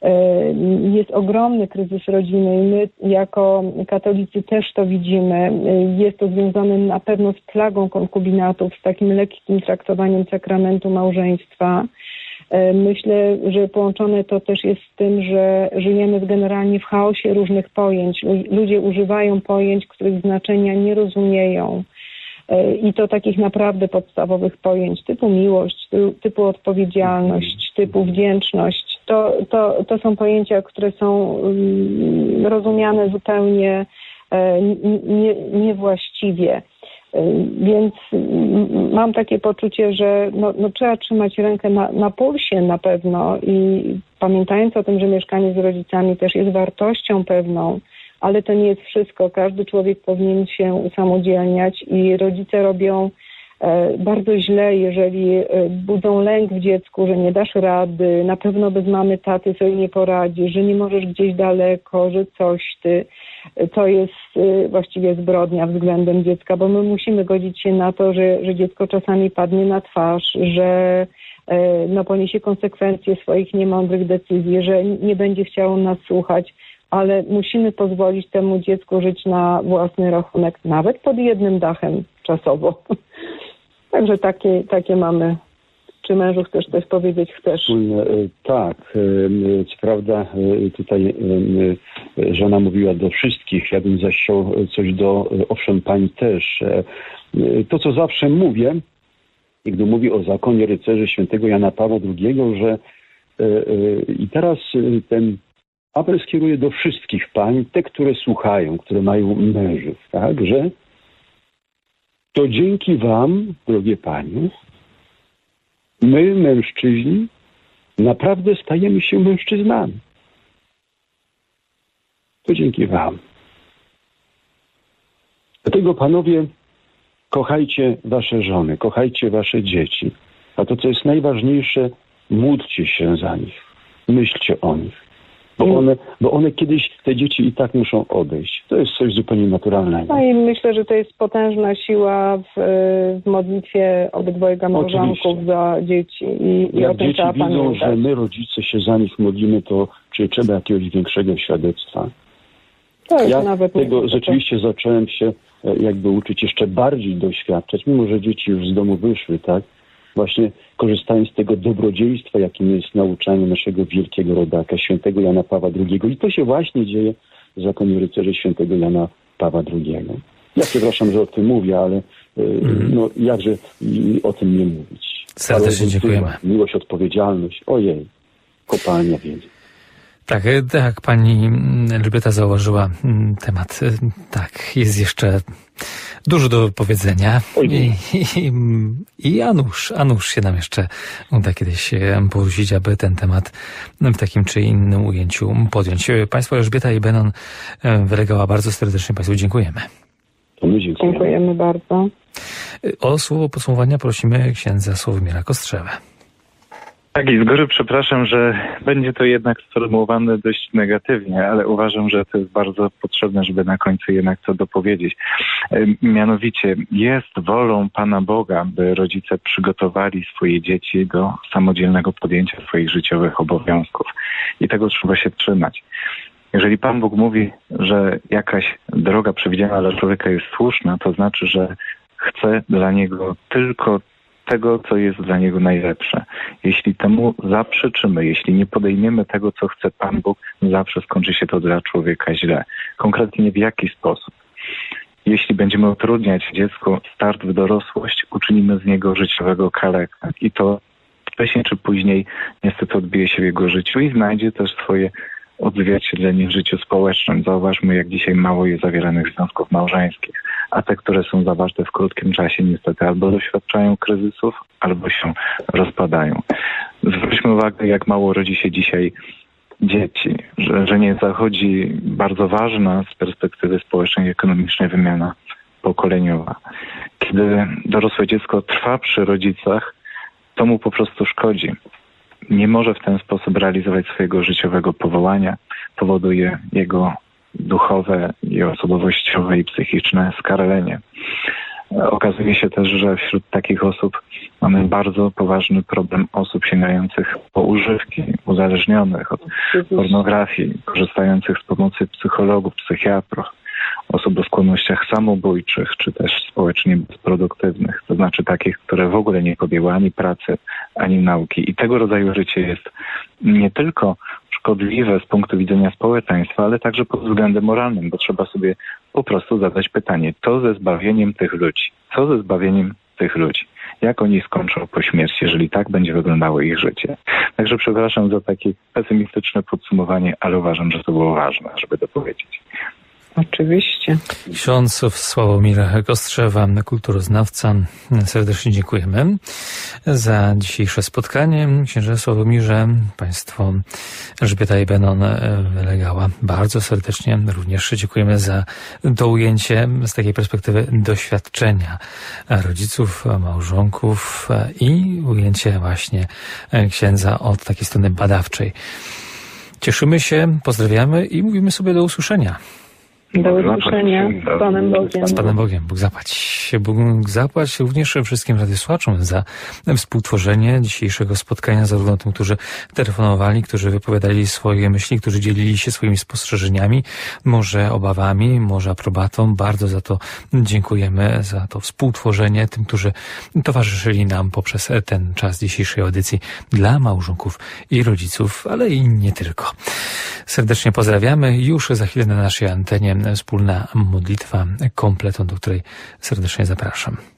Jest ogromny kryzys rodziny i my jako katolicy też to widzimy. Jest to związane na pewno z plagą konkubinatów, z takim lekkim traktowaniem sakramentu małżeństwa. Myślę, że połączone to też jest z tym, że żyjemy generalnie w chaosie różnych pojęć. Ludzie używają pojęć, których znaczenia nie rozumieją. I to takich naprawdę podstawowych pojęć typu miłość, typu odpowiedzialność, typu wdzięczność. To są pojęcia, które są rozumiane zupełnie niewłaściwie. Więc mam takie poczucie, że trzeba trzymać rękę na pulsie na pewno i pamiętając o tym, że mieszkanie z rodzicami też jest wartością pewną, ale to nie jest wszystko. Każdy człowiek powinien się usamodzielniać i rodzice robią bardzo źle, jeżeli budzą lęk w dziecku, że nie dasz rady, na pewno bez mamy, taty sobie nie poradzisz, że nie możesz gdzieś daleko, że coś ty. To jest właściwie zbrodnia względem dziecka, bo my musimy godzić się na to, że dziecko czasami padnie na twarz, że poniesie konsekwencje swoich niemądrych decyzji, że nie będzie chciało nas słuchać, ale musimy pozwolić temu dziecku żyć na własny rachunek, nawet pod jednym dachem czasowo. Także takie mamy. Czy mężu chcesz coś powiedzieć? Chcesz? Tak. Co prawda tutaj żona mówiła do wszystkich. Ja bym zaś chciał coś owszem, pani też. To, co zawsze mówię, gdy mówię o zakonie rycerzy świętego Jana Pawła II, że i teraz ten apel skieruję do wszystkich pań, te, które słuchają, które mają mężów, tak, że to dzięki wam, drogie panie, my, mężczyźni, naprawdę stajemy się mężczyznami. To dzięki wam. Dlatego, panowie, kochajcie wasze żony, kochajcie wasze dzieci. A to, co jest najważniejsze, módlcie się za nich. Myślcie o nich. Bo one kiedyś, te dzieci i tak muszą odejść. To jest coś zupełnie naturalnego. No i myślę, że to jest potężna siła w modlitwie obydwojga małżonków za dzieci. I o tym dzieci trzeba widzą, pamiętać. że my, rodzice, się za nich modlimy, to czy trzeba jakiegoś większego świadectwa? Tego rzeczywiście zacząłem się jakby uczyć, jeszcze bardziej doświadczać, mimo że dzieci już z domu wyszły, tak? Właśnie korzystając z tego dobrodziejstwa, jakim jest nauczanie naszego wielkiego rodaka, świętego Jana Pawła II. I to się właśnie dzieje w zakonie rycerzy świętego Jana Pawła II. Ja przepraszam, że o tym mówię, ale jakże o tym nie mówić. Serdecznie dziękujemy. Miłość, odpowiedzialność. Ojej, kopalnia wiedzy. Tak, jak pani Elżbieta zauważyła, temat, jest jeszcze dużo do powiedzenia. I a nuż się nam jeszcze uda kiedyś porzucić, aby ten temat w takim czy innym ujęciu podjąć. Państwo Elżbieta i Benon Wylegała, bardzo serdecznie Państwu dziękujemy. Dziękujemy bardzo. O słowo podsumowania prosimy księdza Sławomira Kostrzewę. Tak, i z góry przepraszam, że będzie to jednak sformułowane dość negatywnie, ale uważam, że to jest bardzo potrzebne, żeby na końcu jednak co dopowiedzieć. Mianowicie jest wolą Pana Boga, by rodzice przygotowali swoje dzieci do samodzielnego podjęcia swoich życiowych obowiązków. I tego trzeba się trzymać. Jeżeli Pan Bóg mówi, że jakaś droga przewidziana dla człowieka jest słuszna, to znaczy, że chce dla niego tylko tego, co jest dla niego najlepsze. Jeśli temu zaprzeczymy, jeśli nie podejmiemy tego, co chce Pan Bóg, zawsze skończy się to dla człowieka źle. Konkretnie w jaki sposób? Jeśli będziemy utrudniać dziecku start w dorosłość, uczynimy z niego życiowego kaleka. I to wcześniej czy później niestety odbije się w jego życiu i znajdzie też swoje odzwierciedlenie w życiu społecznym. Zauważmy, jak dzisiaj mało jest zawieranych związków małżeńskich, a te, które są zawarte w krótkim czasie, niestety albo doświadczają kryzysów, albo się rozpadają. Zwróćmy uwagę, jak mało rodzi się dzisiaj dzieci, że nie zachodzi bardzo ważna z perspektywy społecznej i ekonomicznej wymiana pokoleniowa. Kiedy dorosłe dziecko trwa przy rodzicach, to mu po prostu szkodzi. Nie może w ten sposób realizować swojego życiowego powołania, powoduje jego duchowe i osobowościowe i psychiczne skarlenie. Okazuje się też, że wśród takich osób Mamy bardzo poważny problem osób sięgających po używki, uzależnionych od pornografii, korzystających z pomocy psychologów, psychiatrów, osób o skłonnościach samobójczych, czy też społecznie bezproduktywnych, to znaczy takich, które w ogóle nie podjęły ani pracy, ani nauki. I tego rodzaju życie jest nie tylko szkodliwe z punktu widzenia społeczeństwa, ale także pod względem moralnym, bo trzeba sobie po prostu zadać pytanie, co ze zbawieniem tych ludzi? Co ze zbawieniem tych ludzi? Jak oni skończą po śmierci, jeżeli tak będzie wyglądało ich życie? Także przepraszam za takie pesymistyczne podsumowanie, ale uważam, że to było ważne, żeby to powiedzieć. Oczywiście. Ksiądz Sławomir Kostrzewa, kulturoznawca. Serdecznie dziękujemy za dzisiejsze spotkanie. Księże Sławomirze, państwo Elżbieta i Benon Legała, bardzo serdecznie również dziękujemy za to ujęcie z takiej perspektywy doświadczenia rodziców, małżonków i ujęcie właśnie księdza od takiej strony badawczej. Cieszymy się, pozdrawiamy i mówimy sobie do usłyszenia. Do usłyszenia. Z Panem Bogiem. Z Panem Bogiem. Bóg zapłać. Bóg zapłać również wszystkim radiosłuchaczom za współtworzenie dzisiejszego spotkania, zarówno tym, którzy telefonowali, którzy wypowiadali swoje myśli, którzy dzielili się swoimi spostrzeżeniami, może obawami, może aprobatą. Bardzo za to dziękujemy, za to współtworzenie tym, którzy towarzyszyli nam poprzez ten czas dzisiejszej audycji dla małżonków i rodziców, ale i nie tylko. Serdecznie pozdrawiamy. Już za chwilę na naszej antenie wspólna modlitwa kompletą, do której serdecznie zapraszam.